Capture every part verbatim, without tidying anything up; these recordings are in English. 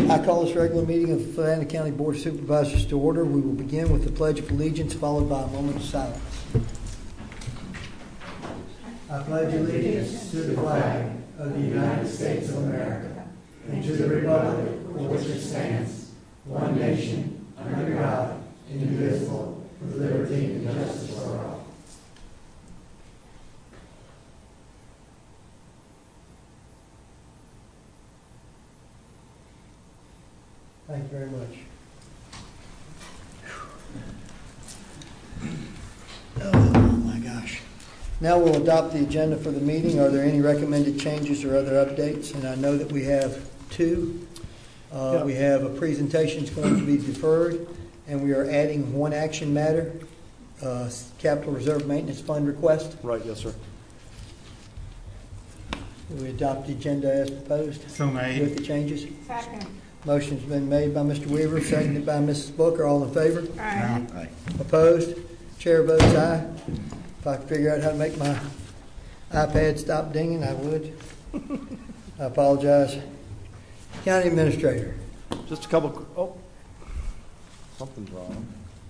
I call this regular meeting of the Fluvanna County Board of Supervisors to order. We will begin with the Pledge of Allegiance, followed by a moment of silence. I pledge allegiance to the flag of the United States of America and to the republic for which it stands, one nation, under God, indivisible, with liberty and justice for all. Thank you very much. Oh my gosh. Now we'll adopt the agenda for the meeting. Are there any recommended changes or other updates? And I know that we have two. Uh, yeah. We have a presentation that's going to be deferred, and we are adding one action matter, uh, Capital Reserve Maintenance Fund request. Right, yes, sir. Will we adopt the agenda as proposed? So made. With the changes? Second. Motion's been made by Mister Weaver, seconded by Missus Booker. All in favor? Aye. Aye. Opposed? Chair votes aye. If I could figure out how to make my iPad stop dinging, I would. I apologize. County Administrator. Just a couple, oh, something's wrong.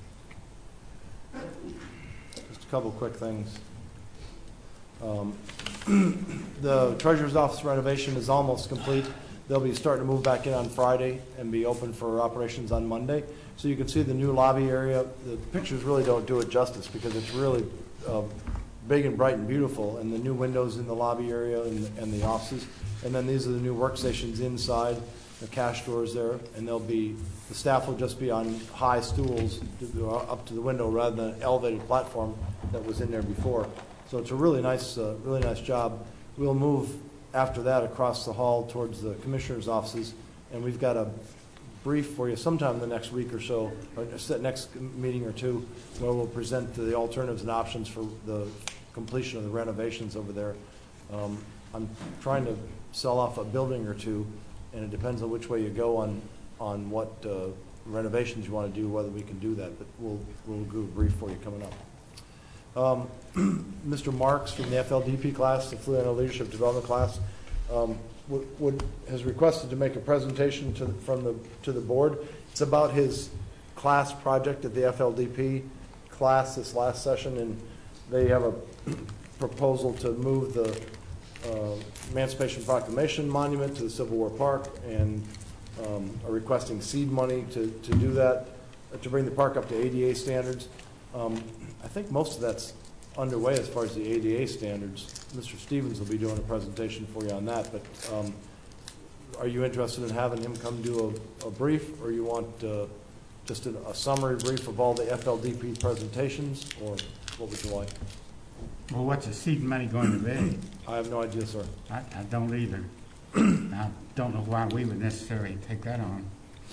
Just a couple quick things. Um, the Treasurer's Office renovation is almost complete. They'll be starting to move back in on Friday and be open for operations on Monday. So you can see the new lobby area. The pictures really don't do it justice because it's really uh, big and bright and beautiful, and the new windows in the lobby area and, and the offices. And then these are the new workstations inside, the cash drawers there, and they'll be, the staff will just be on high stools to, uh, up to the window rather than an elevated platform that was in there before. So it's a really nice, uh, really nice job. We'll move after that across the hall towards the commissioner's offices, and we've got a brief for you sometime in the next week or so, or next meeting or two, where we'll present the alternatives and options for the completion of the renovations over there. Um, I'm trying to sell off a building or two, and it depends on which way you go on on what uh, renovations you want to do, whether we can do that, but we'll, we'll do a brief for you coming up. Um, Mister Marks from the F L D P class, the Fluvanna Leadership Development class, um, would, would, has requested to make a presentation to the, from the to the board. It's about his class project at the F L D P class this last session, and they have a proposal to move the uh, Emancipation Proclamation Monument to the Civil War Park, and um, are requesting seed money to to do that, uh, to bring the park up to A D A standards. Um, I think most of that's underway as far as the A D A standards. Mister Stevens will be doing a presentation for you on that, but um, are you interested in having him come do a, a brief, or you want uh, just a, a summary brief of all the F L D P presentations, or what would you like? Well, what's the seed money going to be? I have no idea, sir. I, I don't either. I don't know why we would necessarily take that on.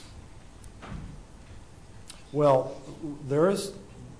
Well, there is...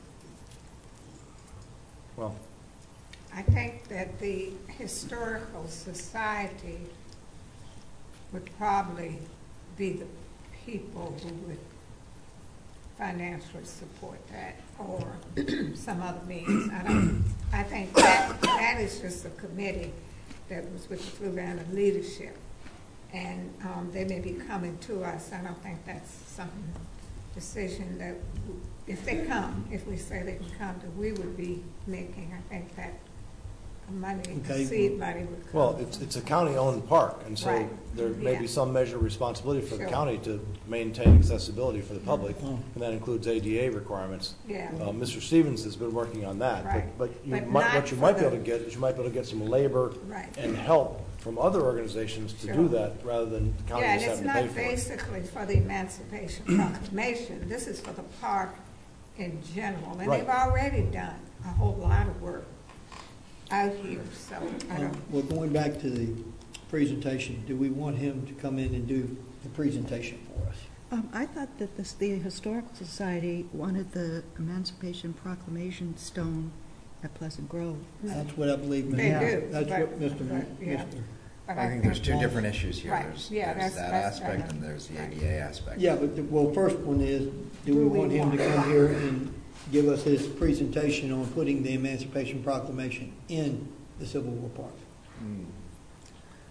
Well, I think that the Historical Society would probably be the people who would financially support that, or some other means. I don't. I think that that is just a committee that was with the Fluvanna leadership, and um, they may be coming to us. I don't think that's some decision that, if they come, if we say they can come, that we would be making. I think that money, Okay. seed money would come. well, it's it's a county-owned park, and so Right. there may Yeah. be some measure of responsibility for Sure. the county to maintain accessibility for the public, Mm. and that includes A D A requirements. Yeah. Uh, Mister Stevens has been working on that, Right. but, but, you But might, not what you for might be the- able to get is you might be able to get some labor Right. and help from other organizations to Sure. do that, rather than the county Yeah, and just it's having to pay not for it. basically for the Emancipation Proclamation. This is for the park in general. And Right. they've already done a whole lot of work out here, so I Um, don't, Well, going back to the presentation, do we want him to come in and do the presentation for us? Um, I thought that this, the Historical Society wanted the Emancipation Proclamation stone at Pleasant Grove. That's what I believe. they Mister do. That's but- what Mister but, yeah. Mister But I think there's two Long. different issues here. Right. There's, Yeah, there's that's- that that's aspect right. and there's the Right. A D A aspect. Yeah, but the, well, first one is, do we Do we want him to want- come here and give us his presentation on putting the Emancipation Proclamation in the Civil War Park? Hmm.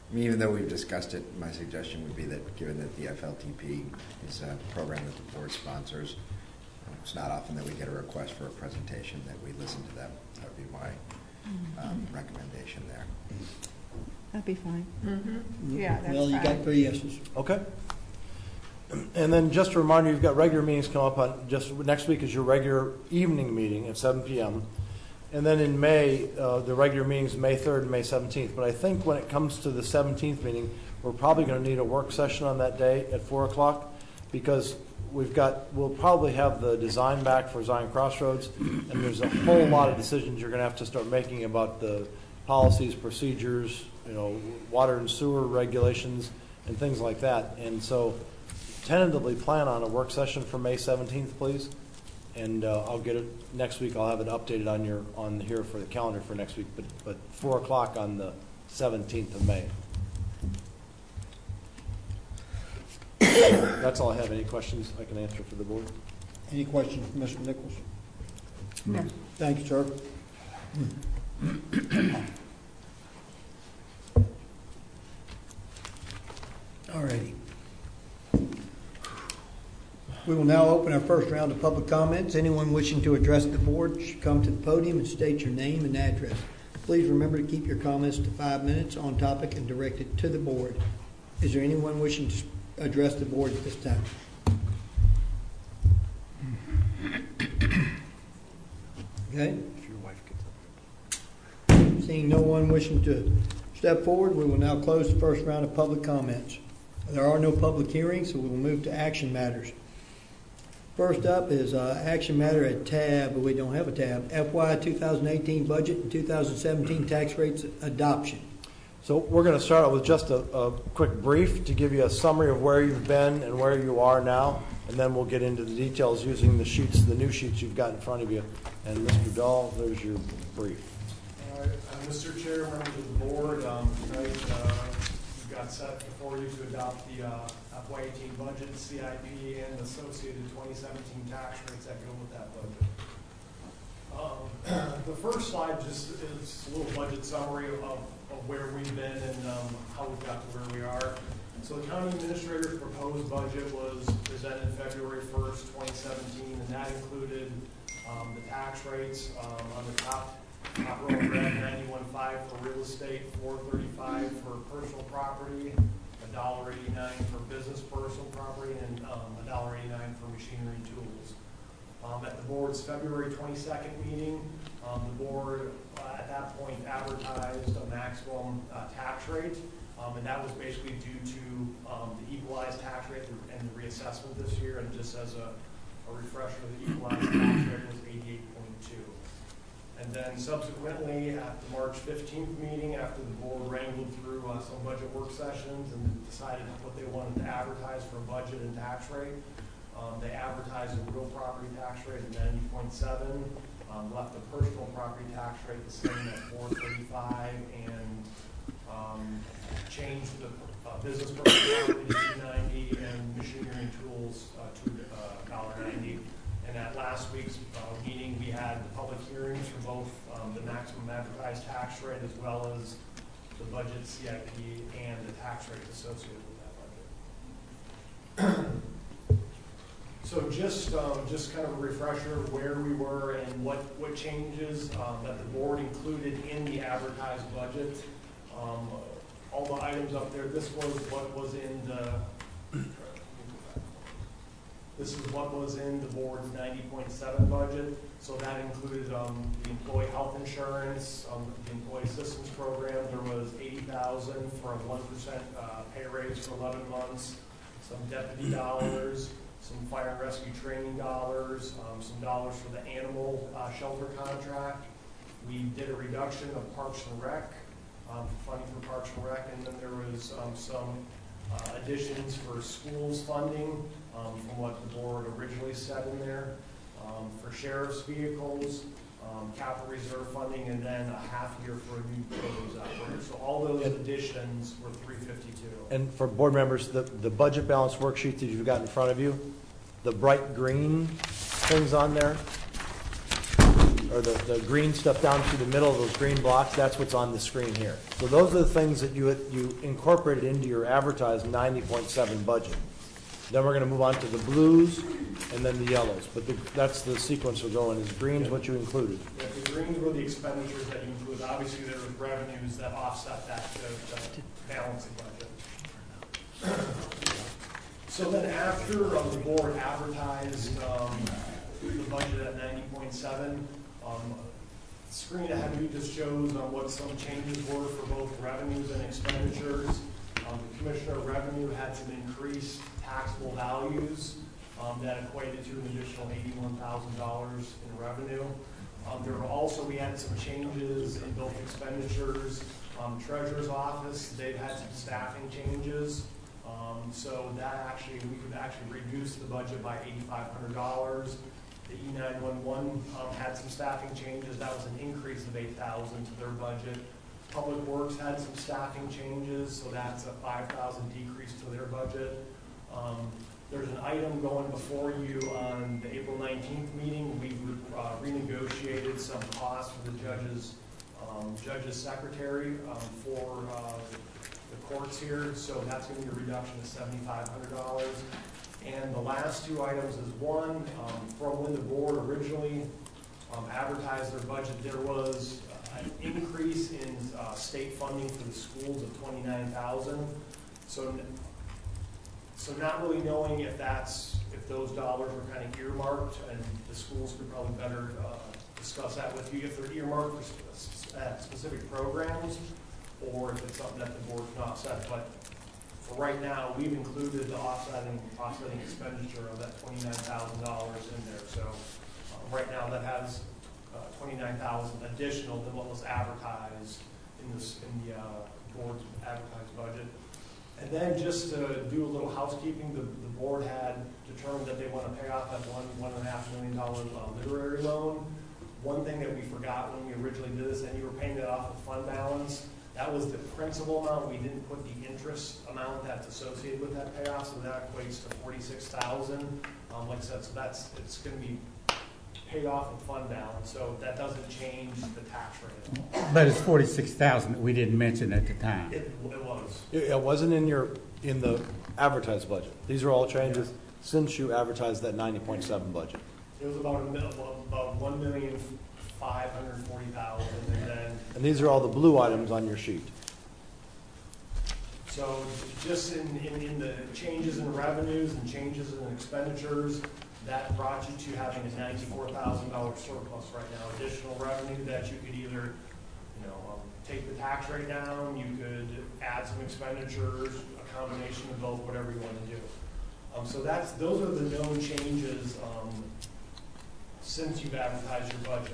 I mean, even though we've discussed it, my suggestion would be that, given that the F L T P is a program that the board sponsors, uh, it's not often that we get a request for a presentation, that we listen to them. That would be my um, recommendation there. That'd be fine. Mm-hmm. Yeah, that's Well, you got fine. three yeses. Okay. And then just a reminder, you've got regular meetings come up on, just next week is your regular evening meeting at seven P M And then in May, uh, the regular meetings, May third and May seventeenth. But I think when it comes to the seventeenth meeting, we're probably going to need a work session on that day at four o'clock because we've got, we'll probably have the design back for Zion Crossroads, and there's a whole lot of decisions you're going to have to start making about the policies, procedures, you know, water and sewer regulations, and things like that. And so tentatively plan on a work session for May seventeenth, please. And uh, I'll get it next week. I'll have it updated on your on here for the calendar for next week. But but four o'clock on the seventeenth of May. That's all I have. Any questions I can answer for the board? Any questions, Mister Nichols? No. Thank you, sir. All righty. We will now open our first round of public comments. Anyone wishing to address the board should come to the podium and state your name and address. Please remember to keep your comments to five minutes on topic and directed to the board. Is there anyone wishing to address the board at this time? Okay. Seeing no one wishing to step forward, we will now close the first round of public comments. There are no public hearings, so we will move to action matters. First up is uh, action matter at tab, but we don't have a tab, F Y twenty eighteen budget and two thousand seventeen tax rates adoption. So we're going to start out with just a, a quick brief to give you a summary of where you've been and where you are now, and then we'll get into the details using the sheets, the new sheets you've got in front of you. And Mister Dahl, there's your brief. All right, uh, Mister Chair, members of the board, um, tonight uh, we've got set before you to adopt the uh, F Y eighteen budget, C I P, and associated twenty seventeen tax rates that go with that budget. Um, the first slide just is a little budget summary of, of where we've been and um, how we've got to where we are. So the county administrator's proposed budget was presented February first, twenty seventeen, and that included um, the tax rates um, on the top Top row in red, ninety-one point five for real estate, four thirty-five for personal property, a dollar eighty-nine for business personal property, and um, a dollar eighty-nine for machinery and tools. Um, at the board's February twenty-second meeting, um, the board uh, at that point advertised a maximum uh, tax rate, um, and that was basically due to um, the equalized tax rate and the reassessment this year. And just as a, a refresher, the equalized tax rate was eighty-eight point two. And then subsequently, at the March fifteenth meeting, after the board wrangled through uh, some budget work sessions and decided what they wanted to advertise for budget and tax rate, um, they advertised a real property tax rate of ninety point seven, um, left the personal property tax rate the same at four thirty-five, and um, changed the uh, business personal property to two ninety and machinery and tools uh, to one ninety. And at last week's uh, meeting, we had the public hearings for both um, the maximum advertised tax rate as well as the budget C I P and the tax rate associated with that budget. So just um, just kind of a refresher of where we were and what, what changes um, that the board included in the advertised budget. Um, all the items up there, this was what was in the This is what was in the board's ninety point seven budget. So that included um, the employee health insurance, um, the employee assistance program. There was eighty thousand dollars for a one percent uh, pay raise for eleven months, some deputy dollars, some fire and rescue training dollars, um, some dollars for the animal uh, shelter contract. We did a reduction of Parks and Rec, um, funding for Parks and Rec, and then there was um, some uh, additions for schools funding um, from what the board originally said in there, um, for sheriff's vehicles, um, capital reserve funding, and then a half year for a new buildings operator. So all those additions were three fifty-two. And for board members, the, the budget balance worksheet that you've got in front of you, the bright green things on there or the, the green stuff down through the middle of those green blocks, that's what's on the screen here. So those are the things that you, you incorporated into your advertised ninety point seven budget. Then we're gonna move on to the blues and then the yellows, but the, that's the sequence we're going, is green's what you included. Yeah, the greens were the expenditures that you include. Obviously, there was revenues that offset that to, to balance the budget. So then after um, the board advertised um, the budget at ninety point seven, um, the screen ahead of you just shows um, what some changes were for both revenues and expenditures. Um, the Commissioner of Revenue had some increased taxable values um, that equated to an additional eighty-one thousand dollars in revenue. Um, there were also, we had some changes in both expenditures. Um, Treasurer's Office, they've had some staffing changes. Um, so that actually, we could actually reduce the budget by eighty-five hundred dollars. The E nine one one um, had some staffing changes. That was an increase of eight thousand dollars to their budget. Public Works had some staffing changes, so that's a five thousand dollars decrease to their budget. Um, there's an item going before you on the April nineteenth meeting. We uh, renegotiated some costs for the judge's, um, judge's secretary um, for uh, the courts here, so that's going to be a reduction of seventy-five hundred dollars. And the last two items is one, um, from when the board originally um, advertised their budget, there was an increase in uh, state funding for the schools of twenty-nine thousand dollars. So, so not really knowing if that's, if those dollars were kind of earmarked, and the schools could probably better uh, discuss that with you, if they're earmarked for sp uh, specific programs, or if it's something that the board can offset. But for right now, we've included the offsetting offsetting expenditure of that twenty-nine thousand dollars in there. So uh, right now, that has uh, twenty-nine thousand dollars additional than what was advertised in this in the uh, board's advertised budget. And then just to do a little housekeeping, the, the board had determined that they want to pay off that one one and a half million dollar uh, literary loan. One thing that we forgot when we originally did this, and you were paying it off of fund balance. That was the principal amount. We didn't put the interest amount that's associated with that payoff, so that equates to forty-six thousand dollars. Um, like I said, so that's it's going to be paid off of fund balance, so that doesn't change the tax rate at all. But it's forty-six thousand that we didn't mention at the time. It, it was. It, it wasn't in your, in the advertised budget. These are all changes since you advertised that ninety point seven budget. It was about a mil, about one million five hundred forty thousand, and then. And these are all the blue items on your sheet. So just in, in, in the changes in revenues and changes in expenditures, that brought you to having a ninety-four thousand dollar surplus right now, additional revenue that you could either, you know, um, take the tax rate down, you could add some expenditures, a combination of both, whatever you want to do. Um, so that's, those are the known changes um, since you've advertised your budget.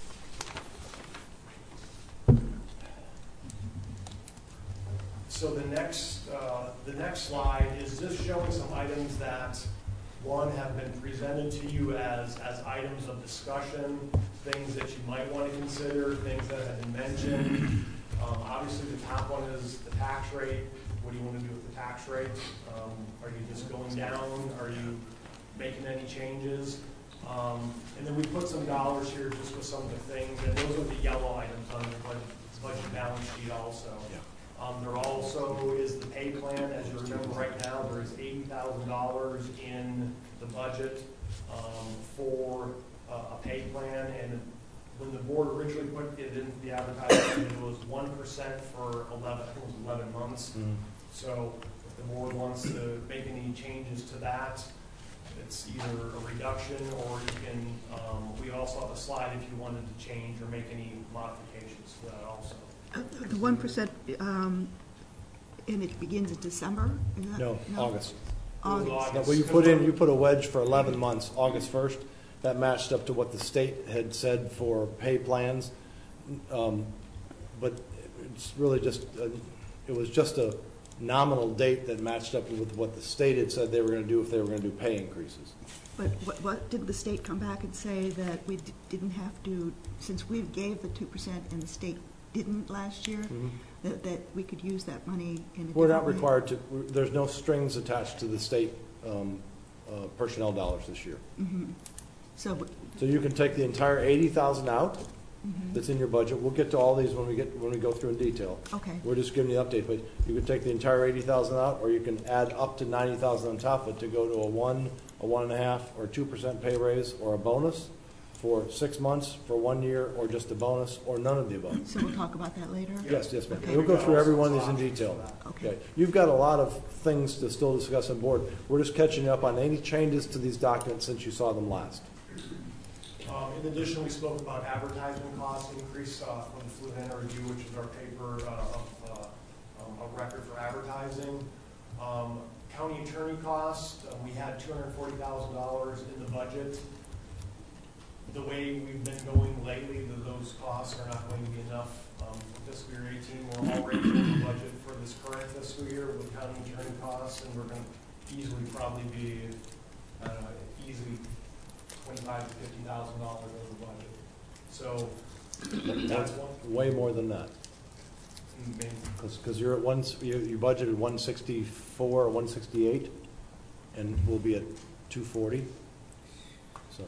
So the next, uh, the next slide is just showing some items that, one, have been presented to you as, as items of discussion, things that you might want to consider, things that have been mentioned. Um, obviously, the top one is the tax rate. What do you want to do with the tax rate? Um, are you just going down? Are you making any changes? Um, and then we put some dollars here just with some of the things, and those are the yellow items on the budget, budget balance sheet also. Yeah. Um, there also is the pay plan. As you remember, right now there is eighty thousand dollars in the budget um, for uh, a pay plan. And when the board originally put it in the advertisement, it was one percent for eleven. I think it was eleven months. Mm-hmm. So if the board wants to make any changes to that, it's either a reduction or you can. Um, we also have a slide if you wanted to change or make any modifications to that also. Uh, The one percent, um, and it begins in December? Is that- No, August. August. No, well, you put in, you put a wedge for eleven months, August first. That matched up to what the state had said for pay plans. Um, But it's really just, a- it was just a nominal date that matched up with what the state had said they were going to do if they were going to do pay increases. But what, what, did the state come back and say that we d- didn't have to, since we gave the two percent and the state didn't last year, Mhm. that, that we could use that money in a We're not different way? required to, there's no strings attached to the state um, uh, personnel dollars this year. Mhm. So, So you can take the entire eighty thousand out mhm, that's in your budget. We'll get to all these when we get, when we go through in detail. okay, We're just giving you the update, but you can take the entire eighty thousand out, or you can add up to ninety thousand on top of it to go to a one, a one and a half, or two percent pay raise, or a bonus for six months, for one year, or just a bonus, or none of the above. so we'll talk about that later? Yes, yes, ma'am. Okay. We'll go through every one of these in detail. Okay, You've got a lot of things to still discuss on board. We're just catching up on any changes to these documents since you saw them last. Um, in addition, we spoke about advertising cost increase, uh, from the Fluid Energy Review, which is our paper, uh, of, uh, um, a record for advertising. Um, county attorney cost, uh, we had two hundred forty thousand dollars in the budget. The way we've been going lately, the, those costs are not going to be enough, um, for fiscal year eighteen. We're already in the budget for this current fiscal year with county attorney costs, and we're gonna easily probably be, I don't know, easily twenty-five to fifty thousand dollars over budget. So that's one. Way more than that, I mean, because you're at one, you, you budgeted one sixty-four or one sixty-eight, and we'll be at two forty, so.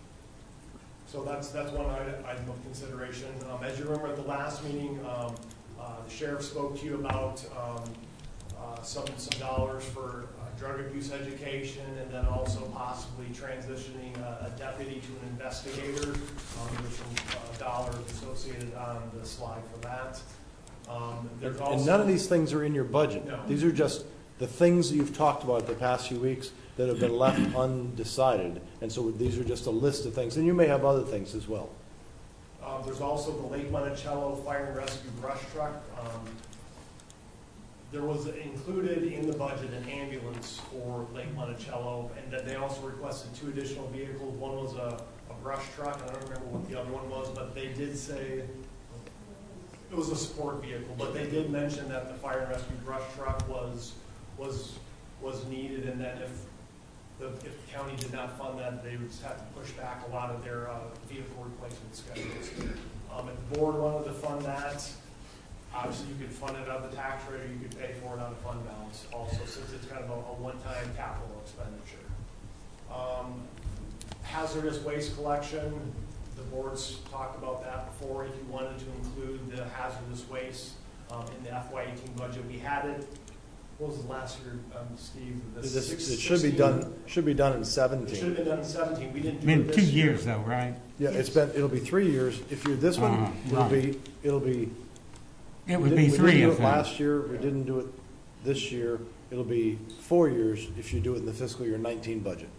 So that's, that's one item item of consideration. Um, as you remember at the last meeting, um, uh, the sheriff spoke to you about, um, uh, some, some dollars for uh, drug abuse education, and then also possibly transitioning a, a deputy to an investigator. Um, there's some uh, dollars associated on the slide for that. Um, there's also, And none of these things are in your budget. No. These are just the things that you've talked about the past few weeks that have been left undecided. And so these are just a list of things, and you may have other things as well. Um, there's also the Lake Monticello Fire and Rescue Brush Truck. Um, there was included in the budget an ambulance for Lake Monticello, and then they also requested two additional vehicles. One was a, a brush truck, and I don't remember what the other one was, but they did say it was a support vehicle, but they did mention that the fire and rescue brush truck was was was needed, and that if the, if the county did not fund that, they would just have to push back a lot of their uh, vehicle replacement schedules. Um, if the board wanted to fund that, obviously you could fund it out of the tax rate, or you could pay for it out of fund balance also, since it's kind of a, a one-time capital expenditure. Um, hazardous waste collection, the board's talked about that before. If you wanted to include the hazardous waste um, in the F Y eighteen budget, we had it. What was the last year, um, Steve? The This, six- it should be sixteen? done, should be done in It should seventeen. have been done in seventeen. We didn't do Been it this two year. years though, right? Yeah, it's been, it'll be three years. If you're this one, Uh, it'll right. be, it'll be. It we would did- be We three, didn't I do it think. last year, we didn't do it this year. It'll be four years if you do it in the fiscal year nineteen budget.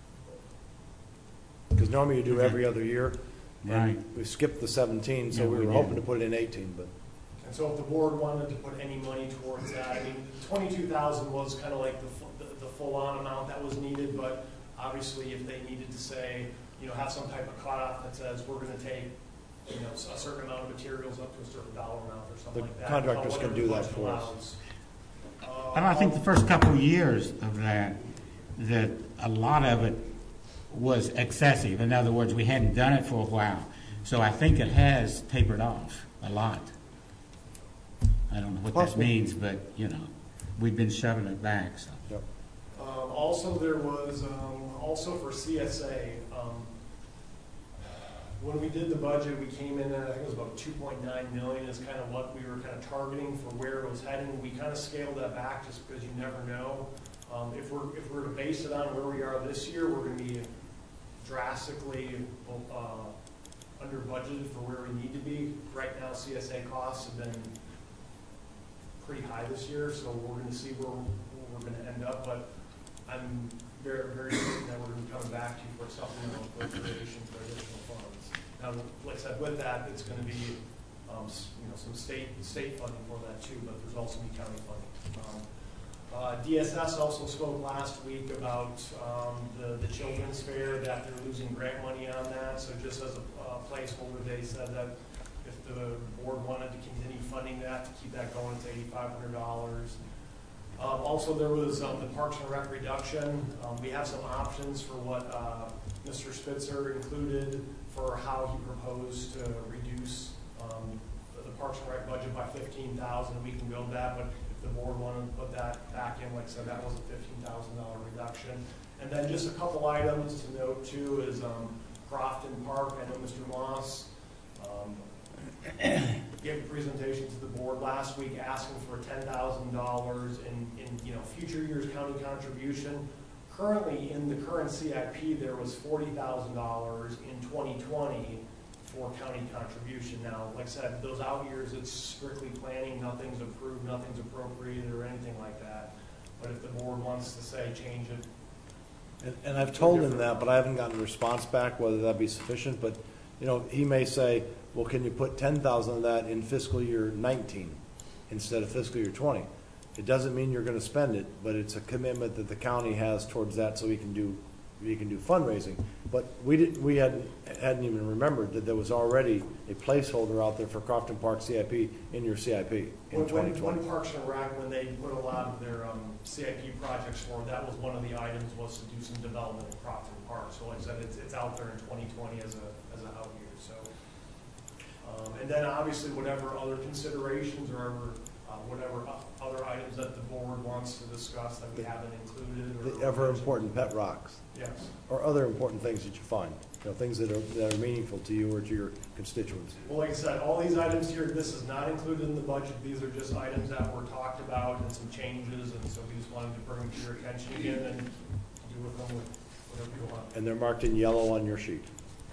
Because normally you do every other year. Right. And we skipped the seventeen, so Yeah, we we were did. hoping to put it in eighteen, but. And so if the board wanted to put any money towards that, I mean, twenty-two thousand was kind of like the, fu- the, the full-on amount that was needed, but obviously if they needed to say, you know, have some type of cutoff that says, we're gonna take, you know, a certain amount of materials up to a certain dollar amount or something The like that. contractors can whatever do the that budget for us. allows. Uh, And I think the first couple of years of that, that a lot of it was excessive. In other words, we hadn't done it for a while. So I think it has tapered off a lot. I don't know what that Possible. means, but, you know, we've been shoving it back, so. Yep. Um, also, there was, um, also for C S A, um, when we did the budget, we came in at, I think it was about two point nine million is kind of what we were kind of targeting for where it was heading. We kind of scaled that back just because you never know. Um, if we're, if we're to base it on where we are this year, we're going to be drastically, uh, under budgeted for where we need to be. Right now, C S A costs have been pretty high this year, so we're going to see where, where we're going to end up. But I'm very, very certain that we're going to be coming back to you for supplemental appropriation for additional funds. Now, like I said, with that, it's going to be, um, s- you know, some state state funding for that too, but there's also be county funding. Um, uh, D S S also spoke last week about um, the the children's fair, that they're losing grant money on that. So just as a uh, placeholder, they said that if the board wanted to continue funding that, to keep that going, it's eighty-five hundred dollars. Um, also, there was um, the Parks and Rec reduction. Um, we have some options for what uh, Mister Spitzer included for how he proposed to reduce um, the, the Parks and Rec budget by fifteen thousand dollars. We can build that, but if the board wanted to put that back in, like I said, that was a fifteen thousand dollar reduction. And then just a couple items to note too is um, Crofton Park, I know Mister Moss um, gave a presentation to the board last week asking for ten thousand dollars in, in, you know, future years county contribution. Currently, in the current C I P, there was forty thousand dollars in twenty twenty for county contribution. Now, like I said, those out years, it's strictly planning, nothing's approved, nothing's appropriated or anything like that. But if the board wants to say change it. And, and I've told him that, but I haven't gotten a response back whether that be sufficient. But, you know, he may say, well, can you put ten thousand of that in fiscal year nineteen instead of fiscal year twenty? It doesn't mean you're going to spend it, but it's a commitment that the county has towards that, so we can do we can do fundraising. But we didn't we hadn't hadn't even remembered that there was already a placeholder out there for Crofton Park C I P in your C I P in When, twenty when, twenty. when Parks and Rec, when they put a lot of their um, C I P projects forward, that was one of the items was to do some development in Crofton Park. So like I said, it's, it's out there in twenty twenty as a as a out year. So, um, and then obviously whatever other considerations or ever, uh, whatever other items that the board wants to discuss that we haven't included. Or, The ever important pet rocks, yes. or other important things that you find, you know, things that are that are meaningful to you or to your constituents. Well, like I said, all these items here, this is not included in the budget. These are just items that were talked about and some changes, and so we just wanted to bring them to your attention again and do with them with whatever you want. And they're marked in yellow on your sheet.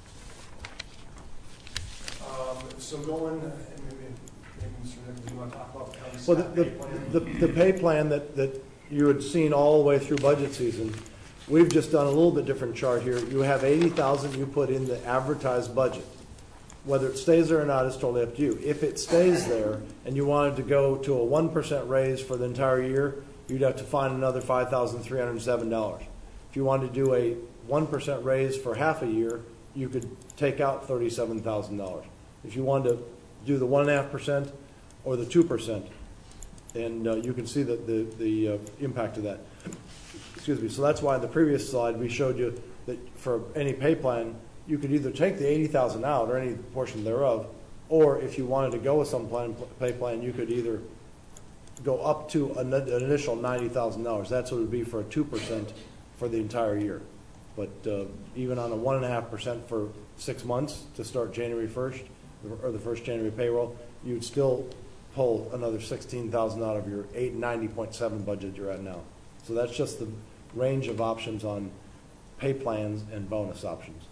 Um, so going, and maybe, maybe Mister Nichols, you want to talk about the county Well, staff the, pay plan? the, the pay plan that, that you had seen all the way through budget season, we've just done a little bit different chart here. You have eighty thousand you put in the advertised budget. Whether it stays there or not is totally up to you. If it stays there and you wanted to go to a one percent raise for the entire year, you'd have to find another five thousand three hundred seven dollars. If you wanted to do a one percent raise for half a year, you could take out thirty-seven thousand dollars. If you wanted to do the one point five percent or the two percent, and uh, you can see that the, the uh, impact of that. Excuse me. So that's why in the previous slide we showed you that for any pay plan, you could either take the eighty thousand out or any portion thereof, or if you wanted to go with some plan, pay plan, you could either go up to an, an initial ninety thousand dollars. That's what it would be for a two percent for the entire year. But uh, even on a one point five percent for six months to start January first, or the first January payroll, you'd still pull another sixteen thousand out of your eight ninety point seven budget you're at now. So that's just the range of options on pay plans and bonus options.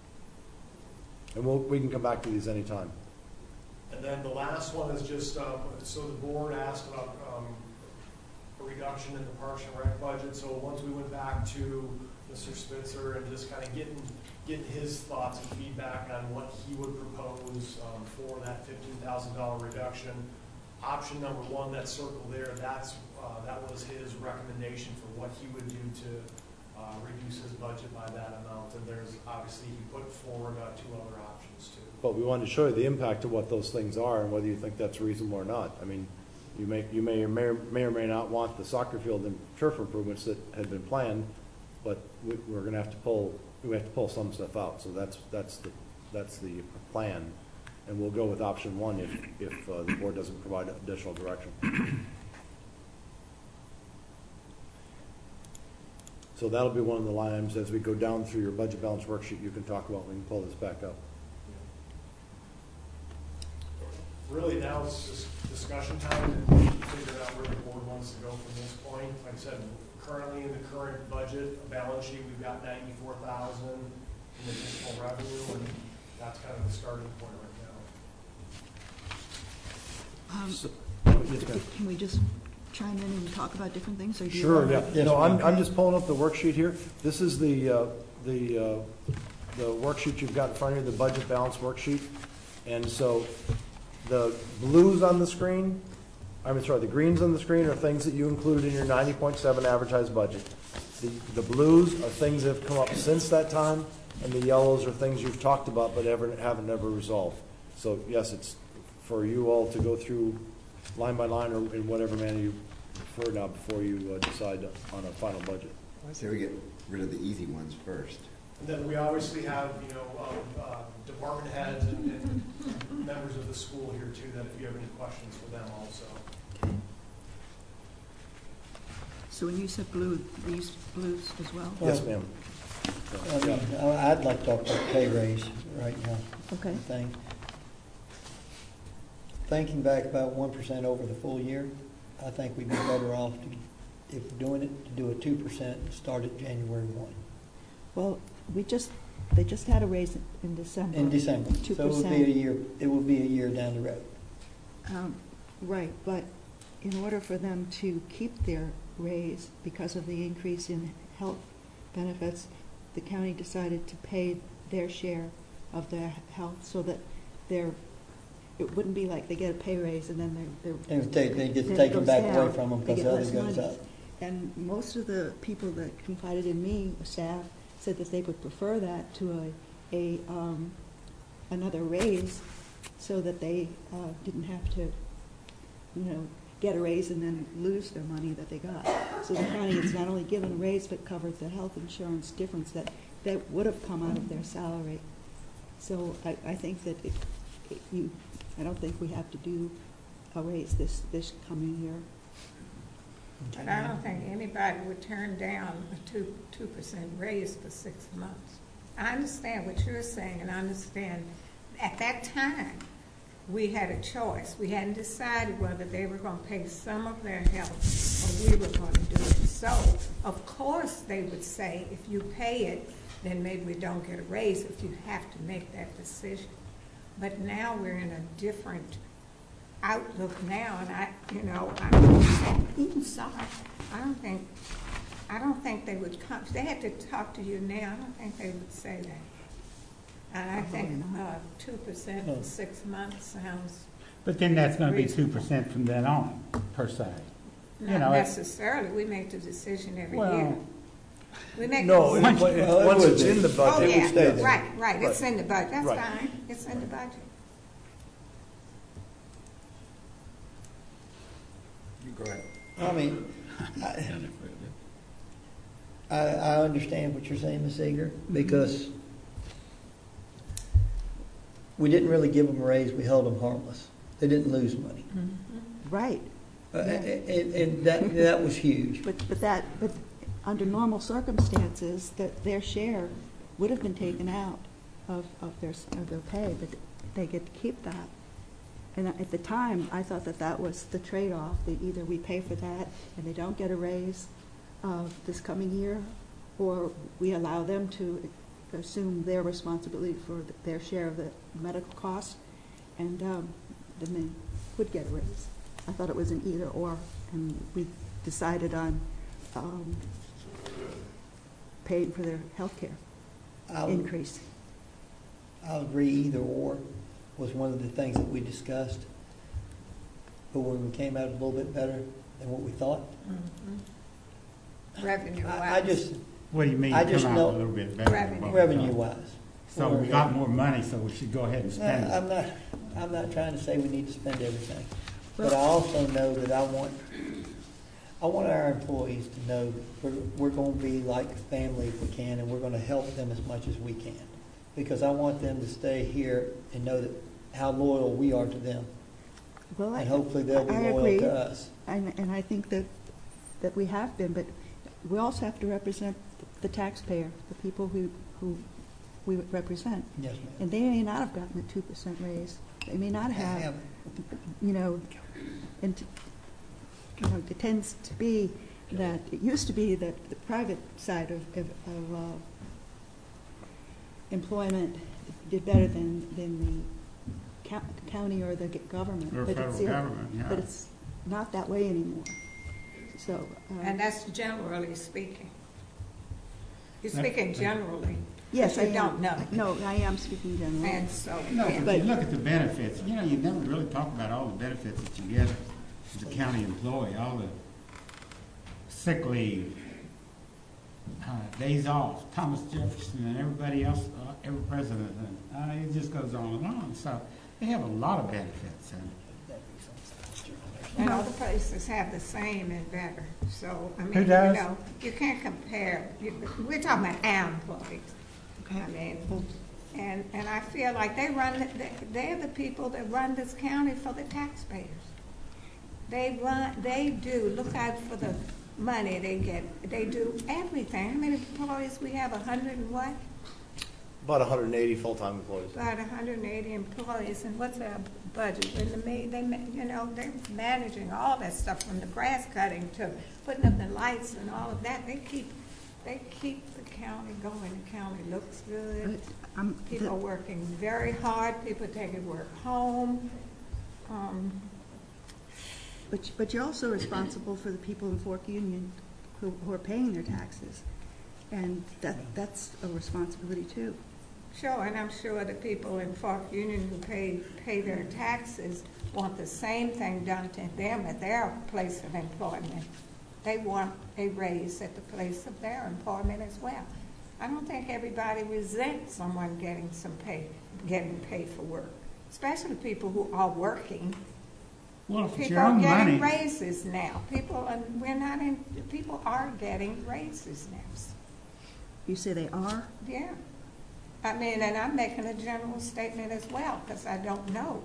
And we'll, we can come back to these anytime. And then the last one is just, um, so the board asked about um, a reduction in the Parks and Rec budget. So once we went back to Mister Spitzer and just kind of getting getting his thoughts and feedback on what he would propose um, for that fifteen thousand dollar reduction. Option number one, that circle there, that's uh, that was his recommendation for what he would do to uh, reduce his budget by that amount. And there's obviously he put forward uh, two other options too. But we wanted to show you the impact of what those things are and whether you think that's reasonable or not. I mean, you may you may or may or may, or may not want the soccer field and turf improvements that had been planned, but we, we're going to have to pull we have to pull some stuff out. So that's that's the that's the plan, and we'll go with option one if if uh, the board doesn't provide additional direction. So that'll be one of the line items as we go down through your budget balance worksheet. You can talk about. We can pull this back up. Really now it's just discussion time and figure out where the board wants to go from this point. Like I said, currently in the current budget balance sheet, we've got ninety-four thousand in additional revenue, and that's kind of the starting point right now. Um, So, Can we just chime in and talk about different things? Or do you sure, wanna- yeah. Yes, No, I'm, ma'am. I'm just pulling up the worksheet here. This is the, uh, the, uh, the worksheet you've got in front of you, the budget balance worksheet. And so the blues on the screen, I'm sorry, the greens on the screen are things that you included in your ninety point seven advertised budget. The, the blues are things that have come up since that time, and the yellows are things you've talked about but ever, haven't ever resolved. So yes, it's for you all to go through line by line or in whatever manner you prefer now before you uh, decide on a final budget. I say we get rid of the easy ones first. And then we obviously have, you know, um, uh, department heads and, and members of the school here too, that if you have any questions for them also. So when you said blue, these blues as well? Yes, ma'am. I mean, I- I'd like to talk about pay raise right now. Okay. I think. Thinking back about one percent over the full year, I think we'd be better off to, if we're doing it, to do a two percent and start at January one. Well, we just, they just had a raise in December. In December. Two So it would be a percent. year, it will be a year down the road. Um, Right, but in order for them to keep their raise because of the increase in health benefits, the county decided to pay their share of their health so that they're, it wouldn't be like they get a pay raise and then they're, they're. And they, they get then it taken goes back away down. from them They because get the other less goes money. up. And most of the people that confided in me, staff, said that they would prefer that to a, a, um, another raise so that they, uh, didn't have to, you know, get a raise and then lose their money that they got. So the county is not only given a raise, but covered the health insurance difference that, that would have come out of their salary. So I, I think that it, it, you, I don't think we have to do a raise this, this coming year. But I don't think anybody would turn down a two, two percent raise for six months. I understand what you're saying, and I understand at that time, we had a choice. We hadn't decided whether they were going to pay some of their health or we were going to do it. So, of course, they would say, if you pay it, then maybe we don't get a raise if you have to make that decision. But now we're in a different outlook now, and I, you know, I'm even sorry. I don't think, I don't think they would come. If they had to talk to you now, I don't think they would say that. And I think uh, two percent for six months sounds But then that's gonna be two reasonable. percent from then on, per se. You Not know, it- necessarily. We make the decision every Well, year. We make No, the it- decision. it- Well, it once would it's be. in the Oh, budget. would stay yeah, there. right, right. It's Right. in the budget. That's Right. fine. It's in the budget. You go ahead. I mean, I, I, I understand what you're saying, Miz Eager, because we didn't really give them a raise, we held them harmless. They didn't lose money. Right, Uh, Yeah. and, and that, that was huge. but, but that, but under normal circumstances, that their share would have been taken out of, of their, of their pay, but they get to keep that. And at the time, I thought that that was the trade-off, that either we pay for that and they don't get a raise uh, this coming year, or we allow them to assume their responsibility for their share of the medical costs, and um, then they would get a raise. I thought it was an either or, and we decided on um, paying for their health care I'll, increase. I'll agree either or was one of the things that we discussed. But when we came out a little bit better than what we thought, Revenue wise. I, I just, What do you mean, I come just out know- a little bit better? than Revenue. what we revenue thought? wise. So we got more money, so we should go ahead and spend it. I'm not, I'm not trying to say we need to spend everything, but I also know that I want, I want our employees to know that we're, we're gonna be like family if we can, and we're gonna help them as much as we can. Because I want them to stay here and know that, how loyal we are to them, Well, I- and hopefully they'll be I loyal agree. to us. And, and I think that, that we have been, but we also have to represent the taxpayer, the people who, who we represent. Yes, ma'am. And they may not have gotten a two percent raise. They may not have, you know, and, t- you know, it tends to be that, it used to be that the private side of, of, of uh, employment did better than, than the co- county or the g- government. Or But federal it's the- government, yeah. But it's not that way anymore. So. uh, And that's generally speaking. You're That- speaking generally. Yes, but I you don't am. know. No, I am speaking generally. And so, No, yeah. but you look at the benefits, you know, you never really talk about all the benefits that you get as a county employee, all the sick leave, uh, days off, Thomas Jefferson and everybody else, uh, every president, and uh, it just goes on and on. So they have a lot of benefits. And And other places have the same and better. So, I mean, Who you does? know, you can't compare. You- We're talking about our employees. I mean, and, and I feel like they run, they- they're the people that run this county for the taxpayers. They run, they do look out for the money they get. They do everything. How many employees we have? A hundred and what? About one hundred eighty full-time employees. About a hundred and eighty employees, and what's our budget? And the ma- they, ma- you know, they're managing all that stuff from the grass cutting to putting up the lights and all of that. They keep, they keep the county going. The county looks good. But, um, People the- are working very hard. People taking work home. Um, But, but you're also responsible for the people in Fork Union who, who are paying their taxes. And that, that's a responsibility too. Sure, and I'm sure the people in Fork Union who pay, pay their taxes want the same thing done to them at their place of employment. They want a raise at the place of their employment as well. I don't think everybody resents someone getting some pay, getting paid for work, especially people who are working. Well, if it's People your are own getting money, raises now. People, are, we're not in, people are getting raises now. You say they are? Yeah. I mean, and I'm making a general statement as well, because I don't know.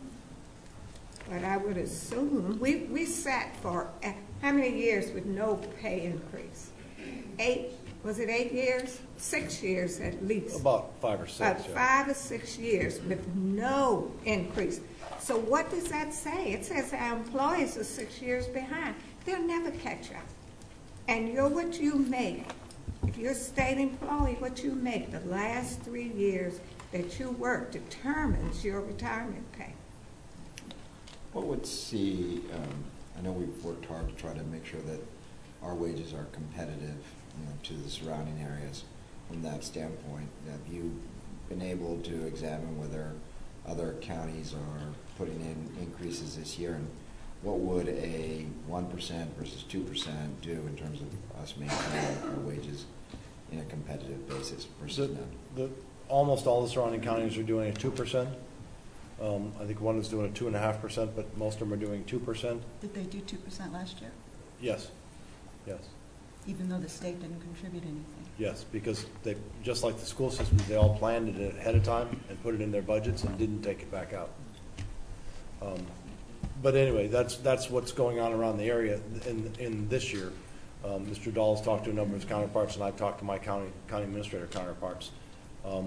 But I would assume, we, we sat for, uh, how many years with no pay increase? Eight, was it eight years? Six years at least. About five or six, About yeah. five or six years with no increase. So what does that say? It says our employees are six years behind. They'll never catch up. And you're what you make. If you're a state employee, what you make the last three years that you work determines your retirement pay. What would see, um, I know we've worked hard to try to make sure that our wages are competitive, you know, to the surrounding areas. From that standpoint, have you been able to examine whether other counties are putting in increases this year? And what would a one percent versus two percent do in terms of us maintaining our wages in a competitive basis versus The, none? the, almost all the surrounding counties are doing a two percent. Um, I think one is doing a two and a half percent, but most of them are doing two percent. Did they do two percent last year, Yes, yes, even though the state didn't contribute anything? yes, because they, just like the school systems, they all planned it ahead of time and put it in their budgets and didn't take it back out. Um, But anyway, that's, that's what's going on around the area in, in this year. Um, Mister Dahl's talked to a number of his counterparts, and I've talked to my county, county administrator counterparts. Um,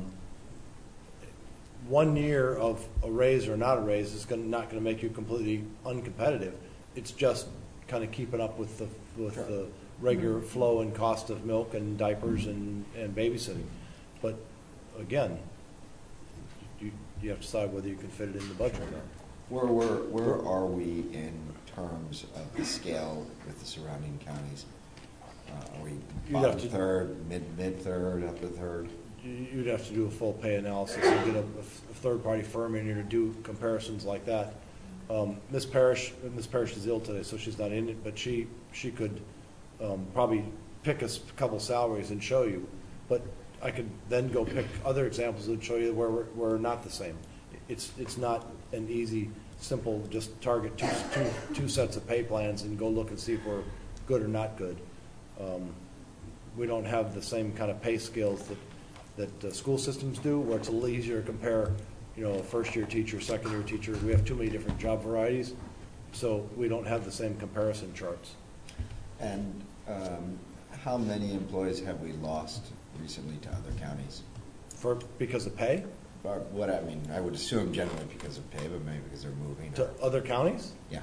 One year of a raise or not a raise is gonna, not gonna make you completely uncompetitive. It's just kind of keeping up with the, with Sure. the regular flow and cost of milk and diapers and, and babysitting. But again, you, you have to decide whether you can fit it in the budget or not. Where, where, where are we in terms of the scale with the surrounding counties? Uh, Are we You'd have bottom to- third, mid, mid-third, upper third? You- You'd have to do a full pay analysis and get a, a third-party firm in here to do comparisons like that. Um, Miz Parrish, Miz Parrish is ill today, so she's not in it, but she, she could, um, probably pick a s- couple salaries and show you. But I could then go pick other examples and show you where we're, we're not the same. It's, it's not an easy, simple, just target two, two, two sets of pay plans and go look and see if we're good or not good. Um, we don't have the same kind of pay scales that that uh, school systems do, where it's a little easier to compare, you know, a first-year teacher, second-year teacher. We have too many different job varieties, so we don't have the same comparison charts. And um, how many employees have we lost recently to other counties? For, because of pay, Or what, I mean, I would assume generally because of pay, but maybe because they're moving. to or- other counties? Yeah.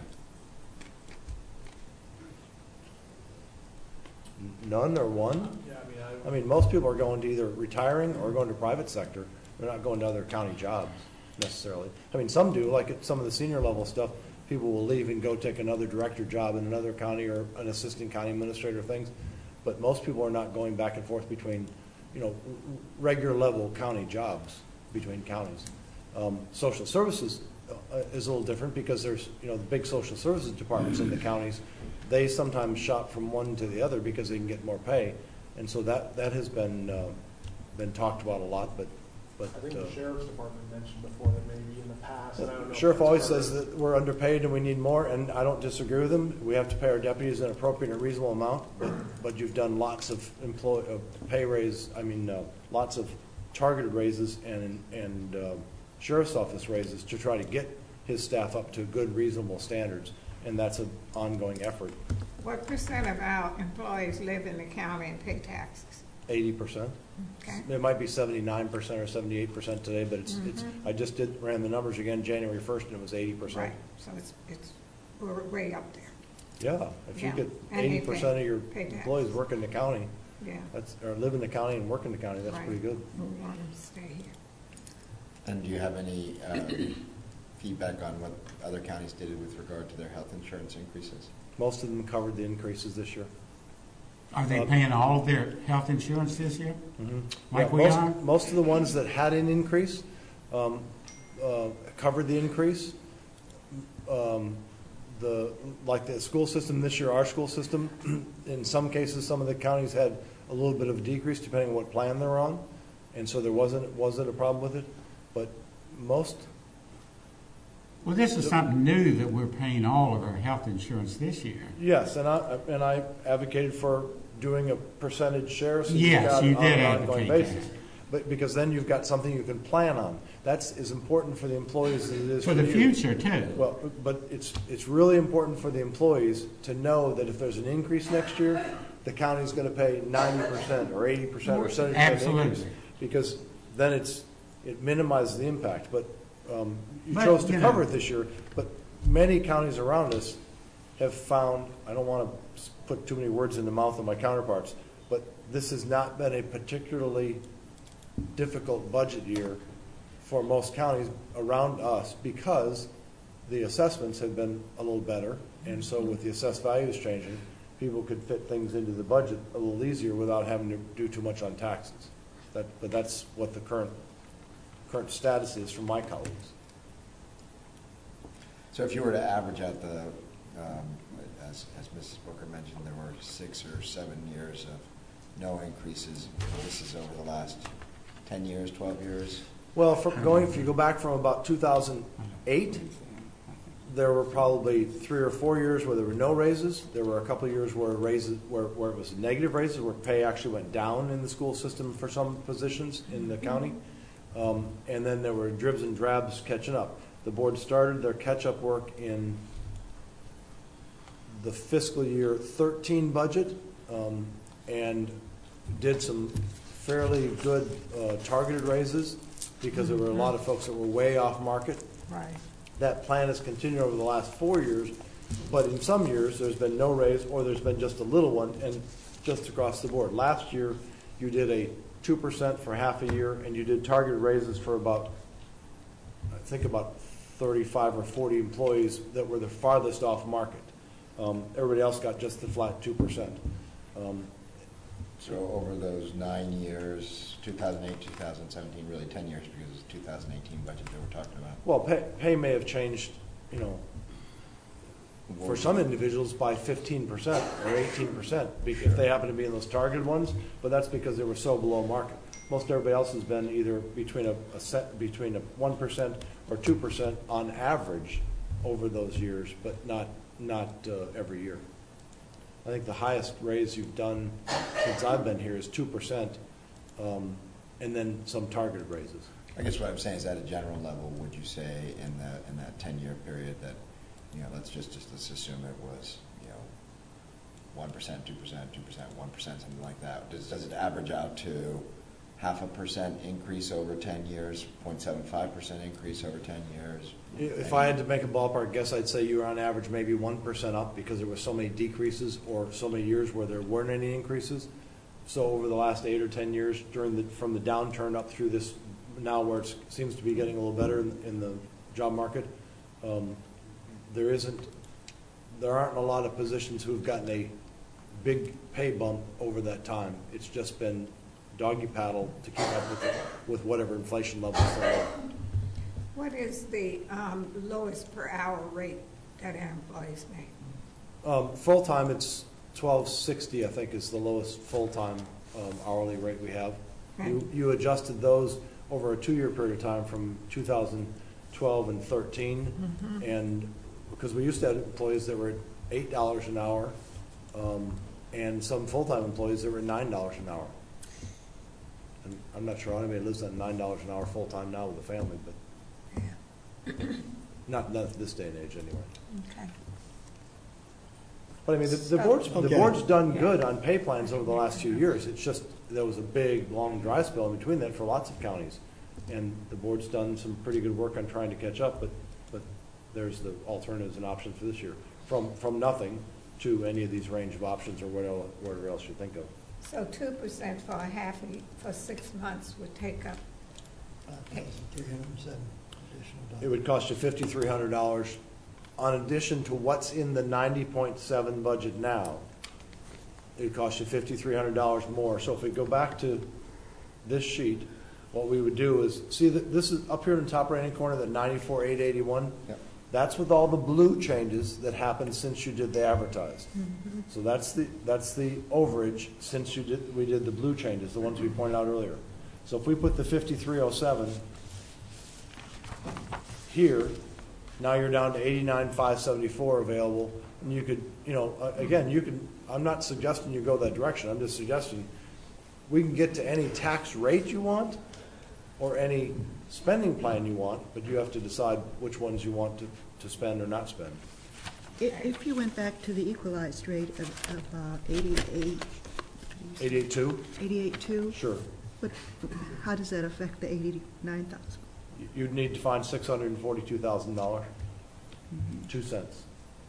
None or one? Yeah, I mean, I. I mean, most people are going to either retiring or going to private sector. They're not going to other county jobs necessarily. I mean, some do, like at some of the senior level stuff, people will leave and go take another director job in another county or an assistant county administrator things. But most people are not going back and forth between, you know, regular level county jobs between counties. Um, social services uh, is a little different because there's, you know, the big social services departments in the counties. They sometimes shop from one to the other because they can get more pay. And so that, that has been, uh, been talked about a lot, but, but. I think uh, the sheriff's department mentioned before that maybe in the past, and I don't know. if Sheriff that's always part says of- that we're underpaid and we need more, and I don't disagree with him. We have to pay our deputies an appropriate and reasonable amount, but, but you've done lots of employ, of pay raise, I mean, uh, lots of targeted raises and, and, uh, sheriff's office raises to try to get his staff up to good, reasonable standards. and that's an ongoing effort. What percent of our employees live in the county and pay taxes? Eighty percent. Okay. It might be seventy-nine percent or seventy-eight percent today, but it's, it's, I just did, ran the numbers again January first, and it was eighty percent. Right, so it's, it's, we're way up there. Yeah, if you Yeah. get And they eighty percent pay- of your pay taxes. employees work in the county, Yeah. that's, or live in the county and work in the county, that's Right. pretty good. We want them to stay here. And do you have any uh, feedback on what other counties did with regard to their health insurance increases? Most of them covered the increases this year. Are they paying all of their health insurance this year? Mhm. Like Yeah, we most- are? Most of the ones that had an increase um, uh, covered the increase. Um, The, like the school system this year, our school system, in some cases, some of the counties had a little bit of a decrease depending on what plan they're on. And so there wasn't, wasn't a problem with it. But most, Well, this is something new that we're paying all of our health insurance this year. yes, and I, and I advocated for doing a percentage share. so you've Yes, got you it on did an ongoing advocate basis. that. But, because then you've got something you can plan on. That's as important for the employees as it is for For the you. future, too. Well, but it's, it's really important for the employees to know that if there's an increase next year, the county's gonna pay ninety percent or eighty percent or seventy percent increase. Absolutely. Because then it's, it minimizes the impact, but, um, you But, chose to you cover know- it this year, but many counties around us have found, I don't wanna s- put too many words in the mouth of my counterparts, but this has not been a particularly difficult budget year for most counties around us because the assessments have been a little better. And so with the assessed values changing, people could fit things into the budget a little easier without having to do too much on taxes. That, but that's what the current, current status is from my colleagues. So if you were to average out the, um, as, as Missus Booker mentioned, there were six or seven years of no increases. This is over the last ten years, twelve years. Well, from going, if you go back from about two thousand eight, there were probably three or four years where there were no raises. There were a couple of years where raises, where, where it was negative raises, where pay actually went down in the school system for some positions in the county. Um, and then there were dribs and drabs catching up. The board started their catch-up work in the fiscal year thirteen budget, um, and did some fairly good uh, targeted raises because there were a lot of folks that were way off market. Right. That plan has continued over the last four years, but in some years, there's been no raise, or there's been just a little one, and just across the board. Last year, you did a two percent for half a year, and you did targeted raises for about, I think about thirty-five or forty employees that were the farthest off market. Um, everybody else got just the flat two percent. Um, So over those nine years, two thousand eight, two thousand seventeen, really ten years because it's two thousand eighteen budget that we're talking about. Well, pay, pay may have changed, you know, for some individuals by fifteen percent or eighteen percent, if they happen to be in those targeted ones, but that's because they were so below market. Most everybody else has been either between a, a set, between a one percent or two percent on average over those years, but not, not uh, every year. I think the highest raise you've done since I've been here is two percent, um, and then some targeted raises. I guess what I'm saying is at a general level, would you say in that, in that ten-year period that, you know, let's just, just let's assume it was, you know, one percent, two percent, two percent, one percent, something like that. Does, does it average out to half a percent increase over ten years, zero point seven five percent increase over ten years? If I had to make a ballpark guess, I'd say you were on average maybe one percent up because there were so many decreases or so many years where there weren't any increases. So over the last eight or ten years during the, from the downturn up through this now where it seems to be getting a little better in, in the job market, um, there isn't, there aren't a lot of positions who've gotten a big pay bump over that time. It's just been doggy paddle to keep up with, it, with whatever inflation levels there are. What is the um, lowest per hour rate that our employees make? Um, full-time, it's twelve sixty, I think, is the lowest full-time um, hourly rate we have. You, you adjusted those over a two-year period of time from two thousand twelve and thirteen, Mm-hmm. and because we used to have employees that were at eight dollars an hour, um, and some full-time employees that were at nine dollars an hour. And I'm not sure anybody lives on nine dollars an hour full-time now with a family, but Yeah. not, not at this day and age anyway. Okay. But I mean, the, the So- board's, the Okay. board's done Yeah. good on pay plans over the last few years. It's just, there was a big, long dry spell in between that for lots of counties. And the board's done some pretty good work on trying to catch up, but, but there's the alternatives and options for this year. From, from nothing to any of these range of options or whatever, whatever else you think of. So two percent for a half, a for six months would take up, five thousand three hundred seven additional dollars. It would cost you fifty-three hundred dollars on addition to what's in the ninety point seven budget now. It'd cost you fifty-three hundred dollars more. So if we go back to this sheet, what we would do is, see that this is up here in the top right-hand corner, that ninety-four eight eighty-one? Yep. That's with all the blue changes that happened since you did the advertised. So that's the, that's the overage since you did, we did the blue changes, the ones we pointed out earlier. So if we put the fifty-three oh seven here, now you're down to eighty-nine five seventy-four available, and you could, you know, uh, again, you can, I'm not suggesting you go that direction, I'm just suggesting we can get to any tax rate you want or any spending plan you want, but you have to decide which ones you want to, to spend or not spend. If, if you went back to the equalized rate of, of uh, eighty-eight, Eighty-eight two, eighty-eight two, sure. what, how does that affect the eighty-nine thousand? You- You'd need to find six hundred and forty-two thousand dollars, two cents.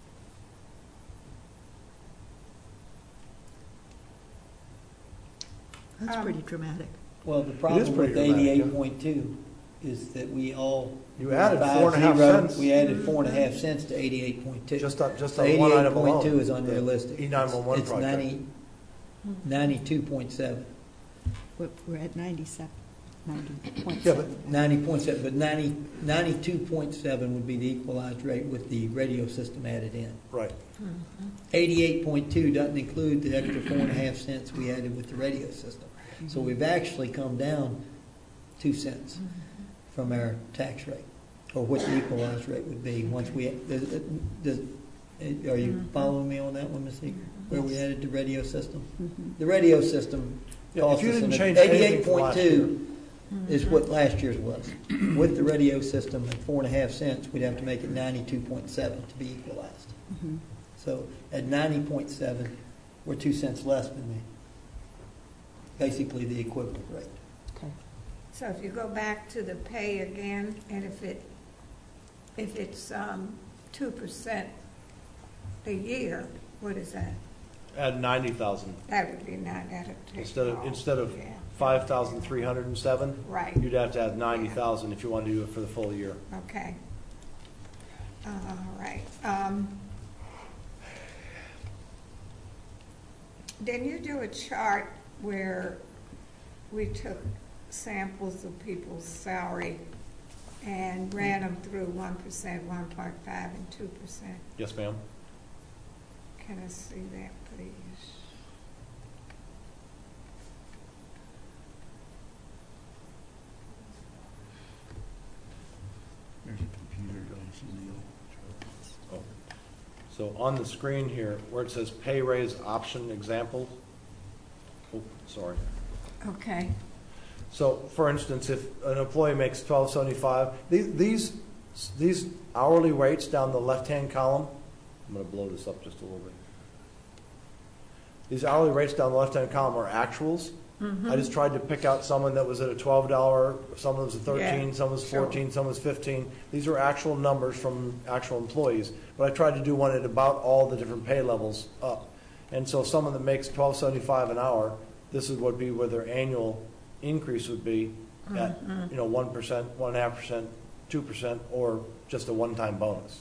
That's Um, pretty dramatic. Well, the problem pretty with dramatic, yeah. eighty-eight point two is that we all. You added five four and a half zero, cents. We added four and a half cents to eighty-eight point two. Just on, just So on one eighty-eight item alone. point two is unrealistic. E nine one one It's project. ninety, ninety-two point seven. We're, we're at ninety-seven, ninety point Yeah, seven. but Ninety point seven, but ninety, ninety-two point seven would be the equalized rate with the radio system added in. right. Eighty-eight point two doesn't include the extra four and a half cents we added with the radio system. So we've actually come down two cents from our tax rate, or what the equalized rate would be once we, does, does, are you following me on that one, Miz Eager? Where we added the radio system? Mhm. The radio system Yeah, cost if you us, didn't an- change anything eighty-eight from point last year. two is what last year's was. With the radio system at four and a half cents, we'd have to make it ninety-two point seven to be equalized. Mhm. So at ninety point seven, we're two cents less than the, basically the equivalent rate. Okay. so if you go back to the pay again, and if it, if it's, um, two percent a year, what is that? Add ninety thousand. That would be not, that'd take Instead of, all. instead of Yeah. five thousand three hundred and seven, Right, you'd have to add ninety thousand if you want to do it for the full year. okay. All right, um, didn't you do a chart where we took samples of people's salary and ran them through one percent, one point five, and two percent? Yes, ma'am? Can I see that, please? Oh. So on the screen here, where it says pay raise option example, oh, sorry. Okay, So, for instance, if an employee makes twelve seventy-five, these, these, these hourly rates down the left-hand column, I'm gonna blow this up just a little bit. These hourly rates down the left-hand column are actuals. I just tried to pick out someone that was at a twelve dollar, someone was at thirteen, Yeah, someone was sure. fourteen, someone was fifteen. These are actual numbers from actual employees, but I tried to do one at about all the different pay levels up. And so someone that makes twelve seventy-five an hour, this is what be where their annual increase would be at, you know, one percent, one and a half percent, two percent, or just a one-time bonus.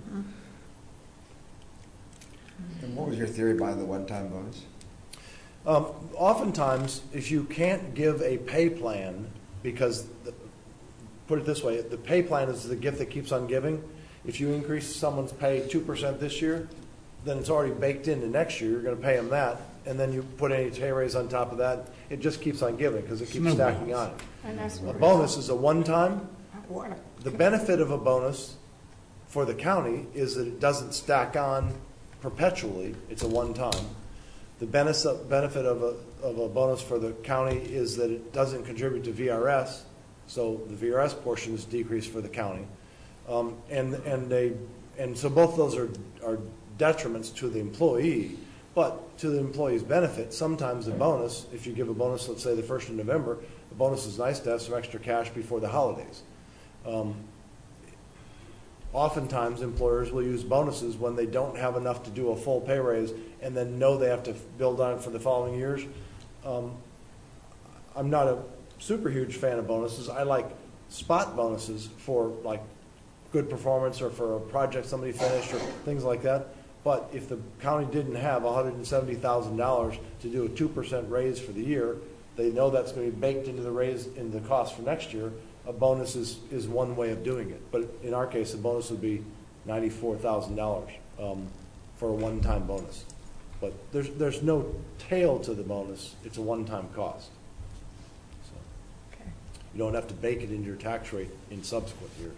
And what was your theory behind the one-time bonus? Um, oftentimes, if you can't give a pay plan, because, the, put it this way, the pay plan is the gift that keeps on giving. If you increase someone's pay two percent this year, then it's already baked into next year, you're gonna pay them that, and then you put any pay raise on top of that, it just keeps on giving, because it keeps Snowballs. stacking on. and that's A what. bonus is a one-time. What, The benefit of a bonus for the county is that it doesn't stack on perpetually, it's a one-time. The benefit benefit of a, of a bonus for the county is that it doesn't contribute to V R S, so the V R S portion is decreased for the county. Um, and, and they, and so both of those are, are detriments to the employee, but to the employee's benefit, sometimes a bonus, if you give a bonus, let's say the first of November, the bonus is nice to have some extra cash before the holidays. Um, Oftentimes, employers will use bonuses when they don't have enough to do a full pay raise and then know they have to build on it for the following years. Um, I'm not a super huge fan of bonuses. I like spot bonuses for like good performance or for a project somebody finished or things like that. But if the county didn't have one hundred seventy thousand dollars to do a two percent raise for the year, they know that's going to be baked into the raise in the cost for next year. A bonus is, is one way of doing it. But in our case, a bonus would be ninety-four thousand dollars um, for a one-time bonus. But there's, there's no tail to the bonus. It's a one-time cost. So Okay. you don't have to bake it into your tax rate in subsequent years.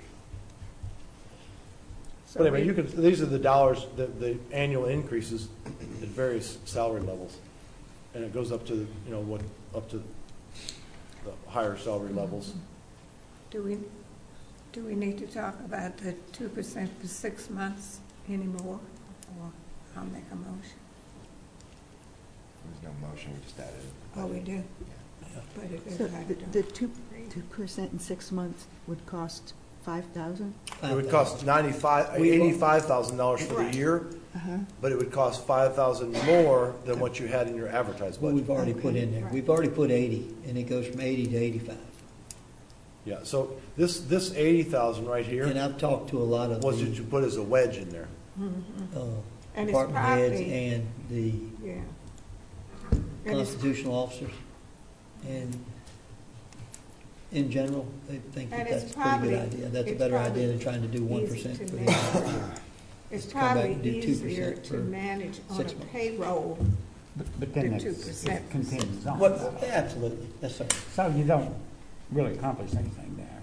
So But anyway, we- you could, these are the dollars, the, the annual increases at various salary levels. And it goes up to, you know, what, up to the higher salary levels. Do we, do we need to talk about the two percent for six months anymore? Or I'll make a motion. There's no motion, we just added it. Oh, we do? But it is So like the, don't the two, agree. two percent in six months would cost five thousand? It would cost ninety-five, We- eighty-five thousand dollars for the Right. year, Uh-huh. but it would cost five thousand more than what you had in your advertised What we've budget. already put in there. Right. We've already put eighty, and it goes from eighty to eighty-five. Yeah, so this, this eighty thousand right And here I've talked to a lot of was what you the put as a wedge in there. uh, And it's department heads probably- and the Yeah. And it's, constitutional officers. And in general, they think that And that's it's a pretty good probably- idea. That's a it's better probably idea than trying to do one easy percent to for the manage. entire year. it's Come back probably and do easier two percent to for manage on six a months. payroll. But, but then The it's, two it percent. continues on. What, absolutely, yes, sir. So you don't really accomplish anything there.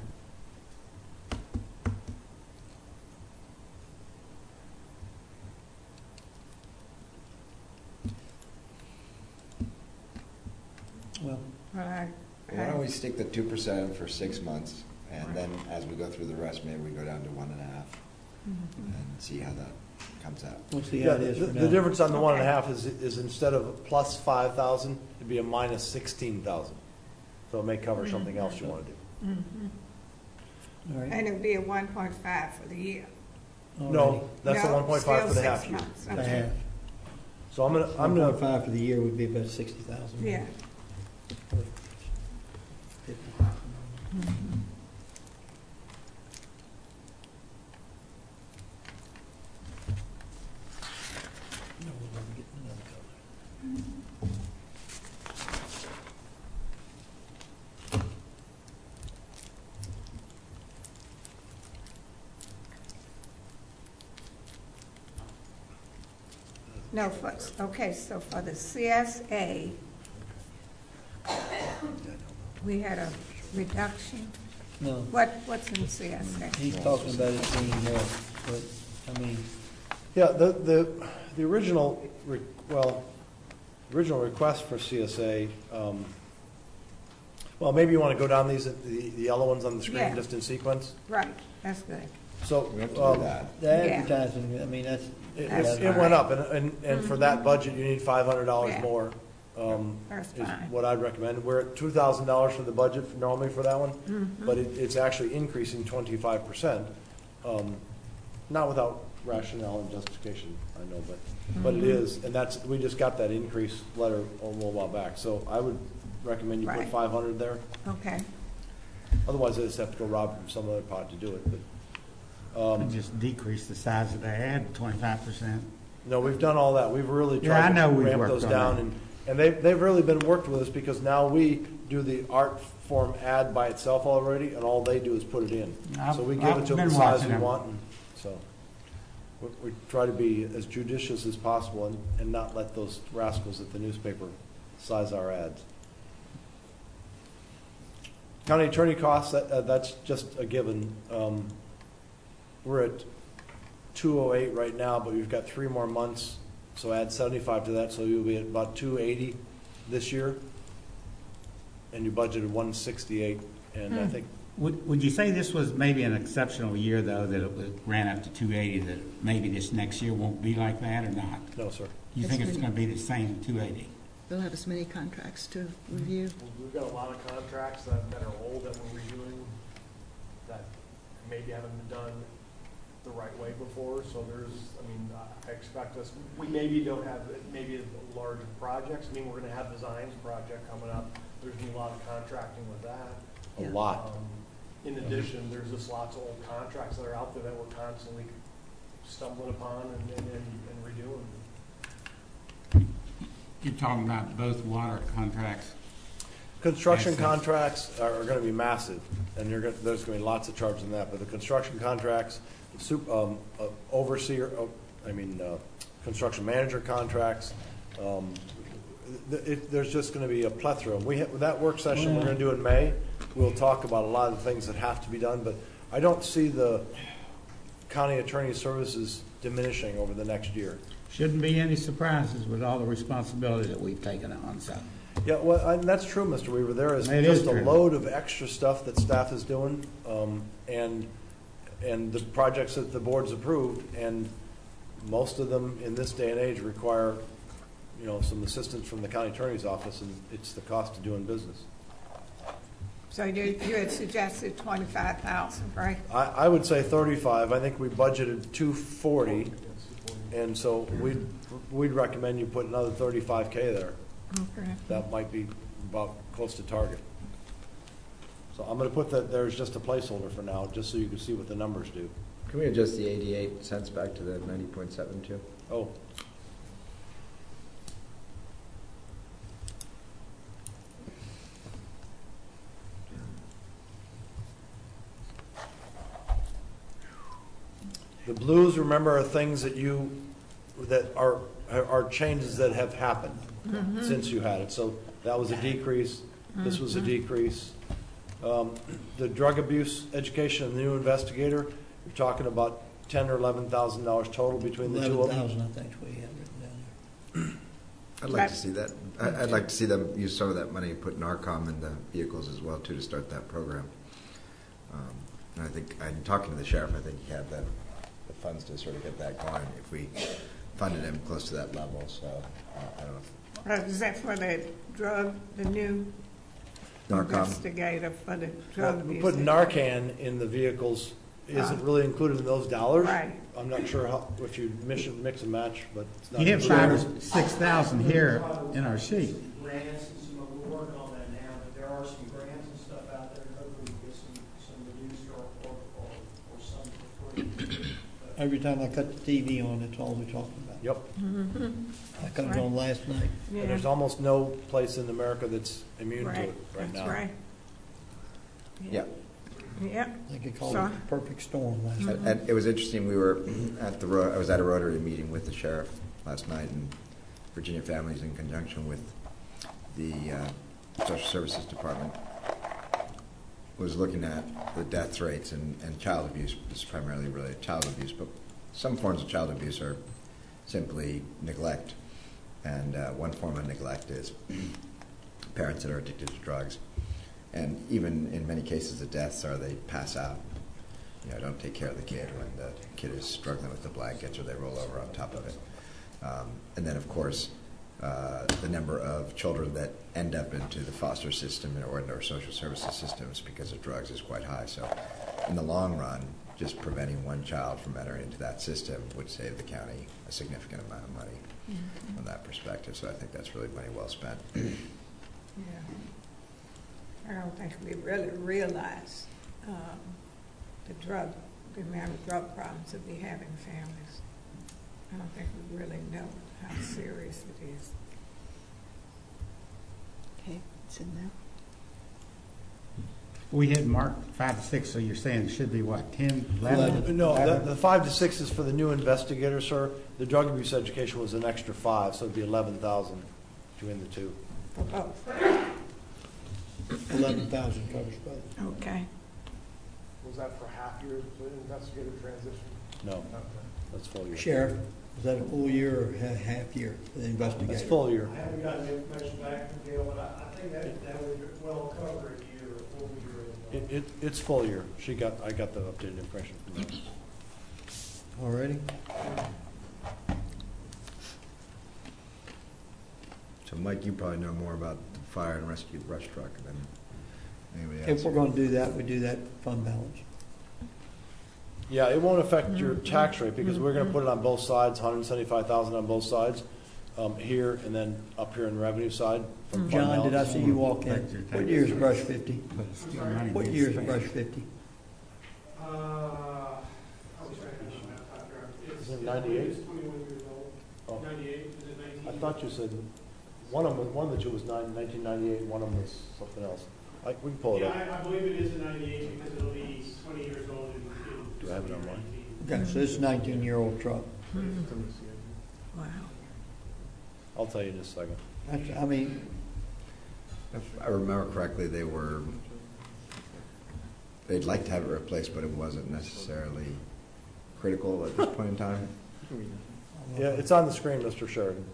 Well, Well, I, Why don't I, we stick the two percent for six months, and then as we go through the rest, maybe we go down to one and a half, Mm-hmm. and see how that comes out. we'll see Yeah, how it the, is for the now. difference on the one and a Okay. half is, is instead of plus five thousand, it'd be a minus sixteen thousand. So it may cover something else you want to do. mhm. All right. And it would be a one point five for the year. No, that's the No, one point five for the still half six year. months. Alrighty. Okay. Half. So I'm gonna, I'm One gonna, point five for the year would be about sixty thousand. Yeah. No, we'll never get another color. No, for, okay, so for the C S A, we had a reduction. No, What, what's in C S A? he's talking about it being more, but, I mean, yeah, the, the, the original, re- well, original request for C S A, um, well, maybe you want to go down these, the, the yellow ones on the screen, Yeah. just in sequence. Right, that's good. So, We have to um, do that. the Yeah. advertising, I mean, that's. It, That's it- it fine. went up, and, and, and for that budget, you need five hundred dollars Yeah. more, um, That's is fine. what I'd recommend. We're at two thousand dollars for the budget for- normally for that one, Mm-hmm. but it, it's actually increasing twenty-five percent. Um, not without rationale and justification, I know, but, but Mm-hmm. it is, and that's, we just got that increase letter a little while back, so I would recommend you put Right. five hundred there. Okay, Otherwise, I just have to go rob from some other pot to do it, but, um, And just decrease the size of the ad twenty-five percent. no, we've done all that. We've really Yeah, I tried know to we've ramp worked those on down, that. and, and they've, they've really been worked with us, because now we do the art form ad by itself already, and all they do is put it in. I've- So we give I've it to them been the size watching we them. want, and so, we, we try to be as judicious as possible and, and not let those rascals at the newspaper size our ads. County attorney costs, that, uh, that's just a given. Um, we're at two oh eight right now, but we've got three more months, so add seventy-five to that, so you'll be at about two eighty this year. And you budgeted one sixty-eight, and I Hmm. think Would, would you say this was maybe an exceptional year, though, that it was- ran up to two eighty, that maybe this next year won't be like that, or not? No, sir. You think it's going to be the same two eighty? They'll have as many contracts to review. We've got a lot of contracts that, that are old that we're redoing that maybe haven't been done the right way before, so there's, I mean, I expect us, we maybe don't have, maybe large projects, I mean, we're gonna have designs project coming up, there's gonna be a lot of contracting with that. A Yeah. lot. Um, In addition, there's just lots of old contracts that are out there that we're constantly stumbling upon and, and, and and redoing. You're talking about both water contracts? Construction Excellent. contracts are, are gonna be massive, and you're gonna, there's gonna be lots of charges in that, but the construction contracts, sup- um, uh, overseer, uh, I mean, uh, construction manager contracts, um, th- it, there's just gonna be a plethora. We have, that work session we're gonna do in May, we'll talk about a lot of the things that have to be done, but I don't see the county attorney services diminishing over the next year. Shouldn't be any surprises with all the responsibility that we've taken on, so. Yeah, well, and that's true, Mister Weaver. There is It is just a true. load of extra stuff that staff is doing, um, and, and the projects that the board's approved, and most of them in this day and age require, you know, some assistance from the county attorney's office, and it's the cost of doing business. So you, you had suggested twenty-five thousand, right? I, I would say thirty-five. I think we budgeted two forty, and so we'd, we'd recommend you put another thirty-five K there. Okay. That might be about close to target. So I'm gonna put that there's just a placeholder for now, just so you can see what the numbers do. Can we adjust the eighty-eight cents back to the ninety point seven two? Oh, the blues, remember, are things that you, that are, are changes that have happened since you had it. So that was a decrease, this was a decrease. Um, The drug abuse education and the new investigator, you're talking about ten or eleven thousand dollars total between the two Eleven of them. thousand, I think we have written down there. I'd like to see that. I- I'd like to see them use some of that money and put NARCOM in the vehicles as well, too, to start that program. Um, And I think, I'm talking to the sheriff, I think he had the, the funds to sort of get that going if we funded him close to that level, so uh, I don't know. Uh, Is that for the drug, the new NARCOM, investigator for the Well, drug we abuse? put Narcan in the vehicles isn't Ah. really included in those dollars. Right. I'm not sure how, if you mix, mix and match, but it's not. You have included. five or six thousand here in our sheet. Grants and some, we're working on that now, but there are some grants and stuff out there, hopefully we get some, some reduced or, or, or, or some for free. Every time I cut the T V on, that's all we're talking about. Yep. I cut it on last night. And there's almost no place in America that's immune to Right, it right now. that's right. yeah. Yep. I think it called So- it the perfect storm last night. And and it was interesting, we were at the, Ro- I was at a Rotary meeting with the sheriff last night, and Virginia Families, in conjunction with the uh, Social Services Department, was looking at the death rates and, and child abuse. This is primarily related to child abuse, but some forms of child abuse are simply neglect. And uh, one form of neglect is parents that are addicted to drugs. And even in many cases, the deaths are they pass out, you know, don't take care of the kid when the kid is struggling with the blankets or they roll over on top of it. Um, and then, of course, uh, the number of children that end up into the foster system or into our social services systems because of drugs is quite high. So in the long run, just preventing one child from entering into that system would save the county a significant amount of money Mm-hmm. from that perspective. So I think that's really money well spent. Yeah. I don't think we really realize um, the drug, the amount of drug problems that we have in families. I don't think we really know how serious it is. Okay, it's in there. We had marked five to six, so you're saying it should be what, ten, eleven? No, the, the five to six is for the new investigator, sir. The drug abuse education was an extra five, so it'd be eleven thousand between the two. For both. Eleven thousand covers both. Okay. Was that for half year, the investigator transition? No, Okay. that's full year. Sheriff, is that a full year or ha- half year for the investigator? That's full year. I haven't gotten the information back from Gail, but I, I think that, that would well cover a year, a full year of, It, it, it's full year. She got, I got the updated information from her. All righty. So Mike, you probably know more about the fire and rescue brush truck than anybody else. If we're gonna do that, we do that fund balance. Yeah, it won't affect your tax rate because we're gonna put it on both sides, one hundred seventy-five thousand on both sides, um, here and then up here in the revenue side. from fund John, did I balance. see you walk in? What year is brush fifty? But it's still money What being year is spent. brush fifty? Uh, I was trying to have my laptop here. It's- Is it ninety-eight? It's twenty-one years old. Oh. Ninety-eight, is it nineteen? I thought you said, one of them, one of the two was nine, nineteen ninety-eight, and one of them was something else. I, we can pull it Yeah, up. I, I believe it is a ninety-eight because it'll be twenty years old in, in. Do I have it on mine? Okay, so this is a nineteen-year-old truck. Wow. I'll tell you in just a second. That's, I mean, If I remember correctly, they were, they'd like to have it replaced, but it wasn't necessarily critical at this point in time. Yeah, it's on the screen, Mister Sheridan.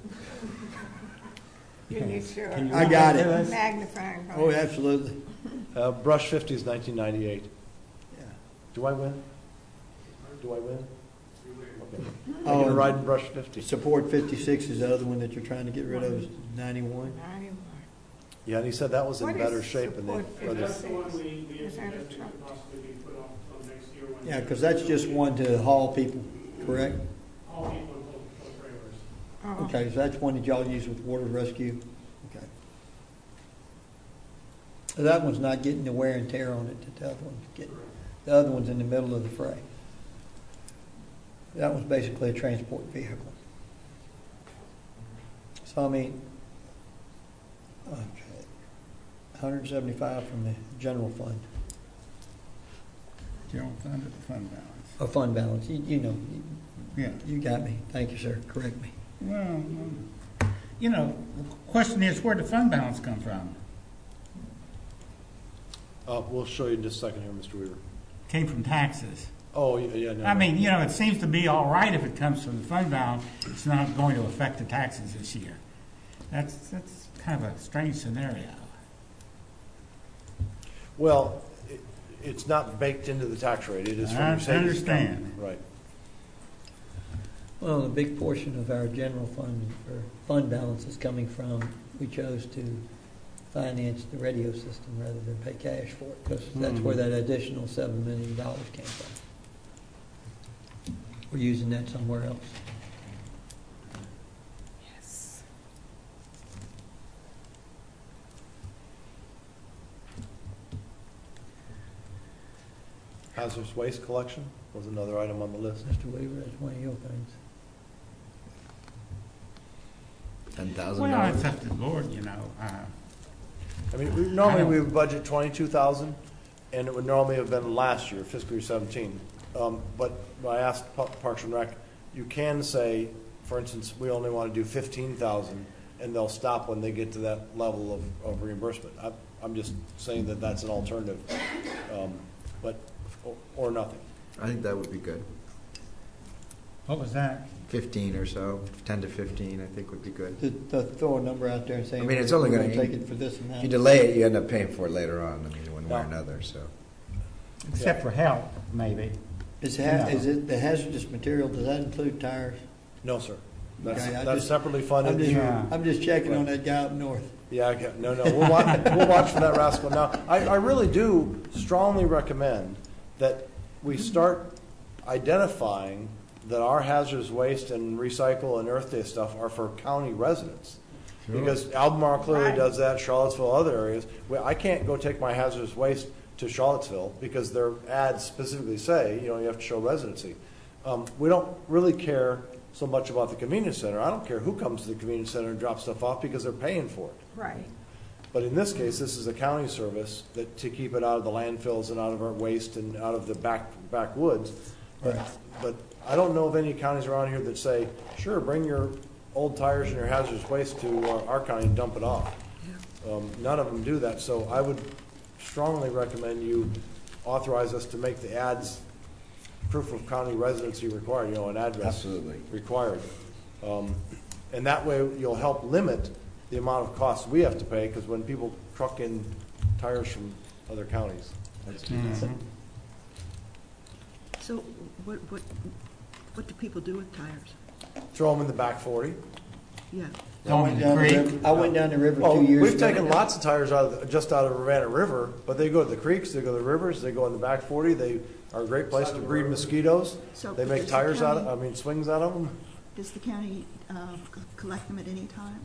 Can you show it? I got it. Magnifying glass. Oh, absolutely. Uh, Brush fifty is nineteen ninety-eight. Yeah. Do I win? Do I win? Okay. I'm Oh, gonna ride in Brush fifty. Support fifty-six is the other one that you're trying to get rid of, is ninety-one. ninety-one. Yeah, and he said that was in What is better shape than they, support or That's the- the one we, we Is that a suggested truck? could possibly be put off until next year when. Yeah, because that's just one to haul people, correct? All people in full, full trailers. Oh. Okay, so that's one that y'all use with water rescue? Okay. So that one's not getting the wear and tear on it that the other one's getting. The other one's in the middle of the fray. That one's basically a transport vehicle. So I mean, okay, one hundred seventy-five from the general fund, General fund or the fund balance? or fund balance, you, you know, you- Yeah. you got me. Thank you, sir, correct me. Well, um, you know, the question is, where'd the fund balance come from? uh, we'll show you in just a second here, Mister Weaver. Came from taxes. Oh, yeah, yeah, no. I no. mean, you know, it seems to be all right if it comes from the fund balance. It's not going to affect the taxes this year. That's, that's kind of a strange scenario. Well, it, it's not baked into the tax rate. It is from I your savings account. understand. Right. Well, a big portion of our general fund, or fund balance is coming from, we chose to finance the radio system rather than pay cash for it, because that's where that additional seven million dollars came from. We're using that somewhere else. Yes. Hazardous waste collection was another item on the list. Mister Weaver, that's one of your things. Ten thousand Well, dollars? it's up to the board, you know. Uh, I mean, we, normally we don't- would budget twenty-two thousand, and it would normally have been last year, fiscal year seventeen. Um, but I asked Pa- Parks and Rec, you can say, for instance, we only want to do fifteen thousand, and they'll stop when they get to that level of, of reimbursement. I, I'm just saying that that's an alternative, um, but, or, or nothing. I think that would be good. What was that? Fifteen or so, ten to fifteen, I think would be good. To, to throw a number out there and say. I mean, it's only we're gonna- Take it for this and If that. you delay it, you end up paying for it later on, I mean, one way or No. another, so. Except for help, maybe. Is ha, No. is it, the hazardous material, does that include tires? No, sir. That's, Okay, I that's just- separately I'm funded. just, Yeah. I'm just checking on that guy up north. Yeah, I get, no, no, we'll watch, we'll watch for that rascal. Now, I, I really do strongly recommend that we start identifying that our hazardous waste and recycle and Earth Day stuff are for county residents. Because Albemarle clearly Right. does that, Charlottesville, other areas. Well, I can't go take my hazardous waste to Charlottesville because their ads specifically say, you know, you have to show residency. Um, we don't really care so much about the convenience center. I don't care who comes to the convenience center and drops stuff off because they're paying for it. Right. But in this case, this is a county service that, to keep it out of the landfills and out of our waste and out of the back, backwoods. But, Right. but I don't know of any counties around here that say, sure, bring your old tires and your hazardous waste to uh, our county and dump it off. Um, none of them do that, so I would strongly recommend you authorize us to make the ads proof of county residency required, you know, an address Absolutely. required. Um, and that way you'll help limit the amount of costs we have to pay, because when people truck in tires from other counties. Let's do that. Mhm. So what, what, what do people do with tires? Throw them in the back forty. Yeah. I Going went to the down the creek. river- I went down the river Oh, two years ago. we've taken lots of tires out of, the- just out of Ravenna River, but they go to the creeks, they go to the rivers, they go in the back forty. They are a great place to breed mosquitoes. So They make does the tires out of, I county- mean, swings out of them. Does the county uh, c- collect them at any time?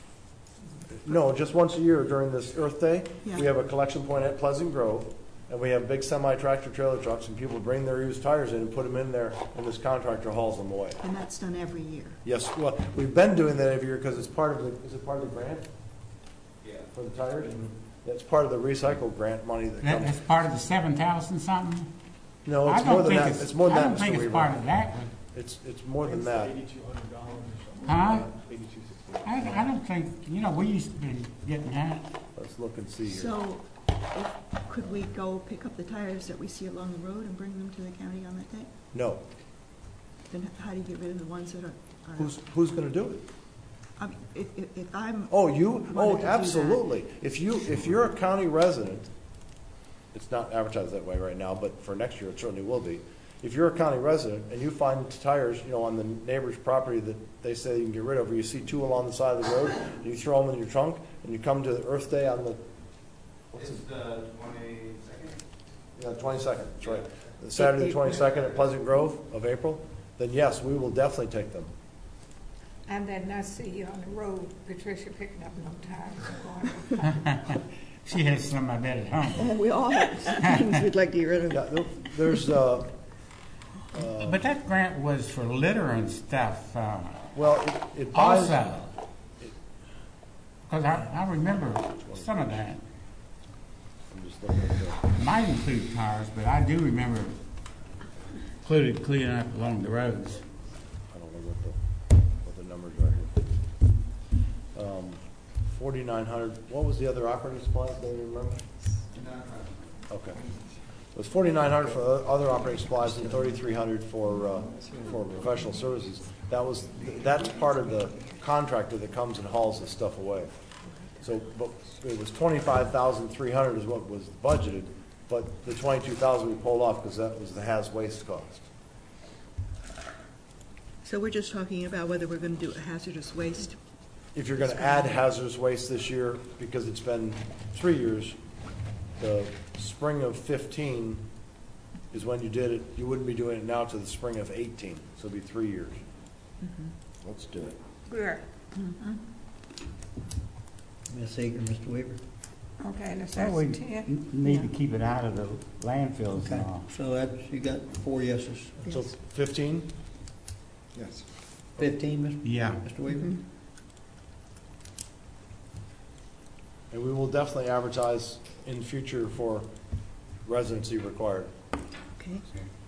No, just once a year during this Earth Day, we Yeah. have a collection point at Pleasant Grove, and we have big semi-tractor trailer trucks, and people bring their used tires in and put them in there, and this contractor hauls them away. And that's done every year? Yes, well, we've been doing that every year because it's part of the, is it part of the grant? Yeah. For the tires? That's part of the recycle grant money that That, comes. that's part of the seven thousand something? No, I it's don't more than think that. it's- It's more than I that, don't think Mister it's part Weaver. of that one. It's, it's more than that. Eighty-two hundred dollars or something. Huh? Eighty-two sixty. I, I don't think, you know, we used to be getting that. Let's look and see here. So if- could we go pick up the tires that we see along the road and bring them to the county on that day? No. Then how do you get rid of the ones that are? are- Who's, who's gonna do it? I mean, if, if, if I'm. Oh, you, wanted oh, to do that- absolutely. If you, if you're a county resident, it's not advertised that way right now, but for next year it certainly will be. If you're a county resident and you find tires, you know, on the neighbor's property that they say you can get rid of, or you see two along the side of the road, and you throw them in your trunk, and you come to the Earth Day on the, what's It's it? the twenty-second? Yeah, twenty-second, that's right. The Saturday, the twenty-second at Pleasant Grove of April, then yes, we will definitely take them. And then I see you on the road, Patricia picking up no tires and going. She has some, I bet, at home. And we all have things we'd like to get rid of. Yeah, there- there's, uh, But that grant was for litter and stuff, uh, well, it- it buys. also. Because I, I remember some of that. I'm just looking at the. Might include tires, but I do remember included cleaning up along the roads. I don't know what the, what the numbers are here. Um, forty-nine hundred, what was the other operating supplies, do you remember? Okay. It was forty-nine hundred for o- other operating supplies and thirty-three hundred for, uh, for professional services. That was, that's part of the contractor that comes and hauls this stuff away. So, but it was twenty-five thousand three hundred is what was budgeted, but the twenty-two thousand we pulled off because that was the haz waste cost. So we're just talking about whether we're going to do a hazardous waste. If you're gonna add hazardous waste this year, because it's been three years, the spring of fifteen is when you did it, you wouldn't be doing it now to the spring of eighteen, so it'd be three years. Let's do it. Good. Miss Eager, Mister Weaver. Okay, and if Well, we that's ten, n- need to keep it out of the landfills Okay, and all. so that's, you got four yeses. So fifteen? Yes. Fifteen, Mister Yeah. Mister Weaver? Mhm. And we will definitely advertise in future for residency required. Okay.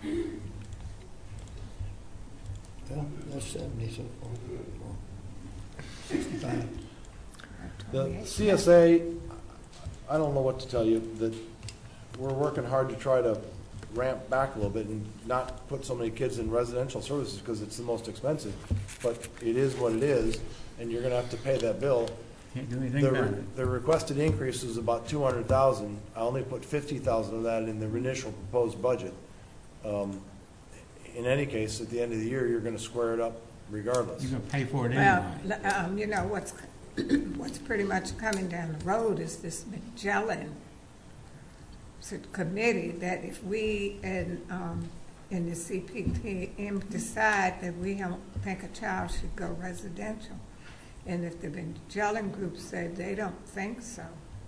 Well, that's seventy so far. Sixty-five. The C S A, I don't know what to tell you, that we're working hard to try to ramp back a little bit and not put so many kids in residential services because it's the most expensive, but it is what it is, and you're gonna have to pay that bill. Can't do anything The, about re- it. the requested increase is about two hundred thousand. I only put fifty thousand of that in the initial proposed budget. Um, In any case, at the end of the year, you're gonna square it up regardless. You're gonna pay for it well, anyway. l- um, you know, what's, what's pretty much coming down the road is this Magellan s- committee that if we and, um, in the C P T M decide that we don't think a child should go residential, and if the Magellan group said they don't think so,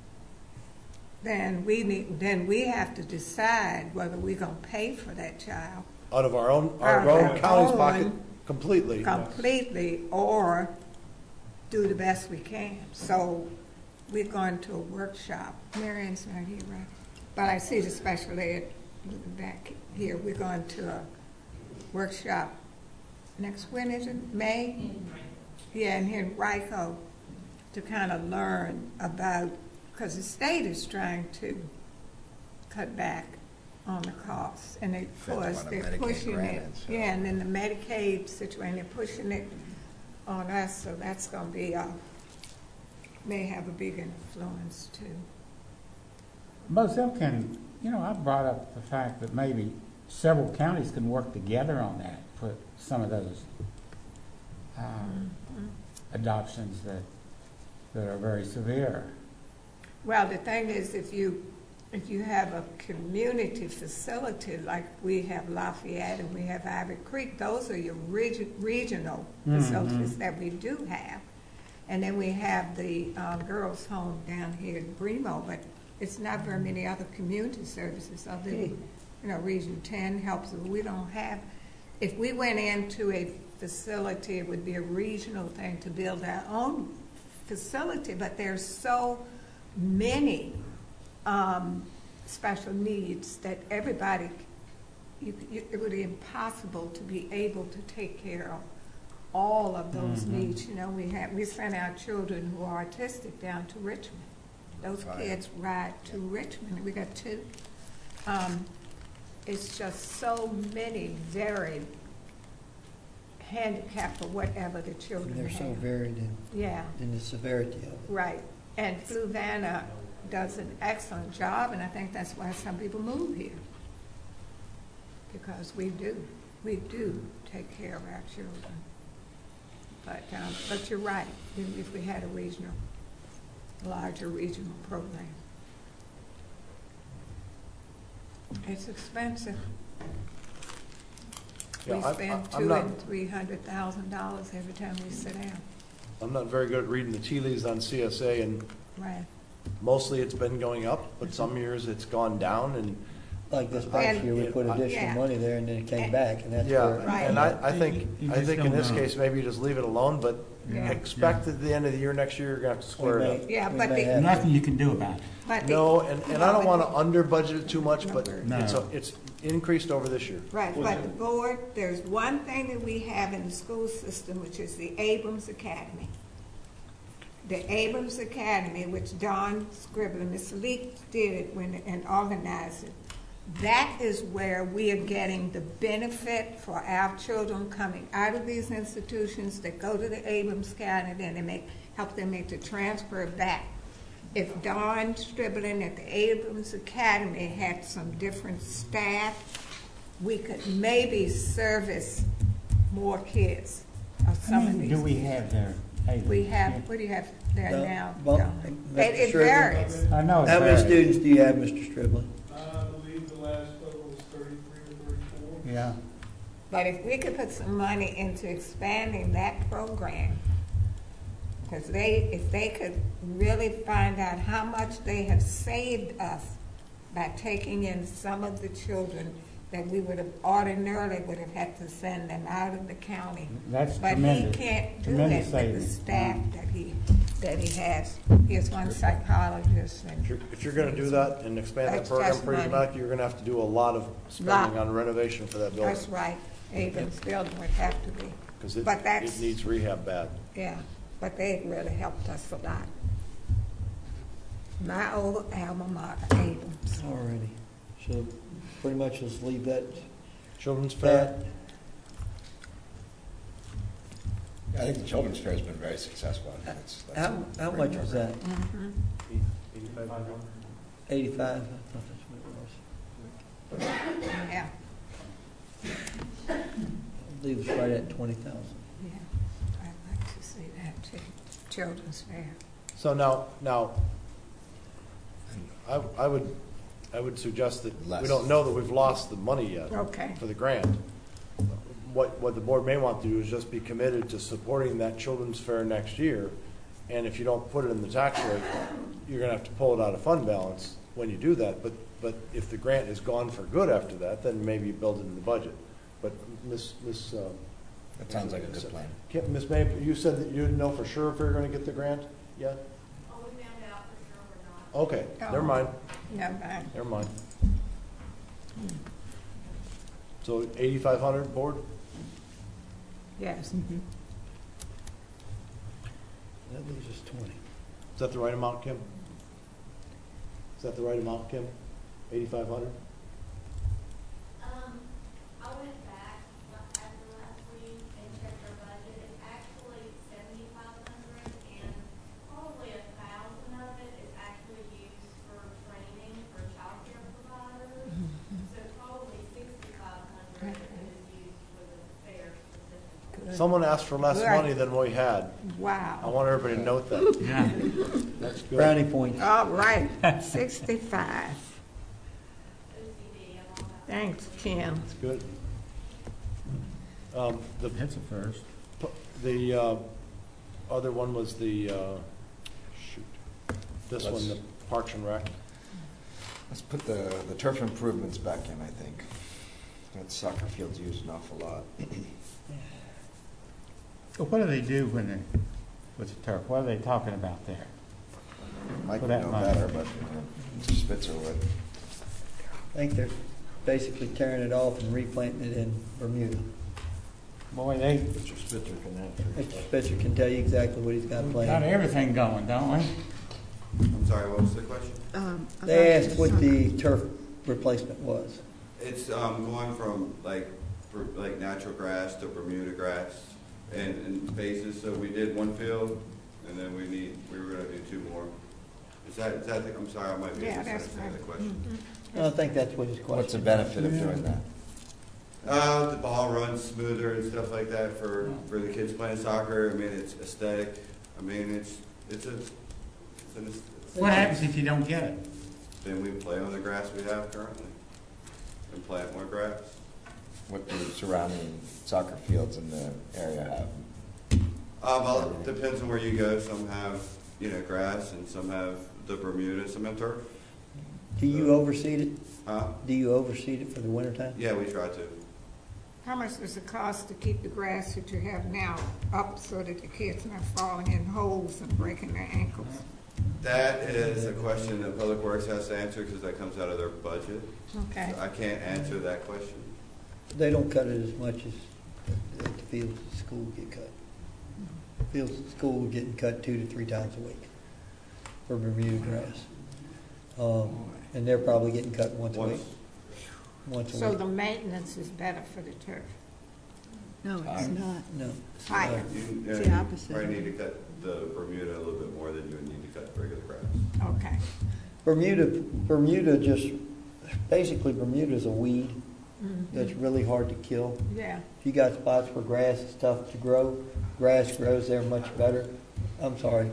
then we need, then we have to decide whether we're gonna pay for that child Out of our own, our Out of own our county's pocket own. completely. completely, or do the best we can. So we're going to a workshop. Marion's not here, right? But I see the special ed back here. We're going to a workshop next, when is it, May? Yeah, in here in Rico, to kind of learn about, because the state is trying to cut back on the costs, and they, of Depends on course, what a they're Medicaid pushing grant it. is. Yeah, and then the Medicaid situation, they're pushing it on us, so that's gonna be, uh, may have a big influence too. Moselle can You know, I brought up the fact that maybe several counties can work together on that for some of those um, adoptions that, that are very severe. Well, the thing is, if you, if you have a community facility, like we have Lafayette and we have Ivy Creek, those are your regi- regional Mhm. facilities that we do have. And then we have the uh, girls' home down here in Bremo, but it's not very many other community services other than, you know, Region ten helps us. We don't have, if we went into a facility, it would be a regional thing to build our own facility, but there's so many um, special needs that everybody, you, you, it would be impossible to be able to take care of all of those Mhm. needs. You know, we have, we send our children who are autistic down to Richmond. Those Right. kids ride to Richmond. We got two. Um, it's just so many very handicapped or whatever the children And they're have. so varied in, Yeah, in the severity of it. right. And Fluvanna does an excellent job, and I think that's why some people move here. Because we do, we do take care of our children. But, um, but you're right, if if we had a regional, larger regional program. It's expensive. Yeah, We I'm- spend I'm two not- and three hundred thousand dollars every time we sit down. I'm not very good at reading the tea leaves on C S A, and Right. mostly it's been going up, but some years it's gone down, and Like this past And- year, we put Yeah. additional money there and then it came back, and that's yeah, where. Right. and I, I think, You- you I just think in don't this know. case, maybe you just leave it alone, but Yeah. expect at the end of the year, next year, you're gonna have to square we it may- up. Yeah, we but may the- have to- Nothing you can do about it. But the- No, and, and I don't No, wanna but- under budget it too much, but No. it's, a- it's increased over this year. Right, but the board, there's one thing that we have in the school system, which is the Abrams Academy. The Abrams Academy, which Don Scribbler, Mister Leak did it when, and organized it. That is where we are getting the benefit for our children coming out of these institutions that go to the Abrams Academy, and they make, help them make the transfer back. If Don Striblin at the Abrams Academy had some different staff, we could maybe service more kids of How some of many these. do we have there? Hey, We have, what do you have there The- now? well, Don? Mister It it Striblin? varies. I know. it's How many very- students do you have, Mister Striblin? I believe the last total was thirty-three or thirty-four. Yeah. But if we could put some money into expanding that program, because they, if they could really find out how much they have saved us by taking in some of the children that we would have ordinarily would have had to send them out of the county. That's But he tremendous. can't do Tremendous it with the savings. staff that he, that he has. He has one psychologist and. If you're, if you're gonna do that and expand that That's program just pretty money. much, you're gonna have to do a lot of spending Lot. on renovation for that building. That's right, Abrams building would have to be. Cause it, But that's- it needs rehab bad. Yeah, but they really helped us a lot. My old alma mater, Abrams. Already. So pretty much just leave that, Children's Fair, that. I think the Children's Fair has been very successful. I think it's- that's How, a how great much was program. that? Mhm. eighty-five hundred. Eighty-five? I thought that's what it was. Yeah, Leave us right at twenty thousand. yeah, I'd like to see that too, Children's Fair. So now, now, I, I would, I would suggest that, we Less. don't know that we've lost the money yet. Okay. For the grant. What, what the board may want to do is just be committed to supporting that children's fair next year. And if you don't put it in the tax rate, you're gonna have to pull it out of fund balance when you do that. But, but if the grant is gone for good after that, then maybe you build it in the budget. But Miss Miss uh, That sounds like a good plan. Kim- Miss May, you said that you didn't know for sure if you're gonna get the grant yet? Oh, we found out for sure we're not. Okay, Oh. never mind, Never mind. never mind. So eighty-five hundred, board? Yes. That leaves us twenty. Is that the right amount, Kim? Is that the right amount, Kim? Eighty-five hundred? Um, I went back after last week and checked our budget. It's actually seventy-five hundred and probably a thousand of it is actually used for training for childcare providers. Someone asked for less Right. money than we had. I Wow. want everybody to note that. Yeah. That's good. Brownie points. All right, sixty-five. O C D, I'm all about. Thanks, Kim. That's good. Um, the, That's a first. the, uh, other one was the, uh, shoot, this one, the Parks and Rec. Let's put the, the turf improvements back in, I think. That soccer field's used an awful lot. So what do they do when they, with the turf? What are they talking about there? Mike For would that know money. better, but you know, Spitzer would. I think they're basically tearing it off and replanting it in Bermuda. Boy, they Mister Spitzer can answer. Mister Spitzer can tell you exactly what he's got got planned. everything going, don't we? I'm sorry, what was the question? Um, They about asked what soccer. the turf replacement was. It's um, going from like, for, like natural grass to Bermuda grass and, and phases. So we did one field, and then we need, we were gonna do two more. Is that, is that, the- I'm sorry, I might be Yeah, that's misunderstanding the right. question. I don't think that's what his question. What's the benefit of doing that? Uh, the ball runs smoother and stuff like that for, for the kids playing soccer. I mean, it's aesthetic. I mean, it's, it's a, it's an, it's What happens if you don't get it? Then we play on the grass we have currently and plant more grass. What do surrounding soccer fields in the area have? Uh, well, it depends on where you go. Some have, you know, grass and some have the Bermuda, some have turf. Do you overseed it? Huh? Do you overseed it for the wintertime? Yeah, we try to. How much does it cost to keep the grass that you have now up so that the kids not falling in holes and breaking their ankles? That is a question that Public Works has to answer because that comes out of their budget. Okay. I can't answer that question. They don't cut it as much as at the fields at school get cut. Fields at school getting cut two to three times a week for Bermuda grass. Um, and they're probably getting cut once a week. Once, Once a So week. the maintenance is better for the turf? No, it's Um, not. No. Higher. you, It's uh, the you opposite. probably need to cut the Bermuda a little bit more than you would need to cut regular grass. Okay. Bermuda, Bermuda just, basically Bermuda is a weed that's really hard to kill. Yeah. If you got spots where grass is tough to grow, grass grows there much better. I'm sorry.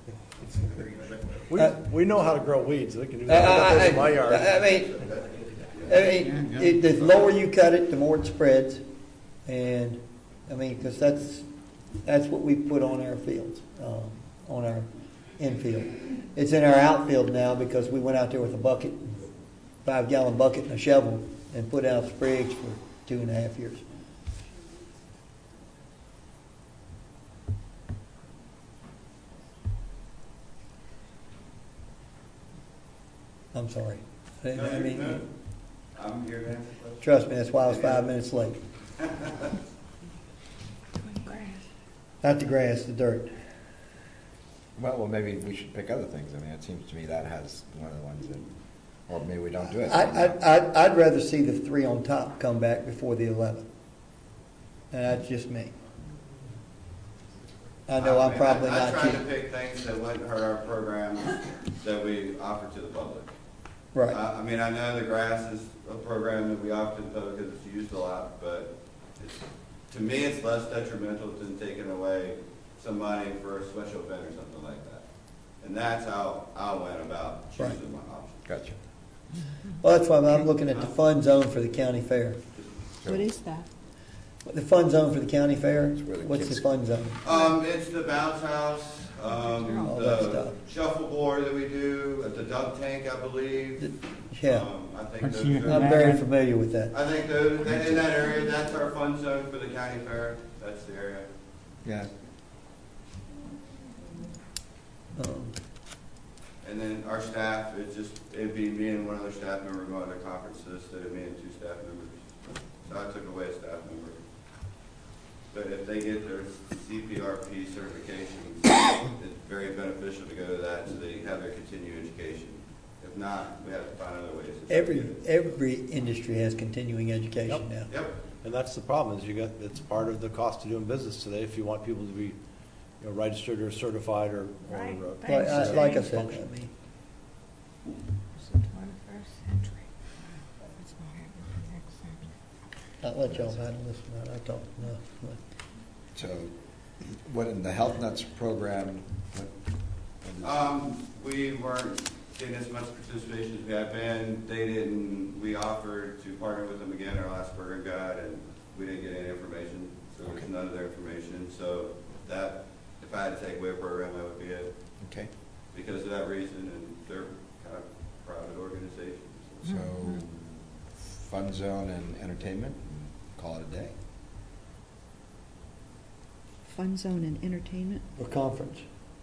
We, Uh, we know how to grow weeds. We can do I, that. That's in my I- yard. I mean, I mean, it, the lower you cut it, the more it spreads. And, I mean, because that's, that's what we put on our fields, um, on our infield. It's in our outfield now because we went out there with a bucket, five gallon bucket and a shovel and put out sprigs for two and a half years. I'm sorry. I No, I you're mean, good. I'm here to answer questions. trust me, that's why I was five minutes late. Not the grass, the dirt. Well, well, maybe we should pick other things. I mean, it seems to me that has one of the ones that, or maybe we don't do it. I, I, I'd, I'd rather see the three on top come back before the eleven. And that's just me. I know I'm mean, probably I- I not tried to cheap. pick things that wouldn't hurt our program that we offer to the public. Right. Uh, I mean, I know the grass is a program that we offer to the public because it's used a lot, but it's, to me, it's less detrimental than taking away some money for a special event or something like that. And that's how I went about choosing Right. my options. Gotcha. Well, that's why I'm looking at the fun zone for the county fair. What is that? The fun zone for the county fair, It's where the what's the kids- fun zone? Um, it's the bounce house, um, All that the stuff. shuffleboard that we do, at the dunk tank, I believe. Yeah, Um, I think Aren't those you- are- I'm very familiar with that. I think those, that- in that area, that's our fun zone for the county fair. That's the area. Yeah. Um, And then our staff, it's just, it'd be me and one other staff member going to conferences, instead of me and two staff members. So I took away a staff member. But if they get their C P R P certifications, it's very beneficial to go to that so they have their continuing education. If not, we have to find other ways. to try to Every, get it. every industry has continuing education now. Yep. And that's the problem, is you got, it's part of the cost of doing business today if you want people to be, you know, registered or certified or, or. Right. uh, Like I, like I said, I function. mean, It's the twenty-first century. It's gonna happen the next century. I'll let y'all handle this one. I talked enough. but- So, what in the Health Nuts program, what? what is- Um, we weren't getting as much participation as we have been. They didn't, we offered to partner with them again, our last program guide, and we didn't get any information. So there's Okay. none of their information. So that, if I had to take away a program, that would be it. Okay, Because of that reason, and they're kind of private organizations. so Fun Zone and Entertainment, call it a day. Fun zone and entertainment? Or conference?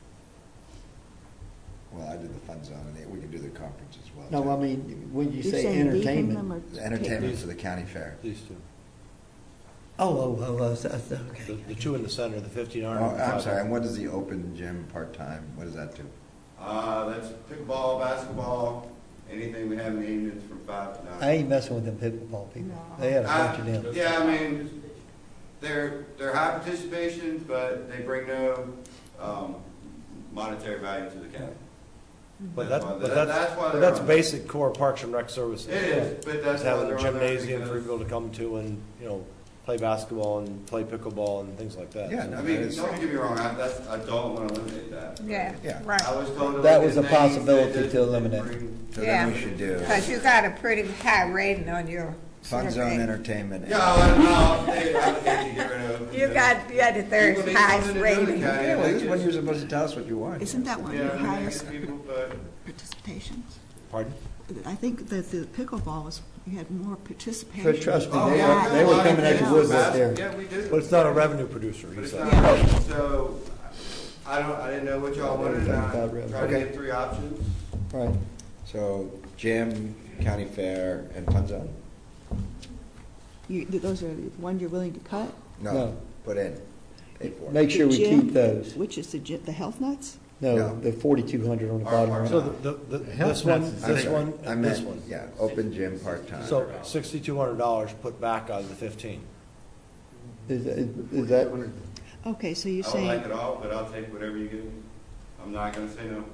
Well, I did the Fun Zone, and we can do the conference as well. No, too. I mean, when you You're say saying leaving them entertainment. or The entertainment These- for the county fair. These two. Oh, oh, oh, oh, so- so- The, okay. the two in the center, the fifteen Oh, hundred. I'm sorry, and what is the open gym part-time, what does that do? Uh, that's pickleball, basketball, anything we have in the evenings from five to nine. I ain't messing with them pickleball people. No. They had a bunch Uh, of them. Yeah, I mean, they're, they're high participation, but they bring no, um, monetary value to the county. But that's, why- but that- that's, that's why but they're that's on. basic core Parks and Rec services. It is, but that's why Having they're a on there gymnasium for because- people to come to and, you know, play basketball and play pickleball and things like that. Yeah, So- no, I mean, That is- don't get me wrong, I, that's, I don't want to eliminate that. Yeah, Yeah. right. I was told to That look was at a things that possibility just to eliminate. bring- So Yeah. then we should do Because you got a pretty high rating on your Fun Zone survey. Entertainment. and- Yeah, I know, I think I would hate to get rid of. You got, you had the third People need highest something to do in the rating. county, Yeah, well, and this is they when just- you're supposed to tell us what you want. Isn't that one of your Yeah, I mean, highest people, but participations? Pardon? I think that the pickleball was, you had more But participation. trust me, Oh, they yeah, were, they were yeah, coming at the yeah, woodwork there. Yeah, we do. But it's not a revenue producer, But he it's said. not, so, I don't, I didn't know what y'all wanted, and I About revenue. tried to Okay. get three options. Right. So gym, county fair, and Fun Zone? You, those are the ones you're willing to cut? No, No. put in, pay for it. Make sure we The gym, keep those. Which is the, gy- the health nuts? No, No. the forty-two hundred on the Our- bottom our- line. So the, the, the- Health this one, nuts is- I'm this sorry, one, I and this meant, one. yeah, open gym part-time. So sixty-two hundred dollars put back out of the fifteen. Is, is is that, Okay, so you're I don't like saying, it all, but I'll take whatever you give me. I'm not gonna say no.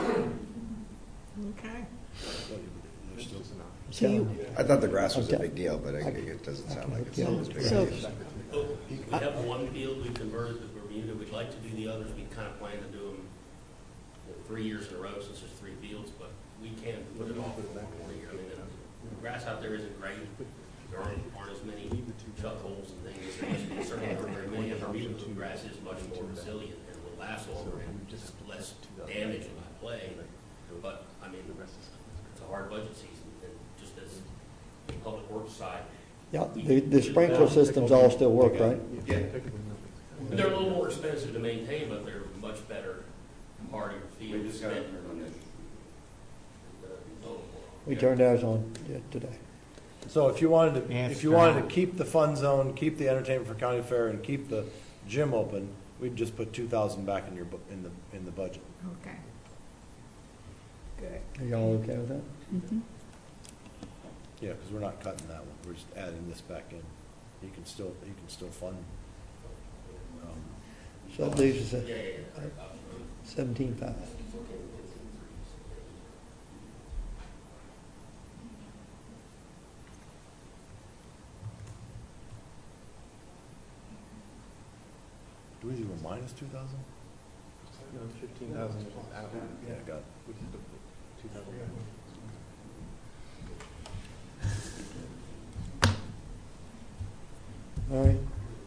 Okay. They're still- so you, I thought the grass was a Okay. big deal, but it I- it doesn't I sound can like help it's you so out. big. So- a deal. We have one field we converted to Bermuda, we'd like to do the others, we kind of plan to do them three years in a row since there's three fields, but we can't put it off for one more year. I mean, the grass out there isn't great, there aren't, aren't as many chuck holes and things, there certainly aren't very many, and Bermuda grass is much more resilient and will last longer and just less damage when you play, but, I mean, it's a hard budget season, and just as the public works side, yeah, the, the sprinkler systems all still work, right? Yeah. and they're a little more expensive to maintain, but they're much better, harder We fields just got to than turn on this. the local. We turned ours on yeah, today. So if you wanted to, Yes, if you wanted to right. keep the fun zone, keep the entertainment for county fair, and keep the gym open, we'd just put two thousand back in your, bu- in the, in the budget. Okay. Good. Are y'all okay with that? mhm. Yeah, because we're not cutting that one, we're just adding this back in. You can still, you can still fund. um, So that leaves us Yeah, at yeah, yeah. seventeen-five. Do we do a minus two thousand? Fifteen thousand out. Yeah, got it. All right.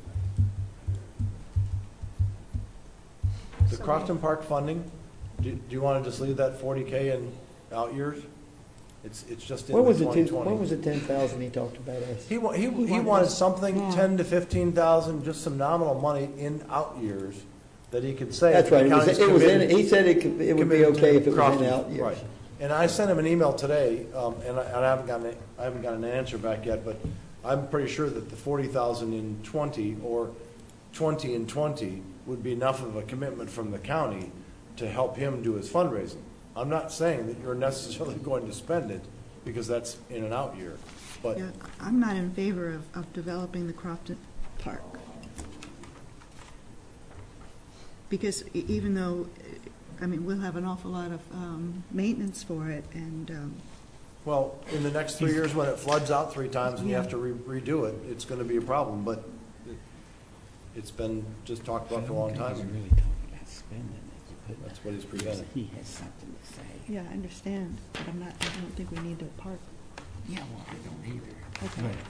The Crofton Park funding, do, do you want to just leave that forty K in out years? It's, it's just in What the was the, twenty two- twenty. what was the ten thousand he talked about us? He wa, he, he wanted wanted us- something, yeah. ten to fifteen thousand, just some nominal money in out years that he could say. That's right, it the was, county's it was in, committed- he said it could, it would be committed to okay if it was Crofton. in out years. Right. And I sent him an email today, um, and I, and I haven't gotten, it- I haven't gotten an answer back yet, but I'm pretty sure that the forty thousand in twenty or twenty in twenty would be enough of a commitment from the county to help him do his fundraising. I'm not saying that you're necessarily going to spend it, because that's in an out year, but Yeah, I'm not in favor of, of developing the Crofton Park. Because e- even though, I mean, we'll have an awful lot of um, maintenance for it, and, um, well, in the next three years, when it floods out three times and you have to re- redo it, it's gonna be a problem, but it- it's been just talked about for a long time. really talking about spending it. That's what he's presented. He has something to say. Yeah, I understand, but I'm not, I don't think we need to park. Yeah, well, I don't either. Okay.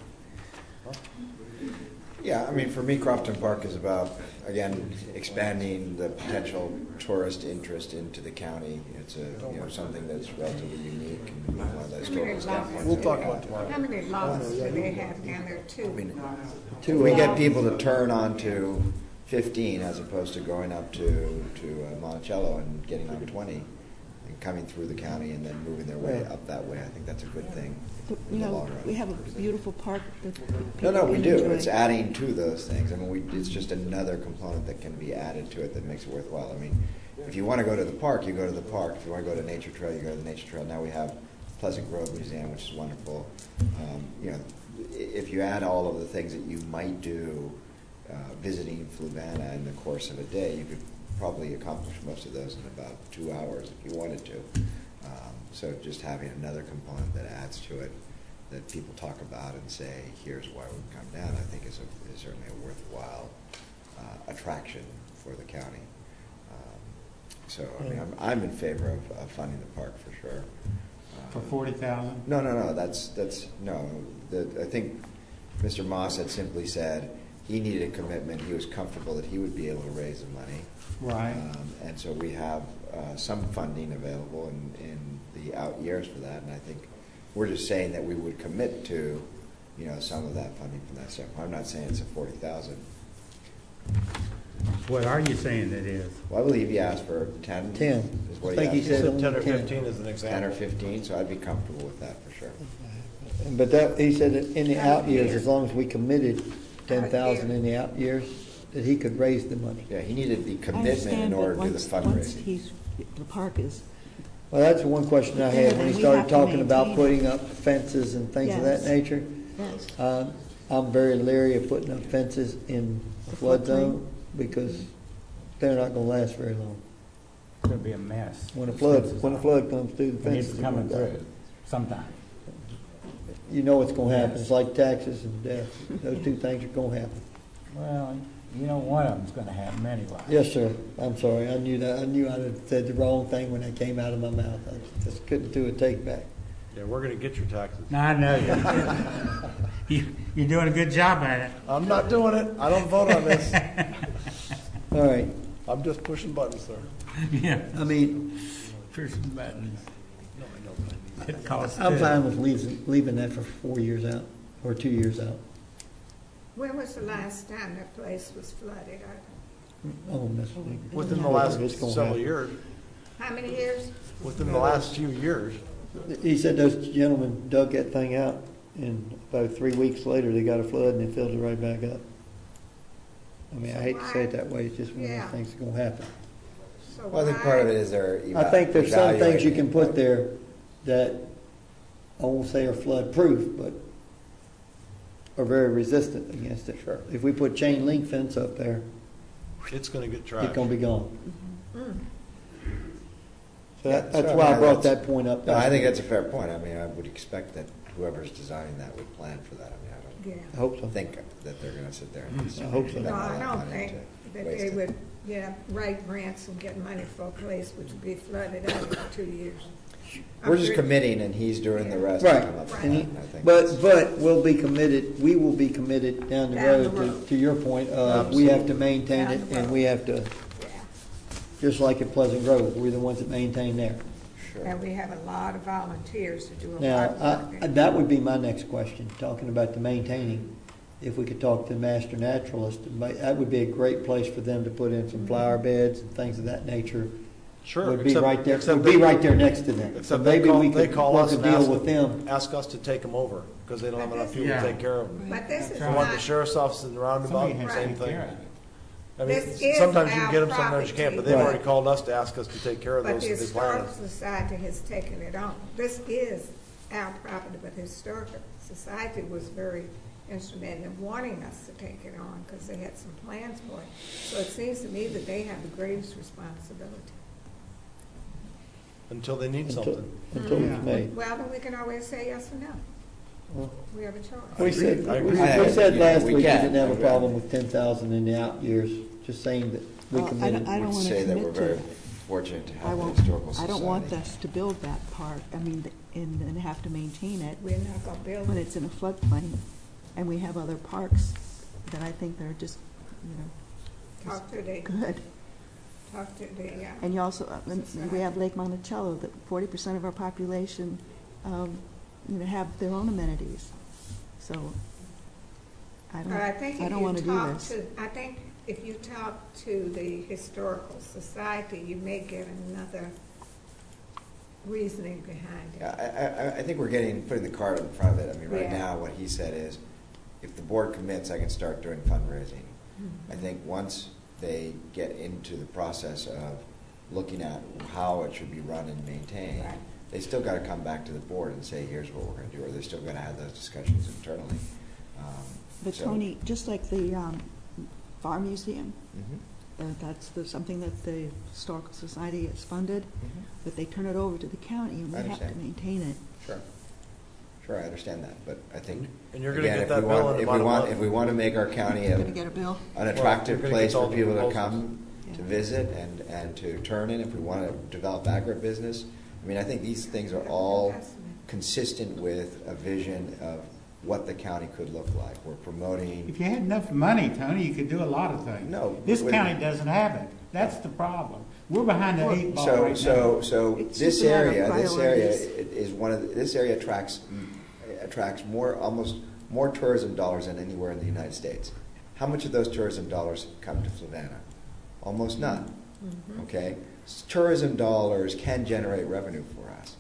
Yeah, I mean, for me, Crofton Park is about, again, expanding the potential tourist interest into the county. It's a, you know, something that's relatively unique and one of those How many historical lots standpoints. We'll do talk they about have? tomorrow. How many lots do they have down there, I too? mean, if we get people to turn on to fifteen as opposed to going up to, to uh, Monticello and getting on twenty and coming through the county and then moving their way up that way, I think that's a good thing The- in You the know, long run. we have a beautiful park that people No, no, we can do. enjoy. It's adding to those things. I mean, we, it's just another component that can be added to it that makes it worthwhile. I mean, if you want to go to the park, you go to the park. If you want to go to Nature Trail, you go to the Nature Trail. Now we have Pleasant Grove Museum, which is wonderful. Um, you know, i- if you add all of the things that you might do uh, visiting Fluvanna in the course of a day, you could probably accomplish most of those in about two hours if you wanted to. Um, so just having another component that adds to it that people talk about and say, here's why we've come down, I think is, a, is certainly a worthwhile uh, attraction for the county. Um, so, I mean, I'm, I'm in favor of, of funding the park for sure. Um, For forty thousand? No, no, no, that's, that's, no. The, I think Mister Moss had simply said he needed a commitment, he was comfortable that he would be able to raise the money. Right. Um, and so we have uh, some funding available in, in the out years for that, and I think we're just saying that we would commit to, you know, some of that funding from that standpoint. I'm not saying it's a forty thousand. What are you saying it is? Well, I believe he asked for ten. ten. Is what I think he asked He for. said said ten or ten. fifteen as an example. Ten or fifteen, so I'd be comfortable with that for sure. But that, he said that in the out years, as long as we committed ten thousand in the out years, that he could raise the money. Yeah, he needed the I commitment understand, in but order to do the once- Once fundraising. he's, the park is, Well, that's one question I had, when he We started have to talking about maintain putting up fences and things of that Yes. nature. yes, Um, I'm very leery of putting up fences in the The flood floodplain. zone, because they're not gonna last very long. It's gonna be a mess. When a flood, when a flood comes through, the When it's fences are coming gonna go. through, sometime. You know what's gonna happen, it's like taxes and death, those two things are gonna happen. Well, you know, one of them's gonna happen anyway. Yes, sir, I'm sorry, I knew that, I knew I had said the wrong thing when that came out of my mouth, I just couldn't do a take back. Yeah, we're gonna get your taxes. No, I know you. you. You're doing a good job at it. I'm not doing it. I don't vote on this. All right, I'm just pushing buttons, sir. Yeah. I mean, Pushing buttons. It costs I'm two. fine with leaving, leaving that for four years out, or two years out. When was the last time that place was flooded? Uh, Oh, Miss Within the last It's gonna several happen. years, How many years? within the last few years. He said those gentlemen dug that thing out, and about three weeks later, they got a flood and they filled it right back up. I mean, I hate to say it that way, it's just one of Yeah. those things that's gonna happen. So Well, I think part of why- it is their I think there's some things you evaluating. can put there that, I won't say are flood-proof, but are very resistant against it. Sure. If we put chain link fence up there, It's gonna get it's trashed. gonna be gone. Mm. So Yeah, that, so, that's I why mean, I brought that's- that point up. No, I think that's a fair point. I mean, I would expect that whoever's designing that would plan for that. I mean, I Yeah. I hope so. don't think that they're gonna sit there and. I hope so. spend No, all I that don't money think to that waste they it. would, yeah, write grants and get money for a place which would be flooded out in two years. We're just I'm committing and he's doing the rest to Right. come up with And that. he- and I think But, that's- but we'll be committed, we will be committed down the Down the road, to, road. to your point, uh, we have to maintain Down it the and road. we have to, Yeah, just like at Pleasant Grove, we're the ones that maintain there. Sure. and we have a lot of volunteers to do a Now, lot of I, work. that would be my next question, talking about the maintaining. If we could talk to the master naturalist, it might- that would be a great place for them to put in some flower beds and things of that nature. Sure. Would be except- right there, except would be they- right there next to them. So Except they maybe call, we they could call work us a and deal ask, with them. ask us to take them over, because they don't have But enough this- people to Yeah. take care of them. But this is That's They right. want the not, sheriff's office in the roundabout, Somebody has to same take thing. care of it. I mean, This is sometimes you our can get them, sometimes you can't, but they've property. already called us to ask us to take care of but those the if they plan Historical it. Society has taken it on. This is our property, but the Historical Society was very instrumental in wanting us to take it on because they had some plans for it. So it seems to me that they have the greatest responsibility. Until they need Until, something. until Yeah. it's made. Well, then we can always say yes or no. We have a choice. We said, I we agree. we said Yeah, last we week we can. didn't have a Okay. problem with ten thousand in the out years, just saying that we Well, I committed. don't- I don't Would wanna say that we're commit to very that. fortunate to I have the won't, historical I society. don't want us to build that park, I mean, the- and then have to maintain it We're not gonna build when it. it's in a floodplain. And we have other parks that I think they're just, you know, Talk to the, good. talk to the, uh, And you also, uh, and we have Lake Monticello, that forty percent of our population, um, you know, have their own amenities. So, I don't, but I think I if don't you want to do talk this. to, I think if you talk to the Historical Society, you may get another reasoning behind it. Yeah, I, I, I think we're getting, putting the cart in front of it. I mean, right Yeah. now, what he said is, if the board commits, I can start doing fundraising. Mhm. I think once they get into the process of looking at how it should be run and maintained, Right. they still got to come back to the board and say, here's what we're going to do, or they're still going to have those discussions internally. Um, But so- Tony, just like the um, Farm Museum, Mhm, uh, that's the, something that the Historical Society has funded, mhm. but they turn it over to the county and we I have to understand. maintain it. Sure. Sure, I understand that, but I think, And you're gonna again, get if that we bill want, in if about we a want, month. if we want to make our county a, Going to get a bill? an attractive Well, we're gonna place get all for the people to proposals. come to Yeah. visit and, and to turn in, if we want to develop agribusiness. I mean, I think these things are all consistent with a vision of what the county could look like. We're promoting, If you had enough money, Tony, you could do a lot of things. No, This wait a county minute. doesn't have it. That's the problem. We're behind the eight ball so, right so, now. so It's this just a matter of area, this area priorities. i- is one of, the- this area attracts, attracts more, almost more tourism dollars than anywhere in the United States. How much of those tourism dollars come to Flavanna? Almost none. Mhm. Okay? S- Tourism dollars can generate revenue for us.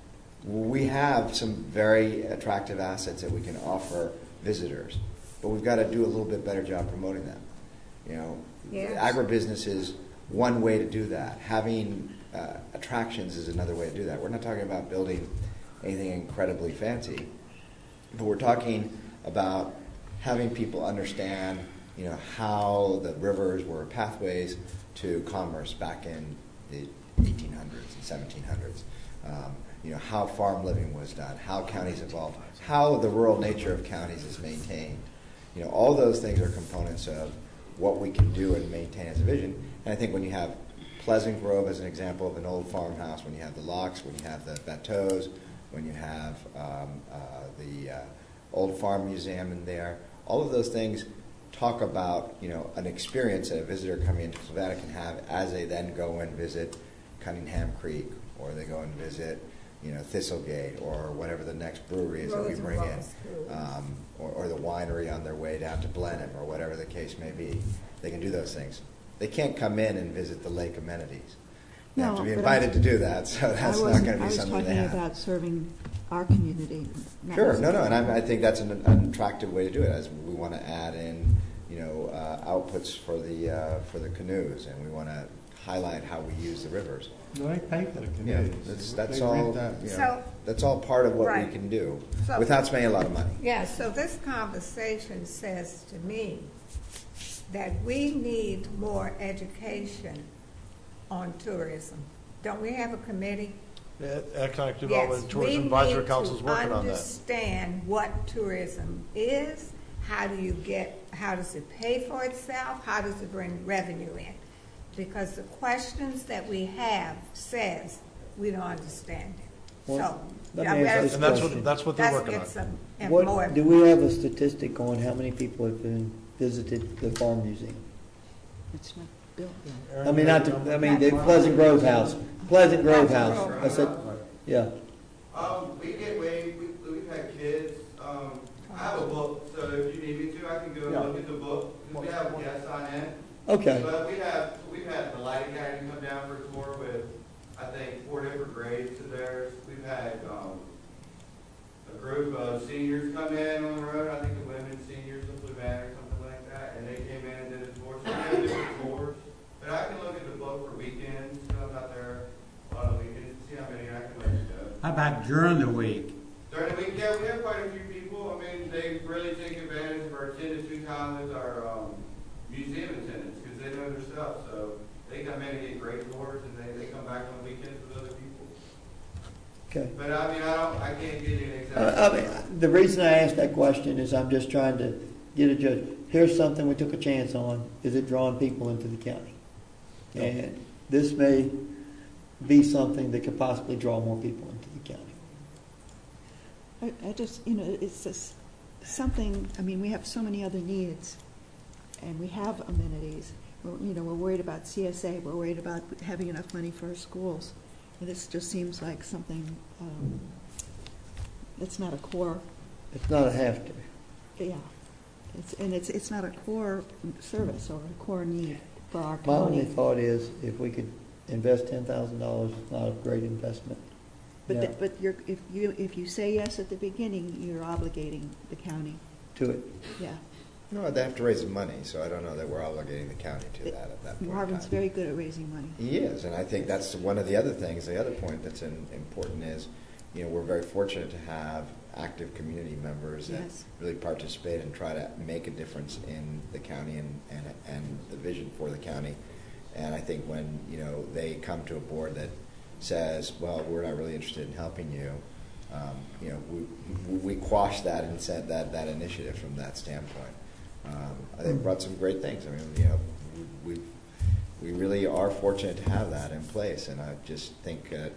We have some very attractive assets that we can offer visitors, but we've got to do a little bit better job promoting them. You know, Yes. agribusiness is one way to do that. Having uh, attractions is another way to do that. We're not talking about building anything incredibly fancy, but we're talking about having people understand, you know, how the rivers were pathways to commerce back in the eighteen hundreds and seventeen hundreds. Um, you know, how farm living was done, how counties evolved, how the rural nature of counties is maintained. You know, all those things are components of what we can do and maintain as a vision. And I think when you have Pleasant Grove as an example of an old farmhouse, when you have the locks, when you have the bateaus, when you have um, uh, the uh, old farm museum in there, all of those things talk about, you know, an experience that a visitor coming into Flavanna can have as they then go and visit Cunningham Creek, or they go and visit, you know, Thistlegate, or whatever the next brewery is that we Rose and bring in, Rose Brewery. um, or, or the winery on their way down to Blenheim, or whatever the case may be. They can do those things. They can't come in and visit the lake amenities. They have No, to be but invited I- to do that, so that's I not wasn't- going to be something they I was have. talking about serving our community. not Sure, no, necessarily- no, and I, I think that's an, an attractive way to do it, as we want to add in, you know, uh, outputs for the, uh, for the canoes, and we want to highlight how we use the rivers. No, they pay for the Yeah, canoes. that's, They that's rent all, that. you know, So- that's all part of what we Right. can do, So- without spending a lot of money. Yeah, so this conversation says to me that we need more education on tourism. Don't we have a committee? Yeah, Economic Development and Tourism Yes, Advisory Council is working on we need to that. understand what tourism is, how do you get, how does it pay for itself, how does it bring revenue in? Because the questions that we have says we don't understand it. Well, So, let I me ask better- this And that's question. what, that's what they're let's working on. get some and more. What, do we have a statistic on how many people have been visited the farm museum? It's not built yet. I mean, not, the- I mean, the Pleasant Grove House, Pleasant Grove House, I said, yeah. Um, we get way, we, we've had kids, um, I have a book, so if you need me to, I can go and Yeah. look at the book. We have guests on in. Okay, But we have, we've had the lighting academy come down for a tour with, I think, four different grades to theirs. We've had, um, a group of seniors come in on the road, I think the women seniors of Flavanna or something like that, and they came in and did a tour. So we have different tours. But I can look at the book for weekends, because I'm not there a lot of weekends, see how many I can let you know. How about during the week? During the week, yeah, we have quite a few people. I mean, they really take advantage of our attendance two times as our um, museum attendants because they know their stuff. So they come in and get great tours, and they, they come back on the weekends with other people. Okay. But I mean, I don't, I can't give you an exact. Uh, I mean, the reason I asked that question is I'm just trying to get a judge. Here's something we took a chance on. Is it drawing people into the county? No. And this may be something that could possibly draw more people into the county. I, I just, you know, it's just something, I mean, we have so many other needs, and we have amenities. We're, you know, we're worried about C S A, we're worried about having enough money for our schools. And this just seems like something um, that's not a core, It's not a have to. yeah. It's, and it's, it's not a core service or a core need for our My only county. thought is if we could invest ten thousand dollars, it's not a great investment. But, Now, the- but you're, if you, if you say yes at the beginning, you're obligating the county, to it. yeah. No, they have to raise the money, so I don't know that we're obligating the county to that at that point in Marvin's time. very good at raising money. He is, and I think that's one of the other things, the other point that's in, important is, you know, we're very fortunate to have active community members that Yes. really participate and try to make a difference in the county and, and, and the vision for the county. And I think when, you know, they come to a board that says, well, we're not really interested in helping you, um, you know, we, we quash that and set that, that initiative from that standpoint. Um, I think brought some great things. I mean, you know, we, we we really are fortunate to have that in place, and I just think that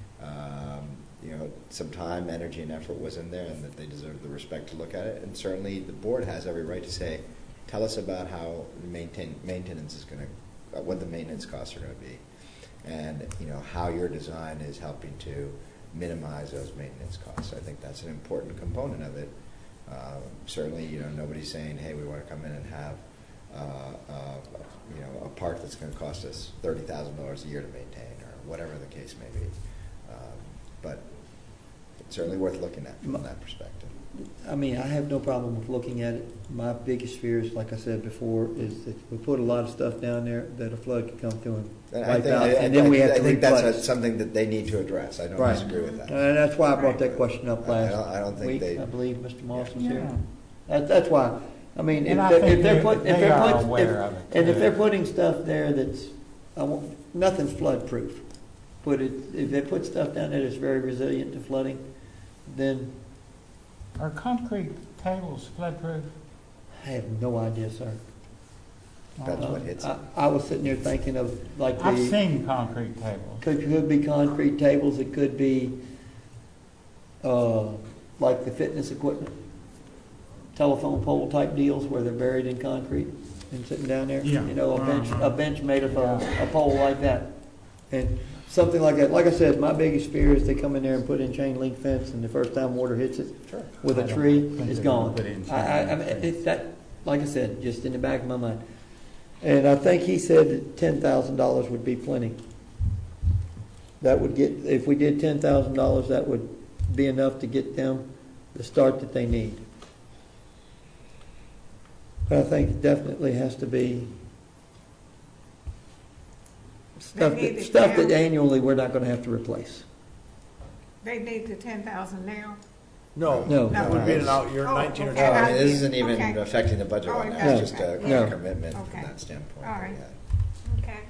um, you know, some time, energy, and effort was in there, and that they deserve the respect to look at it. And certainly, the board has every right to say, tell us about how maintain maintenance is going to, uh, what the maintenance costs are going to be, and you know how your design is helping to minimize those maintenance costs. I think that's an important component of it. Uh, certainly, you know, nobody's saying, hey, we want to come in and have, uh, uh, you know, a park that's going to cost us thirty thousand dollars a year to maintain, or whatever the case may be. Um, but it's certainly worth looking at from that perspective. I mean, I have no problem with looking at it. My biggest fear is, like I said before, is that we put a lot of stuff down there that a flood could come through and And I wipe think, out, I, and then we I, have I to think that's a, replace. something that they need to address. I don't Right. disagree with that. And that's why I brought that question up I- I last don't- I don't think week. they- I believe Mister Moss was Yeah. here. That, that's why. I mean, if And I they're, think if they're they- put, if they they're are put, aware if- of it, and if too. they're putting stuff there that's, I won't, nothing's flood proof. But it, if they put stuff down there that's very resilient to flooding, then Are concrete tables flood-proof? I have no idea, sir. That's Uh, what hits I, it. I was sitting there thinking of like I've the, seen concrete tables. could, could be concrete tables, it could be, uh, like the fitness equipment, telephone pole type deals where they're buried in concrete and sitting down there. Yeah. You know, a bench, Uh-huh. a bench made of a, Yeah. a pole like that. And something like that. Like I said, my biggest fear is they come in there and put in chain link fence, and the first time water hits it Sure. with I a don't tree, think it's they gone. put in I, I, I chain mean, link it's that, like I said, just in the back of my mind. And I think he said that ten thousand dollars would be plenty. That would get, if we did ten thousand dollars, that would be enough to get them the start that they need. But I think it definitely has to be stuff They need that, it stuff that now. annually we're not gonna have to replace. They need the ten thousand now? No. No. It would be an out year, Oh, nineteen or okay. No, twenty. I mean, this isn't even Okay. affecting the budget Oh, right it now. It's doesn't. just a No. commitment from Okay. that standpoint. All right. Yeah. Okay.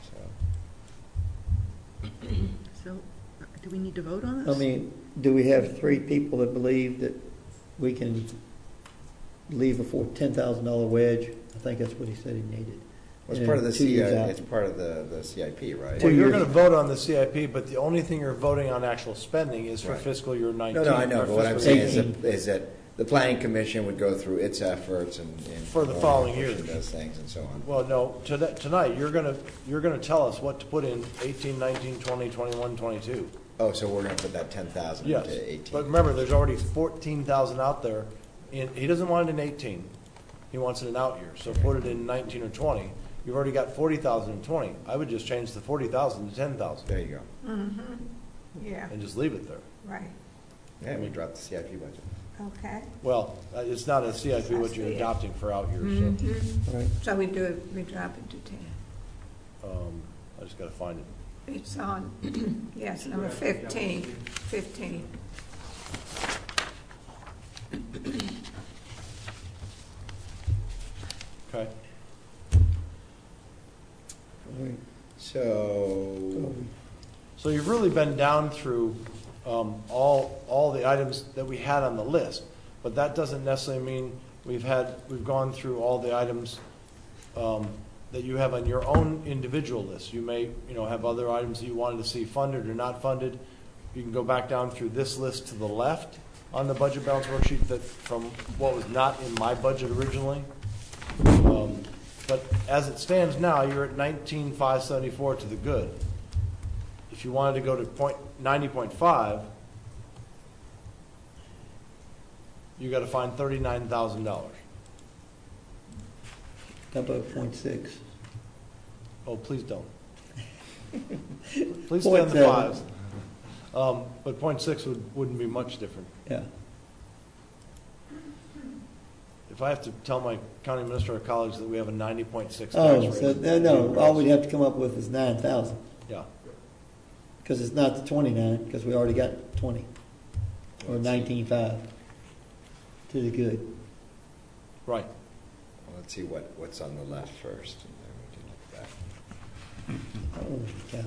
So. So, do we need to vote on this? I mean, do we have three people that believe that we can leave a four, ten thousand dollar wedge? I think that's what he said he needed. Well, it's And part of the two years C I, out. it's part of the, the C I P, right? Well, Two you're years. gonna vote on the C I P, but the only thing you're voting on actual spending is for Right. fiscal year nineteen. No, no, I know, or but what I'm fiscal saying year is eighteen. that, is that the planning commission would go through its efforts and. and For the following pushing years. Those things and so on. Well, no, tonight, tonight, you're gonna, you're gonna tell us what to put in eighteen, nineteen, twenty, twenty-one, twenty-two. Oh, so we're gonna put that ten thousand Yes, into eighteen? but remember, there's already fourteen thousand out there, in, he doesn't want it in eighteen, he wants it in out year, so put it in nineteen or twenty. You've already got forty thousand in twenty, I would just change the forty thousand to ten thousand, There you go. Mm-hmm, yeah, and just leave it there. right, Yeah, we dropped the C I P budget. okay. Well, uh, it's not a C I P what you're I see it. adopting for out years, Mhm. Right. So we do it, we drop it to ten. so, um, I just gotta find it. It's on, yes, number fifteen, fifteen. Okay, So, so you've really been down through um, all, all the items that we had on the list. But that doesn't necessarily mean we've had, we've gone through all the items um, that you have on your own individual list. You may, you know, have other items that you wanted to see funded or not funded. You can go back down through this list to the left on the budget balance worksheet that from what was not in my budget originally. Um, but as it stands now, you're at nineteen five seventy-four to the good. If you wanted to go to point ninety point five, you got to find thirty-nine thousand dollars. How about point six? Oh, please don't. Please stay Point on the seven. fives. Um, but point six would, wouldn't be much different. Yeah. If I have to tell my county administrator colleagues that we have a ninety point six tax Oh, rate. so, no, no, all we'd have to come up with is nine thousand, Yeah. because it's not the twenty-nine, because we already got twenty, or nineteen-five, to the good. Right. Well, let's see what, what's on the left first, and then we can look back. Holy cow.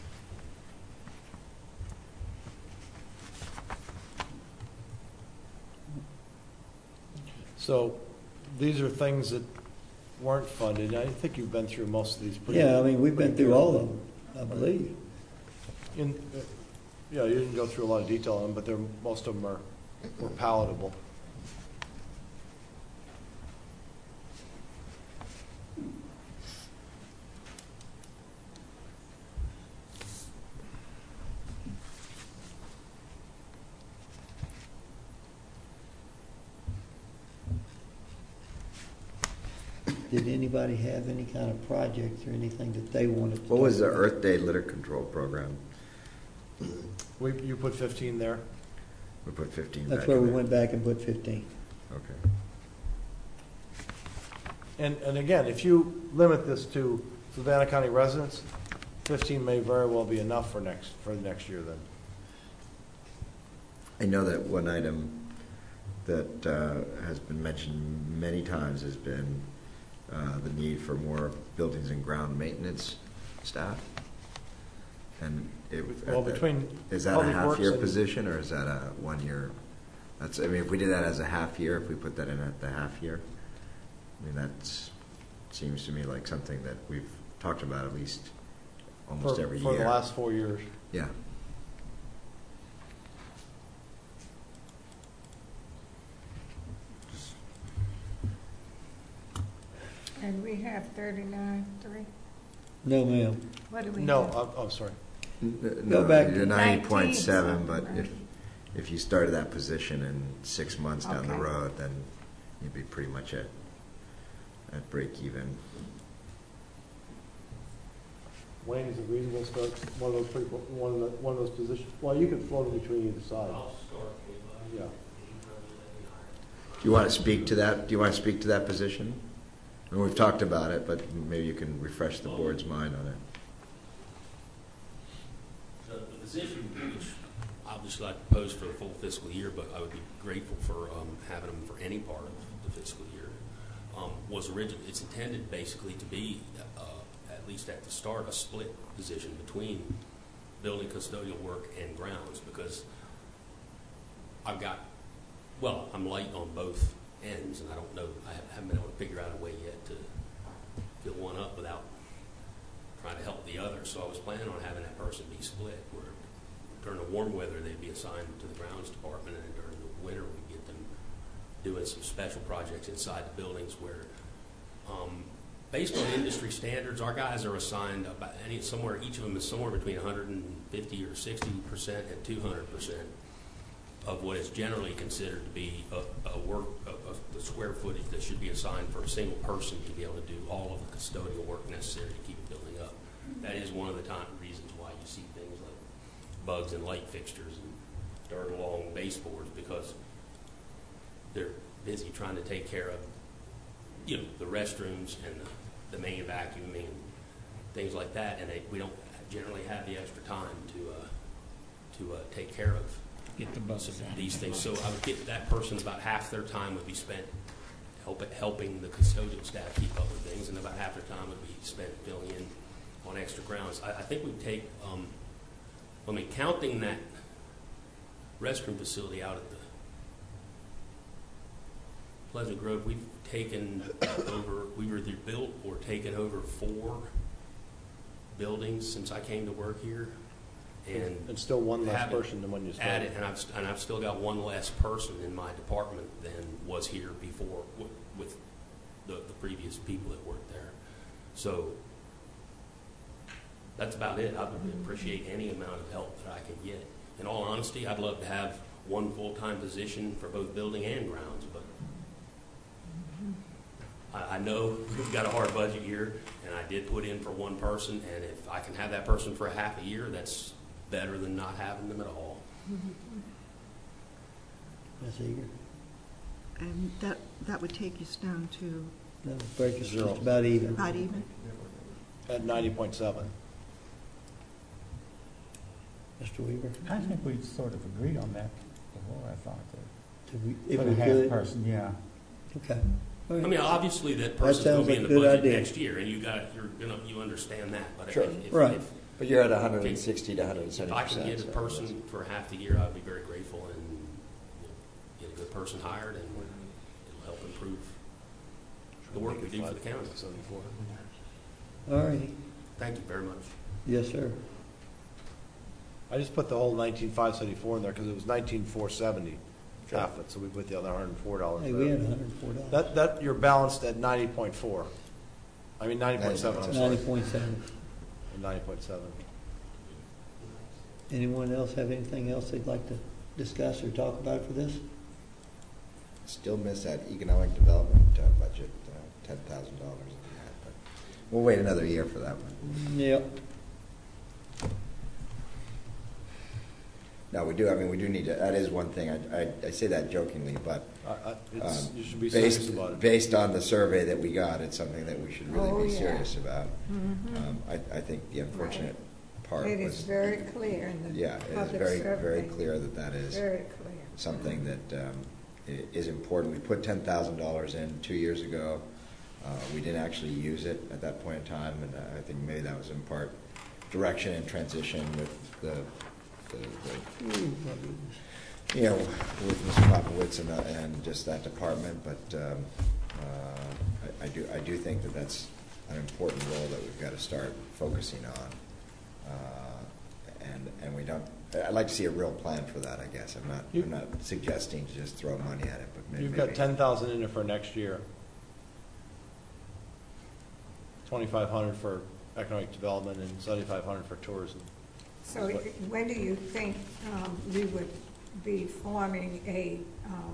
So these are things that weren't funded. I think you've been through most of these pretty. Yeah, I mean, we've been pretty through all carefully. of them, I believe. In, uh, yeah, you didn't go through a lot of detail on them, but they're, most of them are, were palatable. Did anybody have any kind of projects or anything that they wanted to? What was the talk about? Earth Day litter control program? We, you put fifteen there? We put fifteen back That's where in we there. went back and put fifteen. Okay. And, and again, if you limit this to Savannah County residents, fifteen may very well be enough for next, for the next year then. I know that one item that uh, has been mentioned many times has been uh, the need for more buildings and ground maintenance staff. And it, Well, between is that a Public Works half-year and- position, or is that a one-year? That's, I mean, if we did that as a half-year, if we put that in at the half-year, I mean, that seems to me like something that we've talked about at least almost For- every For year. the last four years. Yeah. And we have thirty-nine, three. No, ma'am. What do we No, have? I'm, I'm sorry. N- Go no, back you're to ninety point seven, nineteen but something, if, right? if you started that position in six months down the Okay. road, then you'd be pretty much at, at break even. Wayne, is it reasonable to start one of those people, one of the, one of those positions? Well, you can float them between either side. I'll start anybody. Yeah. Do you want to speak to that? Do you want to speak to that position? I mean, we've talked about it, but maybe you can refresh the board's mind on it. The the position, which obviously I proposed for the full fiscal year, but I would be grateful for um, having them for any part of the fiscal year, um, was originally, it's intended basically to be, uh, at least at the start, a split position between building custodial work and grounds, because I've got, well, I'm light on both ends, and I don't know, I haven't been able to figure out a way yet to fill one up without trying to help the other. So I was planning on having that person be split, where during the warm weather they'd be assigned to the grounds department, and then during the winter we'd get them doing some special projects inside the buildings where, um, based on industry standards, our guys are assigned about any, somewhere, each of them is somewhere between one hundred fifty or sixty percent and two hundred percent of what is generally considered to be a, a work, of the square footage that should be assigned for a single person to be able to do all of the custodial work necessary to keep a building up. That is one of the time reasons why you see things like bugs and light fixtures and dirt along baseboards, because they're busy trying to take care of, you know, the restrooms and the, the main vacuuming and things like that, and they, we don't generally have the extra time to uh, to uh, take care of Get the bugs some out. of these things. So I would get that person, about half their time would be spent help, helping the custodial staff keep up with things, and about half their time would be spent filling in on extra grounds. I, I think we take, um, I mean, counting that restroom facility out at the Pleasant Grove, we've taken over, we were either built or taken over four buildings since I came to work here. And And still one less haven't person than when you started. added, and I've, and I've still got one less person in my department than was here before with, with the, the previous people that worked there. So that's about it. I would appreciate any amount of help that I can get. In all honesty, I'd love to have one full-time position for both building and grounds, but I, I know we've got a hard budget year, and I did put in for one person, and if I can have that person for a half a year, that's better than not having them at all. Miz Eager? And that, that would take us down to That would break us Zero. just about even. about even. At ninety point seven. Mister Weaver? I think we sort of agreed on that before, I thought, that Did we- If for we the half could? person, yeah. Okay. All I right. mean, obviously, that person's sounds gonna be like in a the good budget idea. next year, and you got, you're gonna, you understand that, but if, Sure. if, Right. if But you're at hundred and sixty to hundred and if seventy I percent. can get a person for half the year, I'd be very grateful, and you know, get a good person hired, and it'll help improve the work we do for the county. All righty. Thank you very much. Yes, sir. I just put the whole nineteen five seventy-four in there because it was nineteen four seventy, Sure. half it, so we put the other hundred and four dollars Hey, there. we had hundred and four dollars. That, that, you're balanced at ninety point four. I mean, ninety point seven, I'm sorry. Ninety point seven. Ninety point seven. Anyone else have anything else they'd like to discuss or talk about for this? Still miss that economic development uh, budget, uh, ten thousand dollars in that, but we'll wait another year for that one. Yep. No, we do, I mean, we do need to, that is one thing, I, I, I say that jokingly, but I, I, it's, um, you should be serious based, about it. based on the survey that we got, it's something that we should Oh, really be yeah. serious about. Mhm. Um, I, I think the unfortunate part It was. is very clear in the Yeah, it is public very, survey. very clear that that is Very clear. something that um, i- is important. We put ten thousand dollars in two years ago. Uh, We didn't actually use it at that point in time, and uh, I think maybe that was in part direction and transition with the, the- the, you know, with Mister Popowitz and, uh, and just that department, but um, uh, I I do, I do think that that's an important role that we've got to start focusing on. Uh, And, and we don't, I'd like to see a real plan for that, I guess. I'm not, You- I'm not suggesting to just throw money at it, but maybe. You've got ten thousand in there for next year. Twenty-five hundred for economic development and seventy-five hundred for tourism. So when do you think um, we would be forming a um,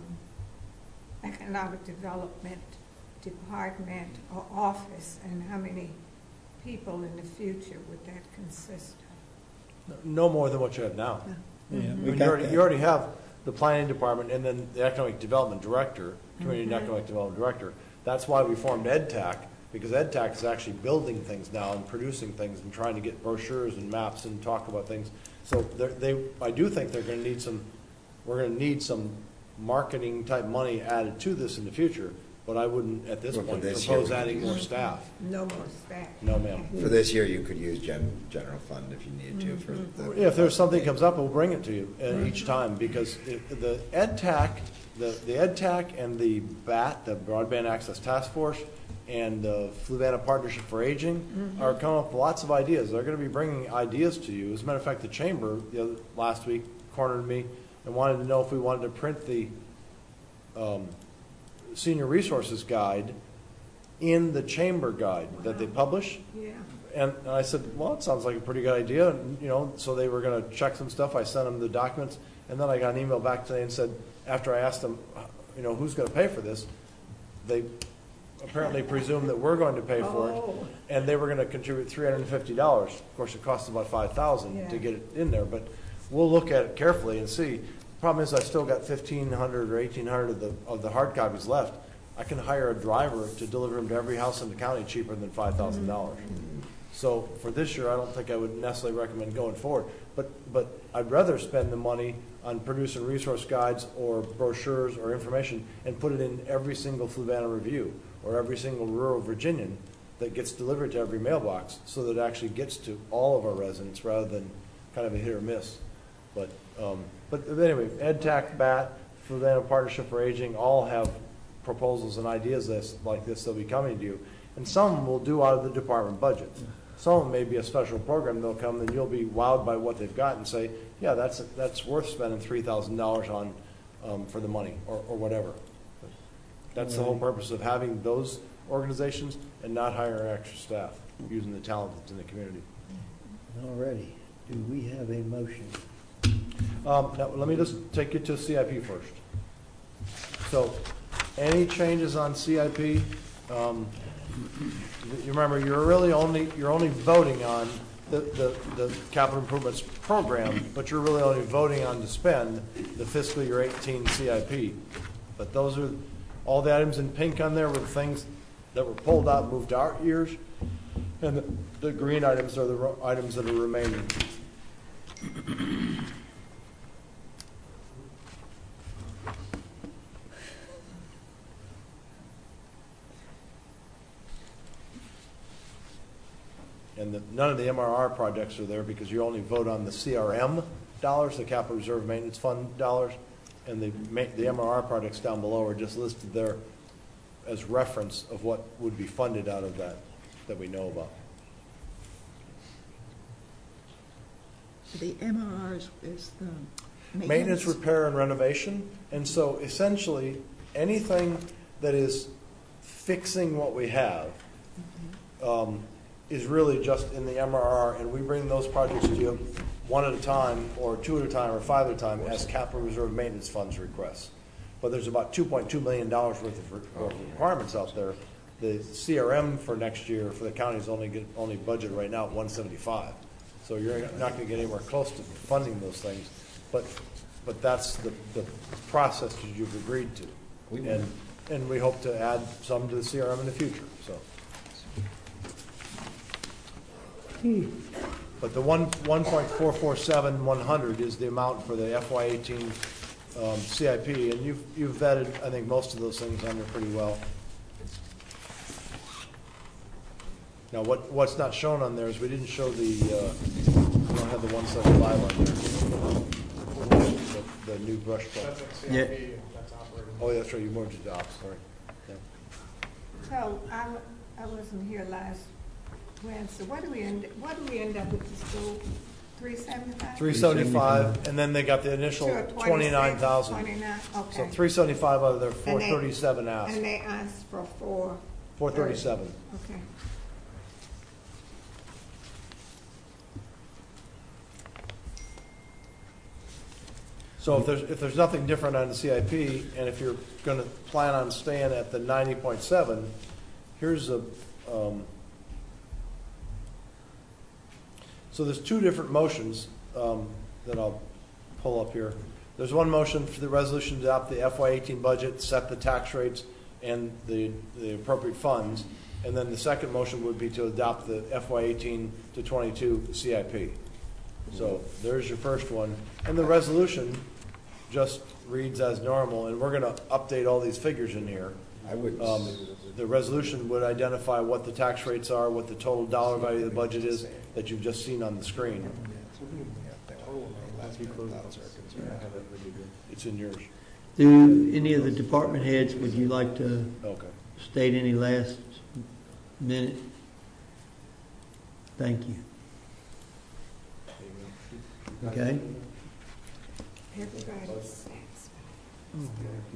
economic development department or office, and how many people in the future would that consist of? No more than what you have now. Yeah, I we mean, you got already, that. you already have the planning department and then the economic development director, community and Mhm. economic development director. That's why we formed Ed TAC, because Ed TAC is actually building things now and producing things and trying to get brochures and maps and talk about things. So they're- they, I do think they're gonna need some, we're gonna need some marketing type money added to this in the future, but I wouldn't at this Well, for point this year, propose we could adding use- more staff. No more staff? No, ma'am. For this year, you could use gen, general fund if you needed to for the. If there's something comes up, we'll bring it to you uh, each time, because it- the Ed TAC, the, the Ed TAC and the B A T, the Broadband Access Task Force, and the Fluvanna Partnership for Aging are coming up with lots of ideas. They're gonna be bringing ideas to you. As a matter of fact, the Chamber, the other, last week, cornered me and wanted to know if we wanted to print the, um, Senior Resources Guide in the Chamber Guide that they publish. Yeah. And and I said, well, it sounds like a pretty good idea, and, you know, so they were gonna check some stuff, I sent them the documents, and then I got an email back today and said, after I asked them, you know, who's gonna pay for this, they apparently presumed that we're going to pay for it, Oh. and they were gonna contribute three hundred and fifty dollars. Of course, it costs about five thousand Yeah. to get it in there, but we'll look at it carefully and see. Problem is, I still got fifteen hundred or eighteen hundred of the, of the hard copies left. I can hire a driver to deliver them to every house in the county cheaper than five thousand dollars. So for this year, I don't think I would necessarily recommend going forward. But, but I'd rather spend the money on producing resource guides or brochures or information and put it in every single Fluvanna Review or every single rural Virginian that gets delivered to every mailbox, so that it actually gets to all of our residents rather than kind of a hit or miss. But um, But anyway, Ed TAC, B A T, Fluvanna Partnership for Aging, all have proposals and ideas this, like this that'll be coming to you. And some will do out of the department budgets. Some may be a special program they'll come, then you'll be wowed by what they've got and say, yeah, that's, that's worth spending three thousand dollars on um, for the money, or, or whatever. That's the whole purpose of having those organizations and not hiring extra staff, using the talent that's in the community. Alrighty, do we have a motion? Um, now, let me just take you to C I P first. So, any changes on C I P, um, you remember, you're really only, you're only voting on the, the, the capital improvements program, but you're really only voting on to spend the fiscal year eighteen C I P. But those are, all the items in pink on there were the things that were pulled out, moved to out years, and the, the green items are the ro- items that are remaining. And the, none of the M R R projects are there because you only vote on the C R M dollars, the Capital Reserve Maintenance Fund dollars, and the, ma- the M R R projects down below are just listed there as reference of what would be funded out of that, that we know about. The M R R is, is the maintenance. Maintenance, repair, and renovation. And so essentially, anything that is fixing what we have um, is really just in the M R R, and we bring those projects to you one at a time, or two at a time, or five at a time as capital reserve maintenance funds requests. But there's about two point two million dollars worth of, re- of requirements out there. The C R M for next year for the county is only get, only budget right now at one seventy-five. So you're not going to get anywhere close to funding those things. But but that's the, the process that you've agreed to. And and we hope to add some to the C R M in the future. So. But the one one point four four seven one hundred is the amount for the F Y eighteen um, C I P, and you've you've vetted I think most of those things on there pretty well. Now what what's not shown on there is we didn't show the uh, we don't have the one seventy-five on there. The, the new brush truck. That's at C I P, Yeah. that's operating. Oh, that's right. You moved it to ops. Sorry. Yeah. So I, w- I wasn't here last Wednesday. What do we end, what do we end up with the school? Three seventy-five? Three seventy-five, and then they got the initial twenty-nine thousand. Twenty-nine, okay. So three seventy-five out of their four And they- thirty-seven asked. And they asked for four. Four thirty-seven. Okay. So if there's, if there's nothing different on the C I P, and if you're gonna plan on staying at the ninety point seven, here's a, um, so there's two different motions, um, that I'll pull up here. There's one motion for the resolution to adopt the F Y eighteen budget, set the tax rates and the, the appropriate funds. And then the second motion would be to adopt the F Y eighteen to twenty-two C I P. So there's your first one. And the resolution just reads as normal, and we're gonna update all these figures in here. I would, Um, the resolution would identify what the tax rates are, what the total dollar value of the budget is that you've just seen on the screen. It's in yours. Do any of the department heads, would you like to Okay. state any last minute? Thank you. Okay? Everybody's satisfied.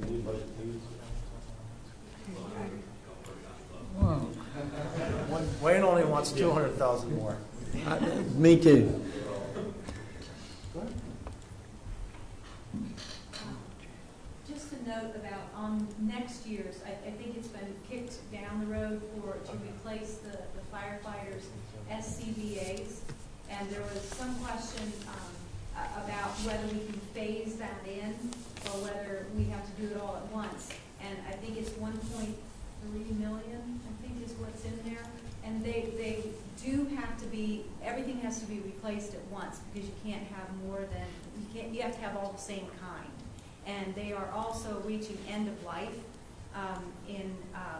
Wayne only wants two hundred thousand more. I- Me too. Just a note about on next year's, I, I think it's been kicked down the road for, to replace the, the firefighters' S C B As. And there was some question, um, a- about whether we can phase that in or whether we have to do it all at once. And I think it's one point three million, I think is what's in there. And they, they do have to be, everything has to be replaced at once because you can't have more than, you can't, you have to have all the same kind. And they are also reaching end of life um, in um,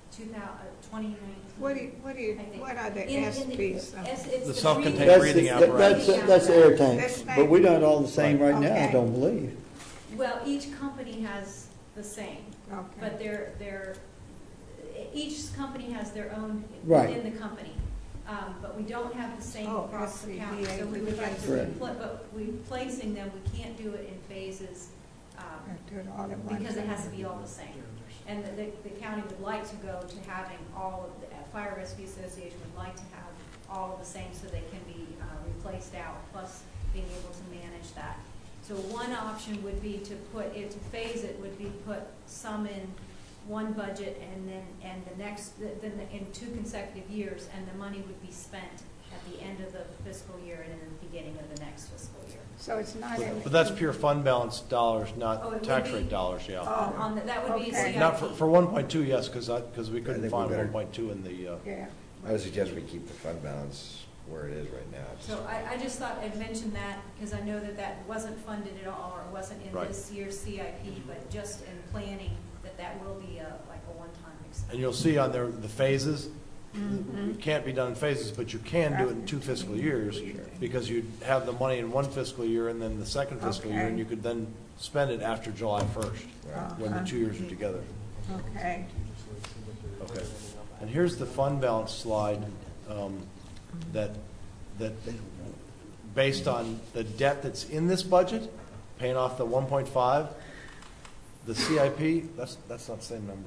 two thousand, twenty nineteen. What do you, what do you, I think. what are the In- in S the- Ps? S- it's The the self-contained breathing- breathing That's, apparatus. that's, that's the air That's tanks, fine. but we don't all the same right now, I Okay. don't believe. Well, each company has the same, Okay. but they're, they're, each company has their own Right. within the company. Um, but we don't have the same Oh, across the county, S C B A so we would like to, Correct. repl- but we placing them, we can't do it in phases, um, Do it all at one because it time. has to be all the same. And the, the, the county would like to go to having all of the, uh, Fire Rescue Association would like to have all of the same so they can be, uh, replaced out, plus being able to manage that. So one option would be to put, it to phase it would be put some in one budget and then, and the next, then the- in two consecutive years, and the money would be spent at the end of the fiscal year and in the beginning of the next fiscal year. So it's not in. But that's pure fund balance dollars, Oh, it not would tax be- rate dollars, yeah. On, on the, that would be a Okay. C I P. Not for, for one point two, yes, because I, because we I couldn't think we find better- one point two in the, uh, Yeah. I would suggest we keep the fund balance where it is right now. It's- So I, I just thought I'd mention that, because I know that that wasn't funded at all, or it wasn't in Right. this year's C I P, but just in planning, that that will be a, like a one-time expense. and you'll see on there the phases. Mm-hmm. It can't be done in phases, but you can do it in two fiscal years, because you'd have the money in one fiscal year and then the second fiscal year, and you could then spend it after July first, when the Uh-huh. two years are together. Okay. Okay. And here's the fund balance slide, um, that, that, based on the debt that's in this budget, paying off the one point five, the C I P, that's, that's not the same number.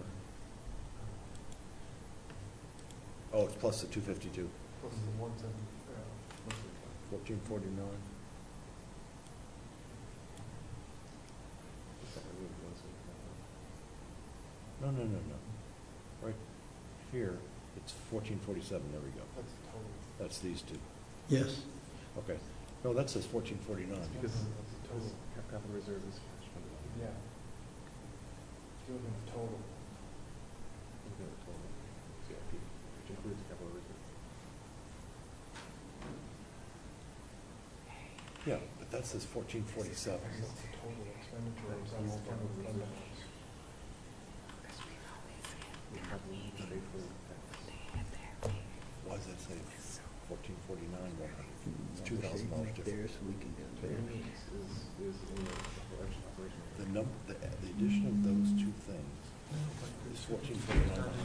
Oh, it's plus the two fifty-two. Fourteen forty-nine. No, no, no, no. Right here, it's fourteen forty-seven, there we go. That's the total. That's these two. Yes. Okay. No, that says fourteen forty-nine. Because that's the total. Capital reserve is cash fund. Yeah. If you look at the total. Look at the total. C I P, which includes capital reserve. Yeah, but that says fourteen forty-seven. That's the total expenditure. It's on all capital fund balance. We have to pay for tax. Why does that say fourteen forty-nine, one hundred? It's two thousand dollars different. Is, is in the operation, operational. The num, the, the addition of those two things is fourteen forty-nine.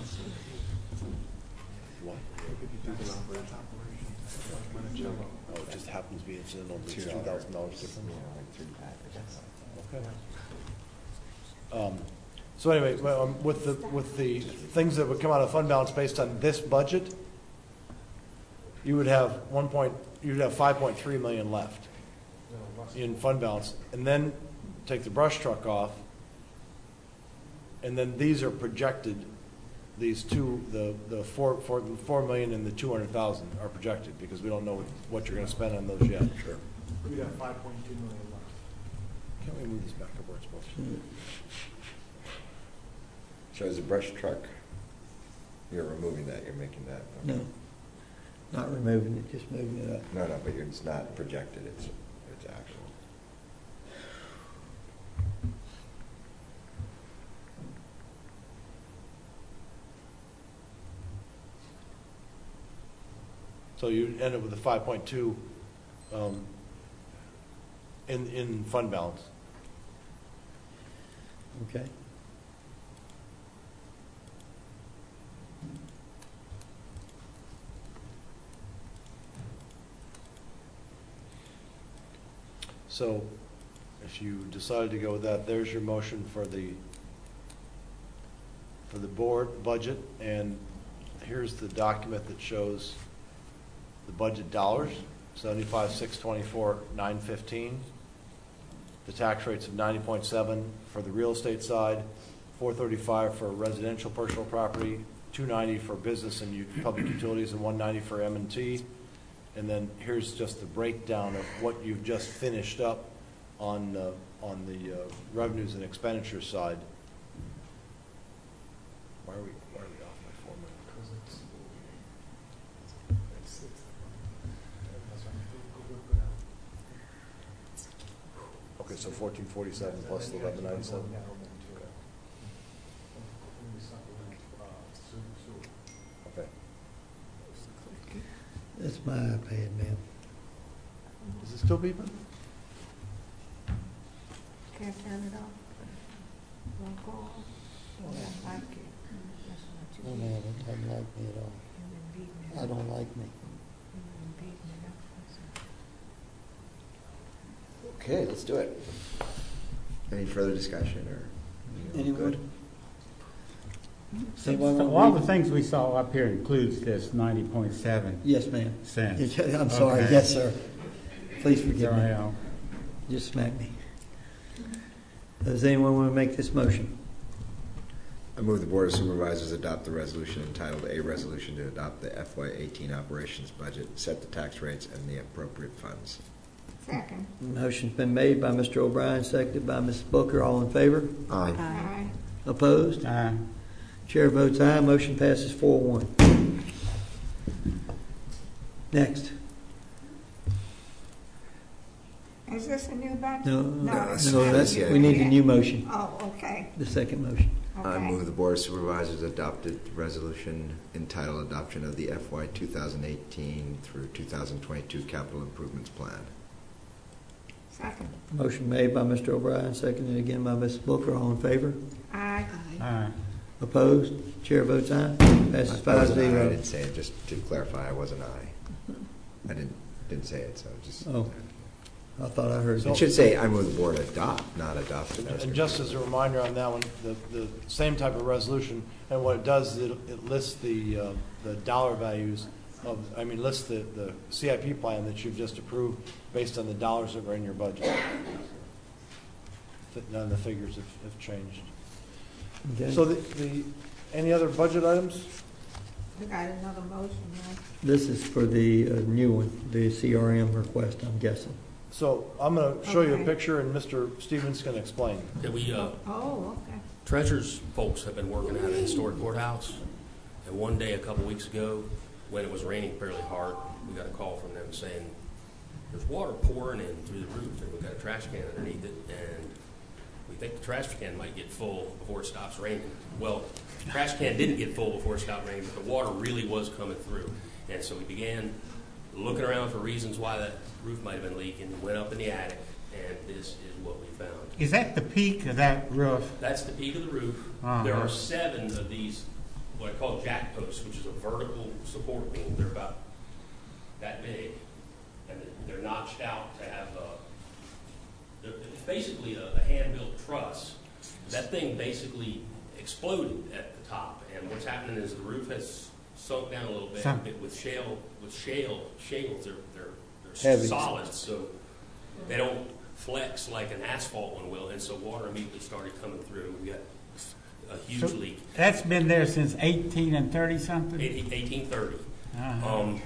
What? If you do the operation. Oh, it just happens to be incidental, but it's two thousand dollars different. Okay. Um, So anyway, well, um, with the, with the things that would come out of fund balance based on this budget, you would have one point, you'd have five point three million left No, less. in fund balance. And then take the brush truck off, and then these are projected, these two, the, the four, four, four million and the two hundred thousand are projected, because we don't know what you're gonna spend on those yet. Sure. We'd have five point two million left. Can't we move this back up where it's supposed to? So as a brush truck, you're removing that, you're making that? No, not removing it, just moving it up. No, no, but you're- it's not projected, it's, it's actual. So you end up with a five point two, um, in, in fund balance. Okay. So if you decided to go with that, there's your motion for the, for the board budget, and here's the document that shows the budget dollars, seventy-five, six twenty-four, nine fifteen. The tax rates of ninety point seven for the real estate side, four thirty-five for residential personal property, two ninety for business and u- public utilities, and one ninety for M and T. And then here's just the breakdown of what you've just finished up on, uh, on the uh, revenues and expenditures side. Why are we, why are we off by four million? Because it's, it's, it's, that's right. Go, go, go down. Okay, so fourteen forty-seven plus the eleven ninety-seven. Yeah, eleven ninety-two. When we supplement, uh, so iPad, man. Is it still beeping? Can't turn it off. Won't go off. I don't like it. That's what Oh, you man, do. it doesn't like me at all. You've been beating it I up. don't like me. You've been beating it up. Okay, let's do it. Any further discussion, or? Anyone? Good? So Anyone want to all the read? things we saw up here includes this ninety point seven Yes, ma'am. cents. Yeah, I'm sorry, Okay. yes, sir. Please forgive me. Sorry, Al. Just smack me. Does anyone want to make this motion? I move the Board of Supervisors adopt the resolution entitled A Resolution to Adopt the F Y eighteen Operations Budget, set the tax rates and the appropriate funds. Second. Motion's been made by Mister O'Brien, seconded by Miz Booker. All in favor? Aye. Aye. Opposed? Uh, Chair votes aye. Motion passes four one. Next. Is this a new budget? No, No, it's no, not that's, new we need a yet. new motion, Oh, okay, the second motion. I okay. move the Board of Supervisors adopted resolution entitled Adoption of the F Y two thousand eighteen through two thousand twenty-two Capital Improvements Plan. Second. Motion made by Mister O'Brien, seconded again by Miz Booker. All in favor? Aye. uh, Opposed? Chair votes aye. Passes I five wasn't I, I zero. didn't say it, just to clarify, I wasn't I. I didn't, didn't say it, so just. Oh. I thought I heard. It should say, I move the Board adopt, not adopted. That was And just as a reminder on that one, the, the same type of resolution, and what it does is it, it lists the, uh, the dollar values of, I mean, lists the, the C I P plan that you've just approved based on the dollars that were in your budget. Th- None of the figures have, have changed. Okay. So the, the, any other budget items? We got another motion, right? This is for the uh, new one, the C R M request, I'm guessing. So I'm going to show you a Okay. picture and Mister Stevens can explain. That we, uh, Oh, okay. treasurer's folks have been working out of the historic courthouse, and one day, a couple weeks ago, when it was raining fairly hard, we got a call from them saying, there's water pouring in through the roof, and we've got a trash can underneath it, and we think the trash can might get full before it stops raining. Well, the trash can didn't get full before it stopped raining, but the water really was coming through. And so we began looking around for reasons why that roof might have been leaking, went up in the attic, and this is what we found. is that the peak of that roof? That's the peak of the roof. Uh-huh. There are seven of these, what I call jack posts, which is a vertical support beam. They're about that big, and they're notched out to have a, they're- it's basically a, a hand-built truss. That thing basically exploded at the top, and what's happening is the roof has sunk down a little bit Sunk. with shale, with shale, shingles, they're, they're, Heavy. they're solid, so they don't flex like an asphalt one will, and so water immediately started coming through. We got a huge So- leak, That's been there since eighteen and thirty something? eighteen thirty. Uh-huh. Um,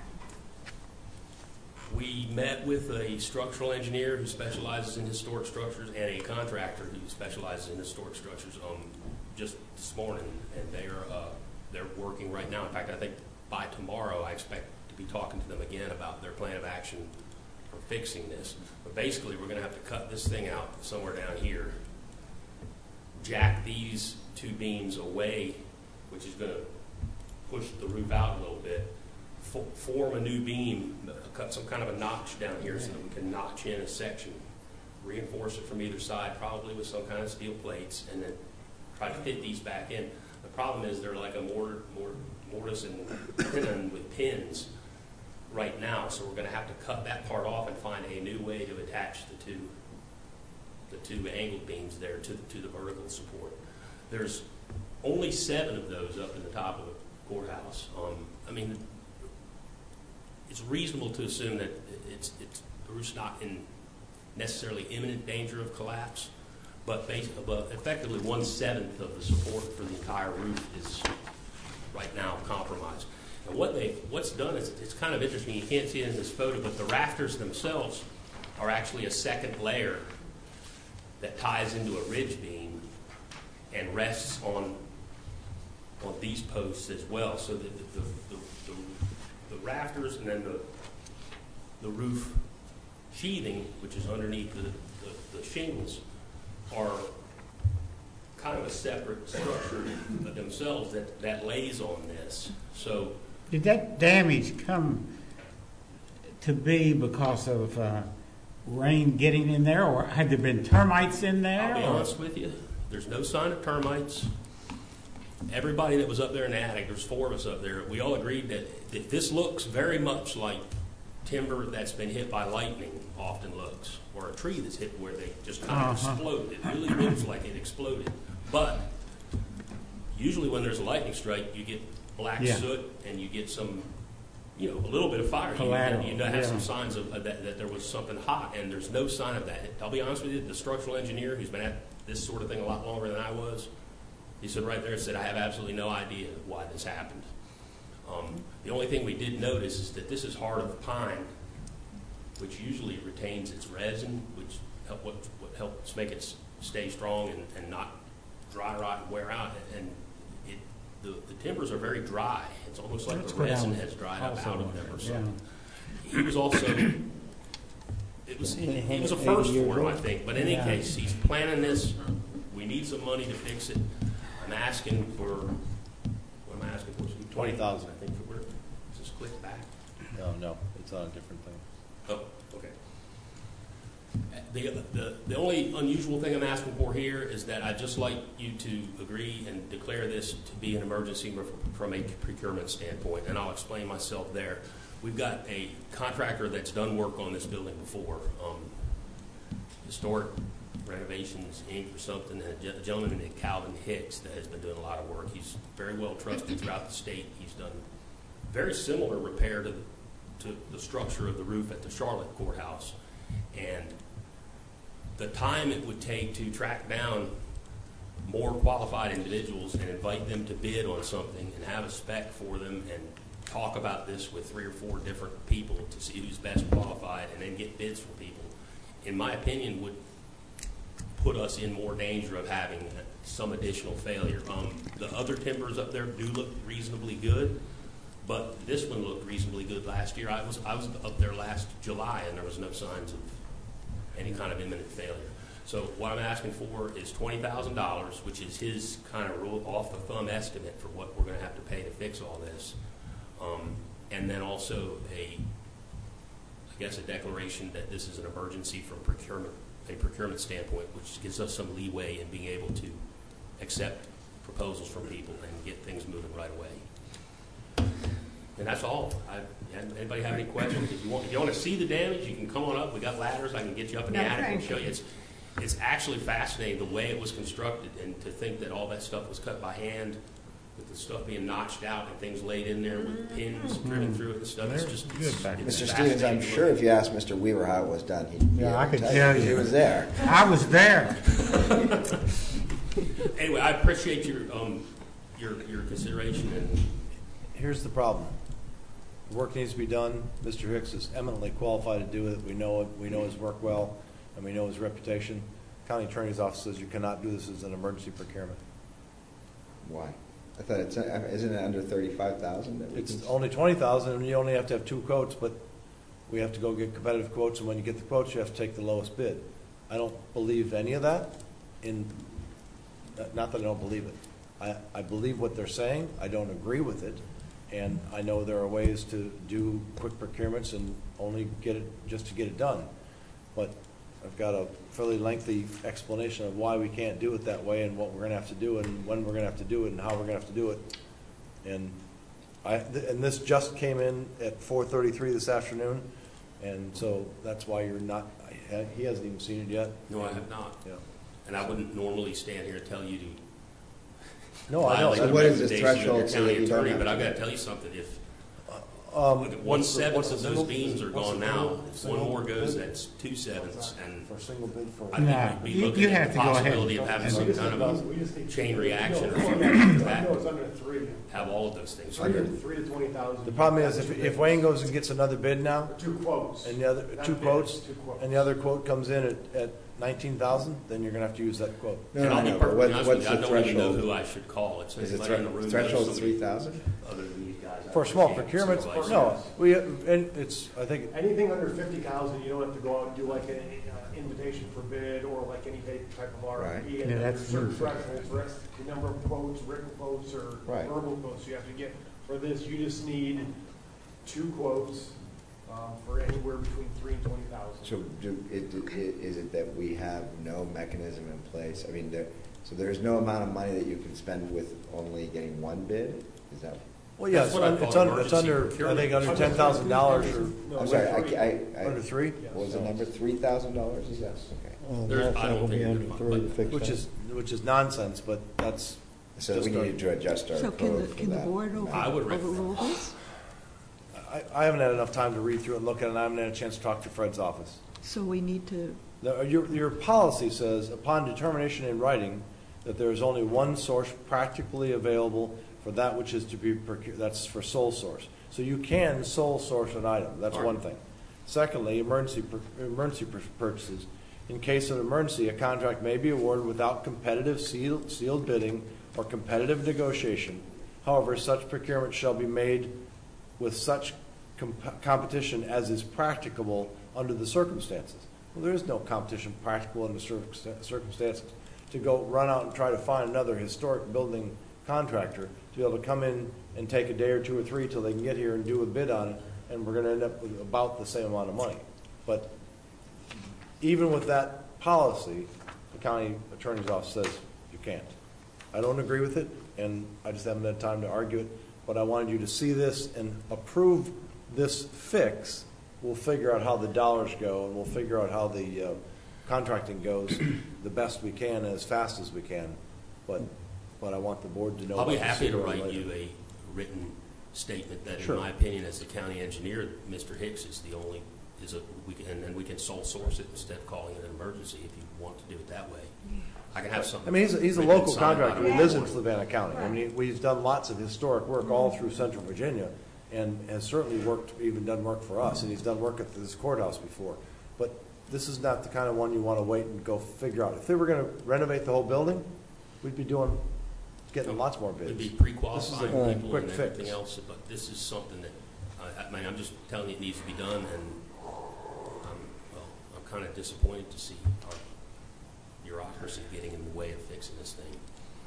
we met with a structural engineer who specializes in historic structures and a contractor who specializes in historic structures um, just this morning, and they are uh, they're working right now. In fact, I think by tomorrow I expect to be talking to them again about their plan of action for fixing this. But basically, we're going to have to cut this thing out somewhere down here, jack these two beams away, which is going to push the roof out a little bit, fo- form a new beam, uh, cut some kind of a notch down here so that we can notch in a section, reinforce it from either side, probably with some kind of steel plates, and then try to fit these back in. The problem is they're like a mortar, mortar, mortise and tenon with pins right now, so we're going to have to cut that part off and find a new way to attach the two, the two angled beams there to, to the vertical support. There's only seven of those up in the top of the courthouse. Um, I mean, it's reasonable to assume that it's, it's the roof's not in necessarily imminent danger of collapse, but, bas- but effectively one seventh of the support for the entire roof is right now compromised. And what they what's done is it's kind of interesting. You can't see it in this photo, but the rafters themselves are actually a second layer that ties into a ridge beam and rests on on these posts as well, so that the, the, the, the, the rafters and then the, the roof sheathing, which is underneath the, the, the shingles, are kind of a separate structure themselves that, that lays on this. So Did that damage come to be because of uh, rain getting in there, or had there been termites in there? I'll be or- honest with you, there's no sign of termites. Everybody that was up there in the attic, there's four of us up there, we all agreed that, that this looks very much like timber that's been hit by lightning often looks, or a tree that's hit where they just kind of Uh-huh. explode. It really looks like it exploded. But usually when there's a lightning strike, you get black Yeah. soot and you get some, you know, a little bit of fire. You- Collateral, You, have yeah. some signs of, of that, that there was something hot, and there's no sign of that. I'll be honest with you, the structural engineer who's been at this sort of thing a lot longer than I was, he said right there, said, I have absolutely no idea why this happened. Um, the only thing we did notice is that this is heart of pine, which usually retains its resin, which help, what, what helps make it s- stay strong and, and not dry rot and wear out. And it, the, the timbers are very dry. It's almost like That's the what I resin was has dried up also out of them or wondering, something. He was also, it was, it was a first for him, I think. But in any Yeah. case, he's planning this. We need some money to fix it. I'm asking for, what am I asking for? twenty thousand. I think for where, is this click back? No, no, it's on a different thing. Oh, okay. The, the, the only unusual thing I'm asking for here is that I'd just like you to agree and declare this to be an emergency from a procurement standpoint, and I'll explain myself there. We've got a contractor that's done work on this building before, um, Historic Renovations, Incorporated or something, and a ge- a gentleman named Calvin Hicks that has been doing a lot of work. He's very well trusted throughout the state. He's done very similar repair to the, to the structure of the roof at the Charlotte courthouse. And the time it would take to track down more qualified individuals and invite them to bid on something and have a spec for them and talk about this with three or four different people to see who's best qualified and then get bids from people, in my opinion, would put us in more danger of having some additional failure. Um, the other timbers up there do look reasonably good, but this one looked reasonably good last year. I was I was up there last July, and there was no signs of any kind of imminent failure. So what I'm asking for is twenty thousand dollars, which is his kind of rule off the thumb estimate for what we're going to have to pay to fix all this, um, and then also a, I guess, a declaration that this is an emergency from procurement, a procurement standpoint, which gives us some leeway in being able to accept proposals from people and get things moving right away. And that's all. I, anybody have any questions? If you want, if you want to see the damage, you can come on up. We got ladders. I can get you up in the No, attic and thank show you. you. It's, it's actually fascinating the way it was constructed, and to think that all that stuff was cut by hand, with the stuff being notched out and things laid in there with pins driven through it and stuff. It's just it's, Good back it's Mister fascinating Stevens, I'm to sure look if you asked Mister Weaver how it was done, he'd be Yeah, able I to could tell tell you. He you. was there. I was there. Anyway, I appreciate your um your your consideration, and Here's the problem. The work needs to be done. Mister Hicks is eminently qualified to do it. We know it. We know his work well, and we know his reputation. County Attorney's Office says you cannot do this as an emergency procurement. Why? I thought it's, uh, isn't it under thirty-five thousand that we It's can? only twenty thousand, and you only have to have two quotes, but we have to go get competitive quotes, and when you get the quotes, you have to take the lowest bid. I don't believe any of that, in, not that I don't believe it. I, I believe what they're saying, I don't agree with it, and I know there are ways to do quick procurements and only get it, just to get it done. But I've got a fairly lengthy explanation of why we can't do it that way, and what we're gonna have to do, and when we're gonna have to do it, and how we're gonna have to do it. And I, th- and this just came in at four thirty-three this afternoon, and so that's why you're not, I- he hasn't even seen it yet. no, I have not. Yeah. And I wouldn't normally stand here and tell you to No, I know. violate So the what is the recommendation of your threshold so county that you don't attorney, have but to I've got do to tell you something. If Um, look at one what's the- seventh what's of the those single- beams are what's gone the now. single- If one single more goes, bid? that's two sevenths, and For a single bid for. I think No, we'd be you- looking you at have the to go ahead. possibility of having some kind of We just need- a chain reaction or No, something I like that. know it's under three. Have all of those things. Three to, three to twenty thousand. The problem is, if, if Wayne goes and gets another bid now, Two quotes. and the other, Not two bids, quotes, two quotes. and the other quote comes in at, at nineteen thousand, then you're gonna have to use that quote. No, And no, I'll be no, but perfectly what, honest with what's you, I the don't even know who threshold? I should call. It's Is the anybody in the thre- room knows threshold somebody three thousand? other than these guys. I For small appreciate procurements, some advice. no, we, and it's, I think, Anything under fifty thousand, you don't have to go out and do like an uh, invitation for bid or like any type of R F P. Right. And Yeah, there's that's certain new. thresholds, for the number of quotes, written quotes, or Right. verbal quotes you have to get. For this, you just need two quotes, uh, um, for anywhere between three and twenty thousand. So do, it, it, is it that we have no mechanism in place? I mean, there, so there's no amount of money that you can spend with only getting one bid? Is that? Well, yeah, That's it's what I un- thought it's under, it's emergency under, I procurement think, under was. ten thousand dollars or, No, I'm sorry, three. I, I, I. under three? What was the number, three thousand dollars, is that, okay. Well, There's- that's I don't not gonna be think under there's three much, to but- fix Which that. is, which is nonsense, but that's, So Just we our- needed to adjust our So can the, code for can the that. board over- I would recommend overrule that. this? I, I haven't had enough time to read through it and look at it, and I haven't had a chance to talk to Fred's office. So we need to, The- Your, your policy says, upon determination in writing, that there is only one source practically available for that which is to be procured, that's for sole source. So you can sole source an item, that's one thing. Secondly, emergency, pur- emergency pur- purchases. In case of emergency, a contract may be awarded without competitive sealed, sealed bidding or competitive negotiation. However, such procurement shall be made with such comp- competition as is practicable under the circumstances. Well, there is no competition practical under circumsta- circumstances to go run out and try to find another historic building contractor to be able to come in and take a day or two or three till they can get here and do a bid on it, and we're going to end up with about the same amount of money. But even with that policy, the county attorney's office says you can't. I don't agree with it, and I just haven't had time to argue it, but I wanted you to see this and approve this fix. We'll figure out how the dollars go, and we'll figure out how the uh, contracting goes the best we can, as fast as we can. But, but I want the board to know. I'll be about the happy to sooner or write later. you a written statement that, Sure. in my opinion, as the county engineer, Mister Hicks is the only, is a, we can, and then we can sole source it instead of calling it an emergency if you want to do it that way. I can have something. I mean, he's a, he's a written local signed by contractor. He the lives in board. Fluvanna County. I mean, we've done lots of historic work all through central Virginia, and has certainly worked, even done work for us, and he's done work at this courthouse before. But this is not the kind of one you want to wait and go figure out. If they were going to renovate the whole building, we'd be doing, getting lots more bids. We'd be This is pre-qualifying a people quick and fix. everything else, but this is something that, I, I mean, I'm just telling you it needs to be done, and I'm, well, I'm kind of disappointed to see our bureaucracy getting in the way of fixing this thing.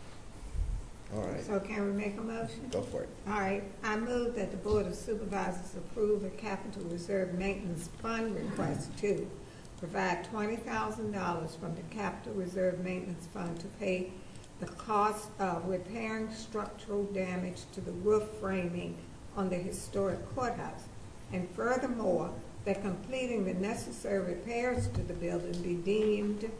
All right, So can we make a motion? go for it. All right, I move that the Board of Supervisors approve a capital reserve maintenance fund request to provide twenty thousand dollars from the capital reserve maintenance fund to pay the cost of repairing structural damage to the roof framing on the historic courthouse. And furthermore, that completing the necessary repairs to the building be deemed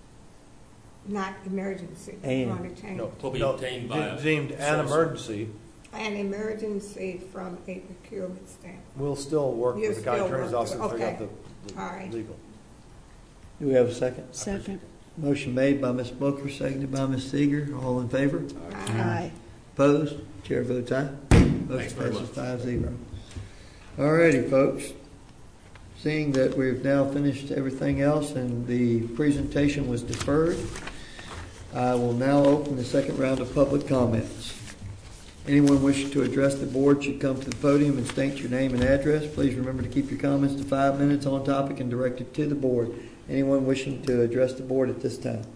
not emergency. And- Want to change No, Will be no, obtained by a deemed an source. emergency. an emergency from a procurement standpoint. We'll still work You'll with the county still attorney's work office with- and figure out okay. the, All right. the legal. Do we have a second? second, Motion made by Miz Booker, seconded by Miz Seeger. All in favor? aye. Opposed? Chair votes aye. Motion Thanks very passes much. five zero. All righty, folks. Seeing that we've now finished everything else and the presentation was deferred, I will now open the second round of public comments. Anyone wishing to address the board should come to the podium and state your name and address. Please remember to keep your comments to five minutes on topic and directed to the board. Anyone wishing to address the board at this time?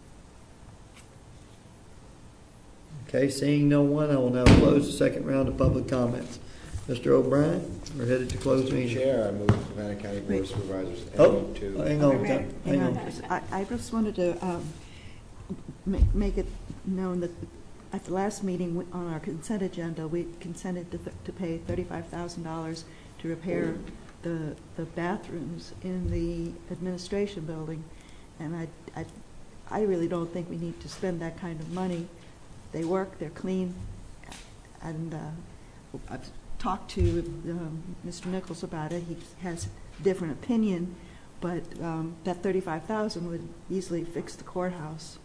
Okay, seeing no one, I will now close the second round of public comments. Mister O'Brien, we're headed to close the meeting. Chair, I move Savannah County Board of Supervisors Oh, M two. hang on, Okay. hang And on. I, I just wanted to um, ma- make it known that at the last meeting we- on our consent agenda, we consented to, th- to pay thirty-five thousand dollars to repair the, the bathrooms in the administration building. And I, I, I really don't think we need to spend that kind of money. They work, they're clean, and uh, I've talked to um, Mister Nichols about it. He has a different opinion, but um, that thirty-five thousand dollars would easily fix the courthouse.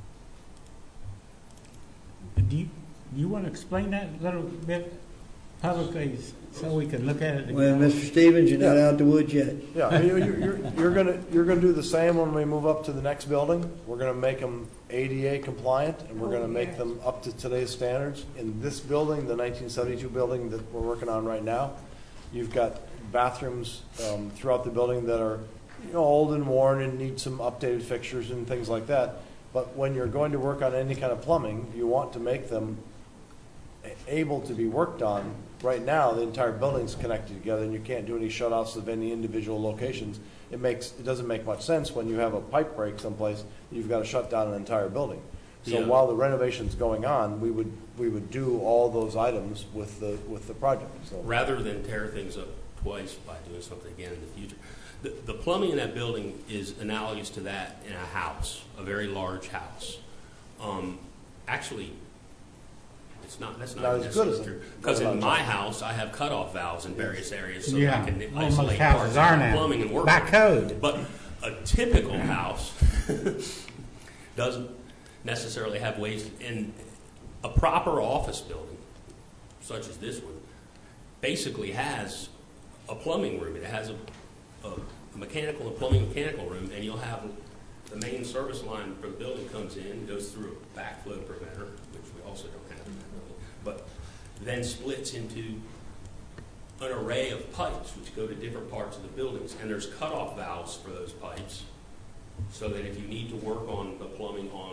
Do you, do you want to explain that a little bit publicly so we can look at it again? Well, Mister Stevens, you're not Yeah. out the woods yet. Yeah, you- you're, you're, you're gonna, you're gonna do the same when we move up to the next building. We're gonna make them A D A compliant, and we're Oh, gonna make yes. them up to today's standards. In this building, the nineteen seventy-two building that we're working on right now, you've got bathrooms, um, throughout the building that are, you know, old and worn and need some updated fixtures and things like that. But when you're going to work on any kind of plumbing, you want to make them a- able to be worked on. Right now, the entire building's connected together, and you can't do any shut-offs of any individual locations. It makes, it doesn't make much sense when you have a pipe break someplace, you've got to shut down an entire building. So Yeah. while the renovation's going on, we would, we would do all those items with the, with the project, so. Rather than tear things up twice by doing something again in the future. The, the plumbing in that building is analogous to that in a house, a very large house. Um, actually, it's not, that's Not not as good necessarily as true. a- Because in not my as- house, I have cutoff valves in various areas so Yeah. that I can Well, most isolate houses parts are of the now, plumbing and work. by code. But a typical house doesn't necessarily have ways, in a proper office building, such as this one, basically has a plumbing room. It has a, a mechanical and plumbing mechanical room, and you'll have the main service line for the building comes in, goes through a backflow preventer, which we also don't have in that building, but then splits into an array of pipes which go to different parts of the buildings, and there's cutoff valves for those pipes, so that if you need to work on the plumbing on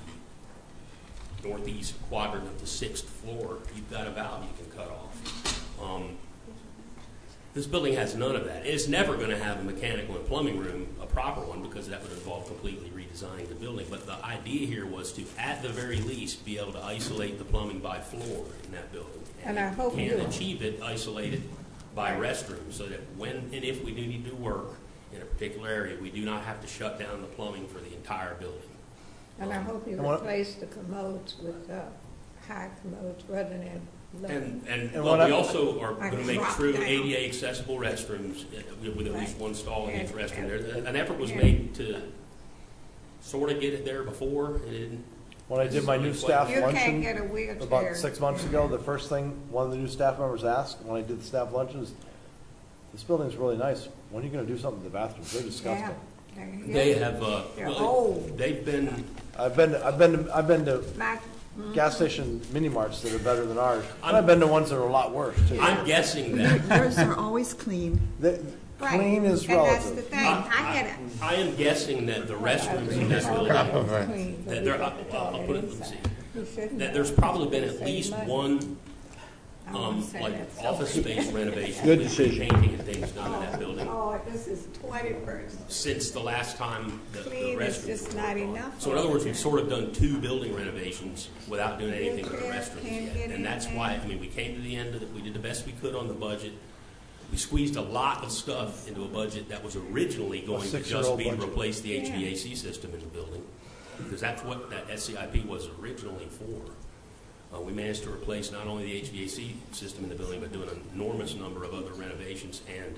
the northeast quadrant of the sixth floor, you've got a valve you can cut off. Um, this building has none of that. It's never going to have a mechanical and plumbing room, a proper one, because that would involve completely redesigning the building. But the idea here was to, at the very least, be able to isolate the plumbing by floor in that building. And I hope if we you- can achieve it, isolate it by restroom, so that when and if we do need to do work in a particular area, we do not have to shut down the plumbing for the entire building. And I hope you And what- replace the commodes with uh, high commodes rather than low. And, and, And well, what we I- also are Like going to make drop true down. A D A accessible restrooms uh, with with at least Right. one stall in each And- restroom. and- There, an effort was and- made to sort of get it there before, and it didn't. When I did my new staff You can't luncheon get a wheelchair. about six months ago, the first thing one of the new staff members asked when I did the staff luncheon is, this building's really nice. When are you going to do something to the bathrooms? They're disgusting. Yeah. They have, uh, They're well, old. they've been, I've been, I've been, I've been to Like, gas station mini marts that are better than ours. And I'm- I've been to ones that are a lot worse too. I'm guessing that, Yours are always clean. The- right. Clean is And that's the relative. thing. I had a. I am guessing that the restrooms in this building, Clean, but that we there, got I'll, the I'll toilet put it, let me inside. see, We shouldn't that have. there's probably been at Save least money. one I won't um, say like that, so- office space renovation. Good with decision. Painting and things done in that building Oh, this is twenty-first. since the last time the, the Clean is restrooms just were not worked on. enough So in other all words, the we've time. sort of done two building renovations without doing anything with the Wheelchair restrooms can't yet. get And that's in why, there. I mean, we came to the end of it, we did the best we could on the budget. We squeezed a lot of stuff into a budget that was originally going to just six-year-old be to budget. replace the H V A C system in the building, because that's what that S C I P was originally for. Uh, we managed to replace not only the H V A C system in the building, but do an enormous number of other renovations. And,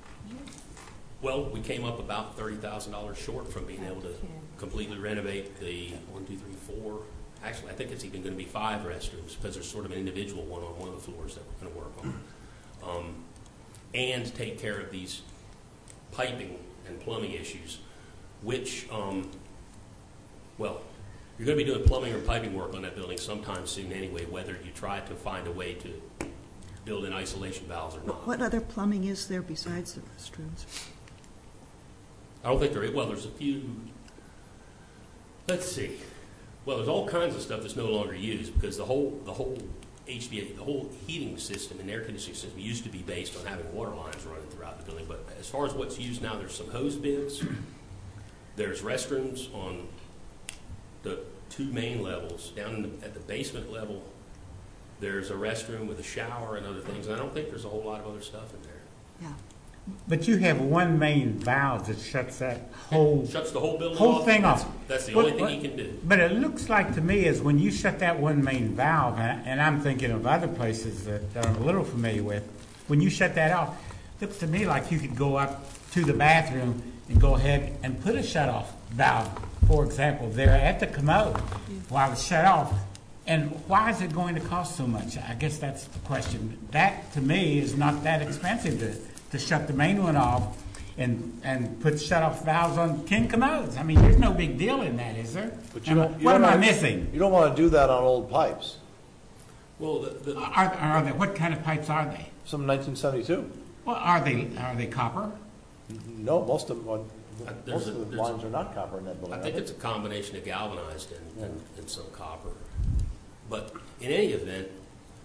well, we came up about thirty thousand dollars short from being able to completely renovate the one, two, three, four. Actually, I think it's even going to be five restrooms, because there's sort of an individual one on one of the floors that we're going to work on. Um, and take care of these piping and plumbing issues, which, um, well, you're going to be doing plumbing or piping work on that building sometime soon anyway, whether you try to find a way to build in isolation valves or not. What other plumbing is there besides the restrooms? I don't think there is. Well, there's a few. Let's see. Well, there's all kinds of stuff that's no longer used, because the whole the whole H V A, the whole heating system and air conditioning system used to be based on having water lines running throughout the building. But as far as what's used now, there's some hose bibs. There's restrooms on the two main levels. Down in the, at the basement level, there's a restroom with a shower and other things. And I don't think there's a whole lot of other stuff in there. Yeah. But you have one main valve that shuts that whole, Shuts the whole building whole off. thing That's- off. That's the But- only thing but- he can do. But it looks like to me is when you shut that one main valve, and and I'm thinking of other places that I'm a little familiar with, when you shut that off, it looks to me like you could go up to the bathroom and go ahead and put a shut-off valve, for example, there at the commode while it's shut off. And why is it going to cost so much? I guess that's the question. That, to me, is not that expensive to, to shut the main one off and, and put shut-off valves on tin commodes. I mean, there's no big deal in that, is there? But you Am I- don't- you What don't am I have- missing? You don't want to do that on old pipes. Well, the, the, Are, are they, what kind of pipes are they? Some nineteen seventy-two. Well, are they, are they copper? No, most of them, Uh, there's most a- of the there's a- lines are not copper in that building. I are think they? it's a combination of galvanized and, and, and some copper. But in any event,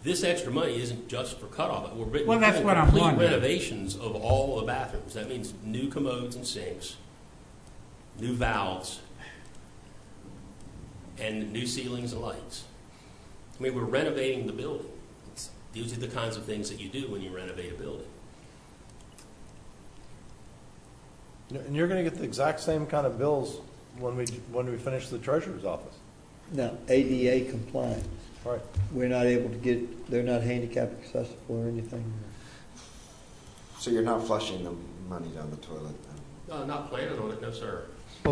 this extra money isn't just for cutoff. We're doing Well, that's what I'm complete wondering. renovations of all the bathrooms. That means new commodes and sinks, new valves, and new ceilings and lights. I mean, we're renovating the building. It's, these are the kinds of things that you do when you renovate a building. And you're going to get the exact same kind of bills when we, when we finish the treasurer's office. Now, A D A compliant. Right. We're not able to get, they're not handicap accessible or anything. So you're not flushing the money down the toilet? then? Uh, not planning on it, no, sir.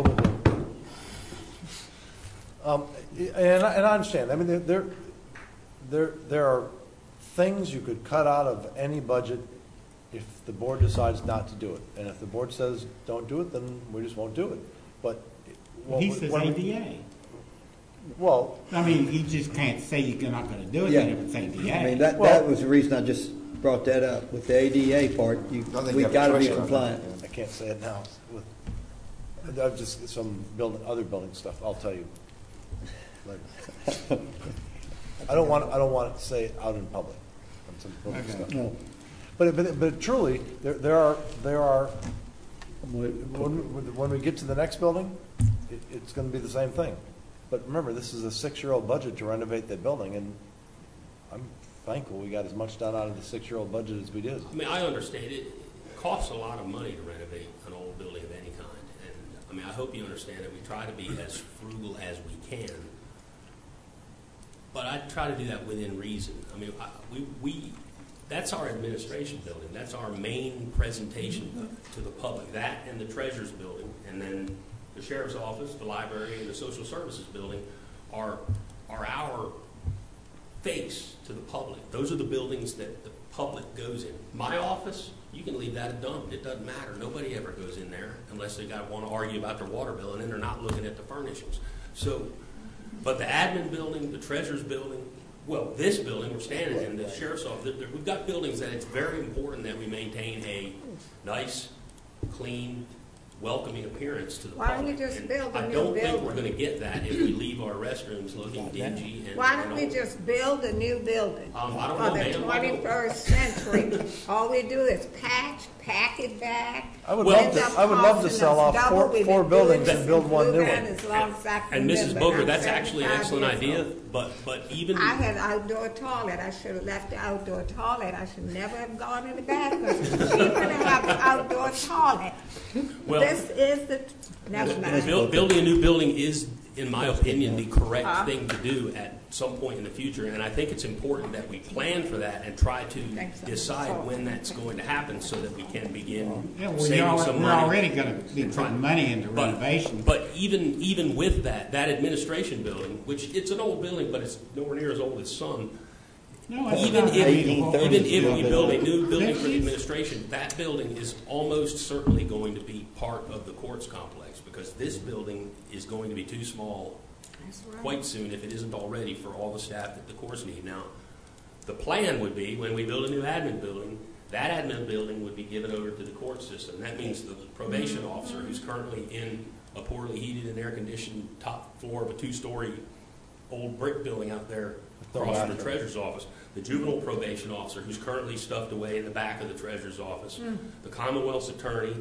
Um, and, I, and I understand. I mean, there, there, there, there are things you could cut out of any budget if the board decides not to do it. And if the board says don't do it, then we just won't do it. But He when- says when we- A D A. Well, I mean, you just can't say you're not going to do it Yeah. then if it's A D A. I mean, that, that was the reason I just brought that up. With the A D A part, you, I think we you have a gotta be choice on that, compliant. yeah. I can't say it now. With, I've just some building, other building stuff. I'll tell you. Like, I don't want. I don't want to say it out in public. On some building Okay. stuff. No. But, but but truly, there there are there are We- when when we get to the next building, it, it's going to be the same thing. But remember, this is a six-year-old budget to renovate that building, and I'm thankful we got as much done out of the six-year-old budget as we did. I mean, I understand it, it costs a lot of money to renovate an old building of any kind. And, I mean, I hope you understand that we try to be as frugal as we can. But I try to do that within reason. I mean, I, we, we, that's our administration building. That's our main presentation to the public. That and the treasurer's building. And then the sheriff's office, the library, and the social services building are, are our face to the public. Those are the buildings that the public goes in. My office, you can leave that a dump. It doesn't matter. Nobody ever goes in there unless they got want to argue about their water bill, and then they're not looking at the furnishings. So, but the admin building, the treasurer's building, well, this building we're standing in, the sheriff's office, there- there- we've got buildings that it's very important that we maintain a nice, clean, welcoming appearance to the Why don't public. we just And build a I new don't think building? we're going to get that if we leave our restrooms looking dingy and. Why don't and we old. just build a new building Um, I don't for know, the ma'am. I don't- twenty-first century? All we do is patch, pack it back. I would Well- love to. I would love to Ends up sell off costing us four double. We've four been doing buildings this and build in one new Blue one. Band as long as I can And Missus remember. Booker, I'm that's actually an excellent seventy-five years idea, old. but, but even. I had outdoor toilet. I should have left the outdoor toilet. I should never have gone in the bathroom. It's cheaper to have the outdoor toilet. Well, This is the, never mind. Buil- Building a new building is, in my opinion, the correct Huh? thing to do at some point in the future, and I think it's important that we plan for that and try to Thanks. decide when that's going to happen so that we can begin Yeah, well, saving you're al- some we're money. already going to be and try- putting money into But- renovation. But even, even with that, that administration building, which it's an old building, but it's nowhere near as old as some, No, it's even not. if, I mean, eighteen well, thirty. even if we build a new building for the Fifties? administration, that building is almost certainly going to be part of the courts complex, because this building is going to be too small That's right. quite soon, if it isn't already, for all the staff that the courts need. Now, the plan would be, when we build a new admin building, that admin building would be given over to the court system. That means the probation officer, who's currently in a poorly heated and air-conditioned top floor of a two-story old brick building out there across from the treasurer's office, the juvenile probation officer, who's currently stuffed away in the back of the treasurer's office, the Commonwealth's attorney,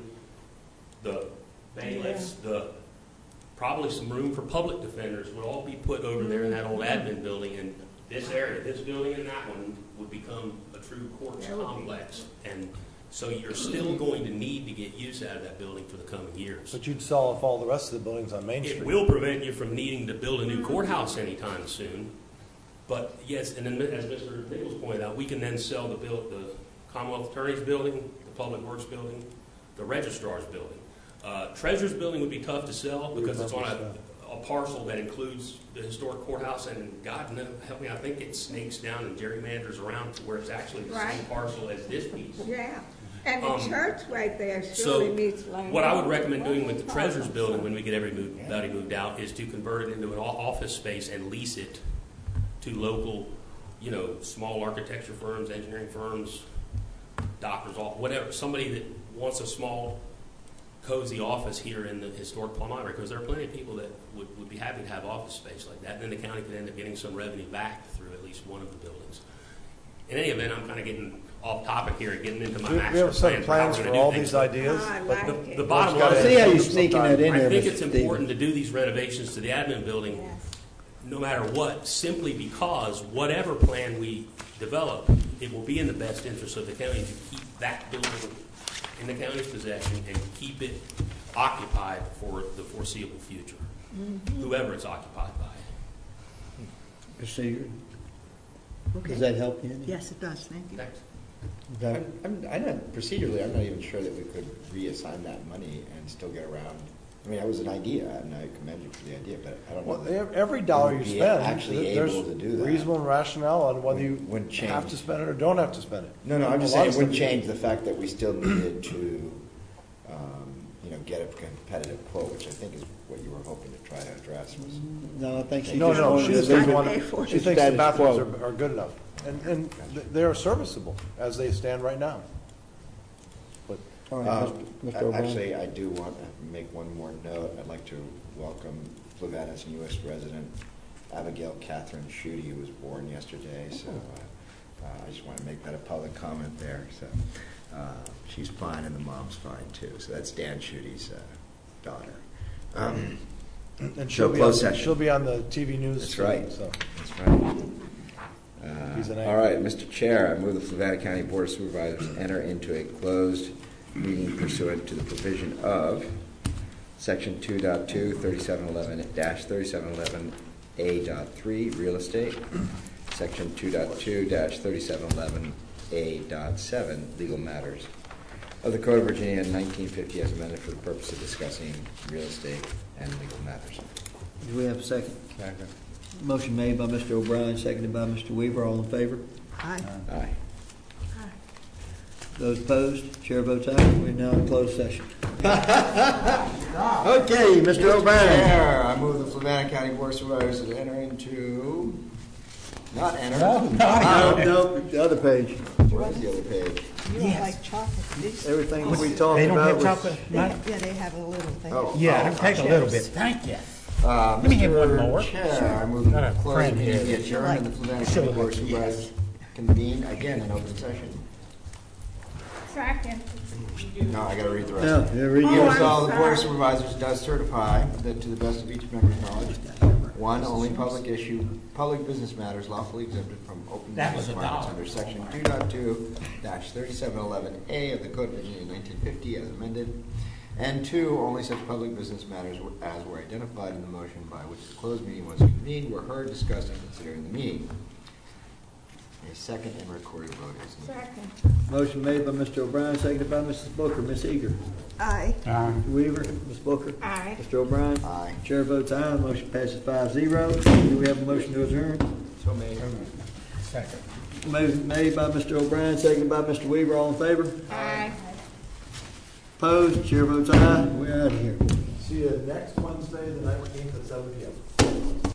the bailiffs, the, probably some room for public defenders would all be put over there in that old admin building, and this area, this building and that one would become a true courts complex. And so you're still going to need to get use out of that building for the coming years. But you'd sell off all the rest of the buildings on Main It Street. will prevent you from needing to build a new courthouse anytime soon. But yes, and then as Mister Nichols pointed out, we can then sell the build, the Commonwealth Attorney's building, the Public Works building, the Registrar's building. Uh, Treasurer's building would be tough to sell because it's on a, a parcel that includes the historic courthouse, and God no- help me, I think it snakes down and gerrymanders around to where it's actually the same Right. parcel as this piece. Yeah, and the Um, church right there So, surely needs land. what I would recommend doing with the Treasurer's building when we get everybody moved out is to convert it into an o- office space and lease it to local, you know, small architecture firms, engineering firms, doctors, all whatever, somebody that wants a small, cozy office here in the historic Plum Library, because there are plenty of people that would, would be happy to have office space like that, and then the county could end up getting some revenue back through at least one of the buildings. in any event, I'm kind of getting off topic here and getting into my We we master have a set of plan for how plans we're for gonna do all things, these but ideas, I but like The, it. the bottom Gotta line See how is, you sneaking that in I there, think Mister it's Stevens. important to do these renovations to the admin building, Yes. no matter what, simply because whatever plan we develop, it will be in the best interest of the county to keep that building in the county's possession and keep it occupied for the foreseeable future, whoever it's occupied by. Mister Seeger, does that help you? Yes, it does, thank you. Thanks. Okay. I'm, I'm, I'm not, procedurally, I'm not even sure that we could reassign that money and still get around. I mean, that was an idea, and I commend you for the idea, but I don't know. well, that ev- every dollar you we'd be spend, actually there's able to do that. reasonable and rationale on whether you Wouldn't have change. to spend it or don't have to spend it. No, no, I'm just A lot saying of it wouldn't stuff- change the fact that we still needed to, um, you know, get a competitive quote, which I think is what you were hoping to try to address was. No, I think she No, just no, wanted she to just leave doesn't it- want pay to, for it. she thinks the Status bathrooms quo. are, are good enough. And, and th- they are serviceable as they stand right now. But All right, Um, Mister a- O'Brien. Actually, I do want to make one more note. I'd like to welcome Fluvanna's newest resident, Abigail Catherine Schutte, who was born yesterday. So uh, uh, I just want to make that a public comment there. So uh, she's fine, and the mom's fine too. So that's Dan Schutte's uh, daughter. Um, and she'll So be on, closed session. she'll be on the T V news. That's soon, right. So That's right. He's an Uh, A. All right, Mister Chair, I move the Fluvanna County Board of Supervisors enter into a closed meeting pursuant to the provision of Section two point two, thirty-seven eleven dash thirty-seven eleven A dot three, real estate, Section two point two dash thirty-seven eleven A dot seven, legal matters, of the Code of Virginia nineteen fifty as amended for the purpose of discussing real estate and legal matters. Do we have a second? Motion made by Mister O'Brien, seconded by Mister Weaver. All in favor? Aye. Aye. Those opposed? Chair votes aye. We're now in closed session. Okay, Mister O'Brien. Chair, I move the Fluvanna County Board of Supervisors to enter into, not enter. No, no, the other page. What is the other page? You don't like chocolate, do you? Everything that we talked They don't about have was... chocolate? They have- Yeah, they have a little thing. Oh. Yeah, oh, take a little bit, thank you. Uh, Let me have one Mister more. Chair, I move Got the a closed friend meeting here. be adjourned and the Fluvanna She'll County Board of like- Supervisors convene again in open session. Second. No, I gotta read the rest. No, of it. yeah, read Oh, yours. Here's all the I'm Board of sorry. Supervisors does certify that to the best of each member's knowledge, one, only public issue, public business matters lawfully exempted from open That meeting was a requirements dollar. under section two point two dash thirty-seven eleven A of the Code of Virginia nineteen fifty as amended. And two, only such public business matters as were identified in the motion by which the closed meeting was convened were heard, discussed, and considered in the meeting. A second and recorded vote is needed. Second. Motion made by Mister O'Brien, seconded by Missus Booker. Miss Eager. Aye. Um, Mister Weaver. Miss Booker. Aye. Mister O'Brien. Aye. Chair votes aye. Motion passes five zero. Do we have a motion to adjourn? So made. Second. Motion made by Mister O'Brien, seconded by Mister Weaver. All in favor? Aye. Opposed? Chair votes aye. We're out of here. see you next Wednesday, the nineteenth at seven P M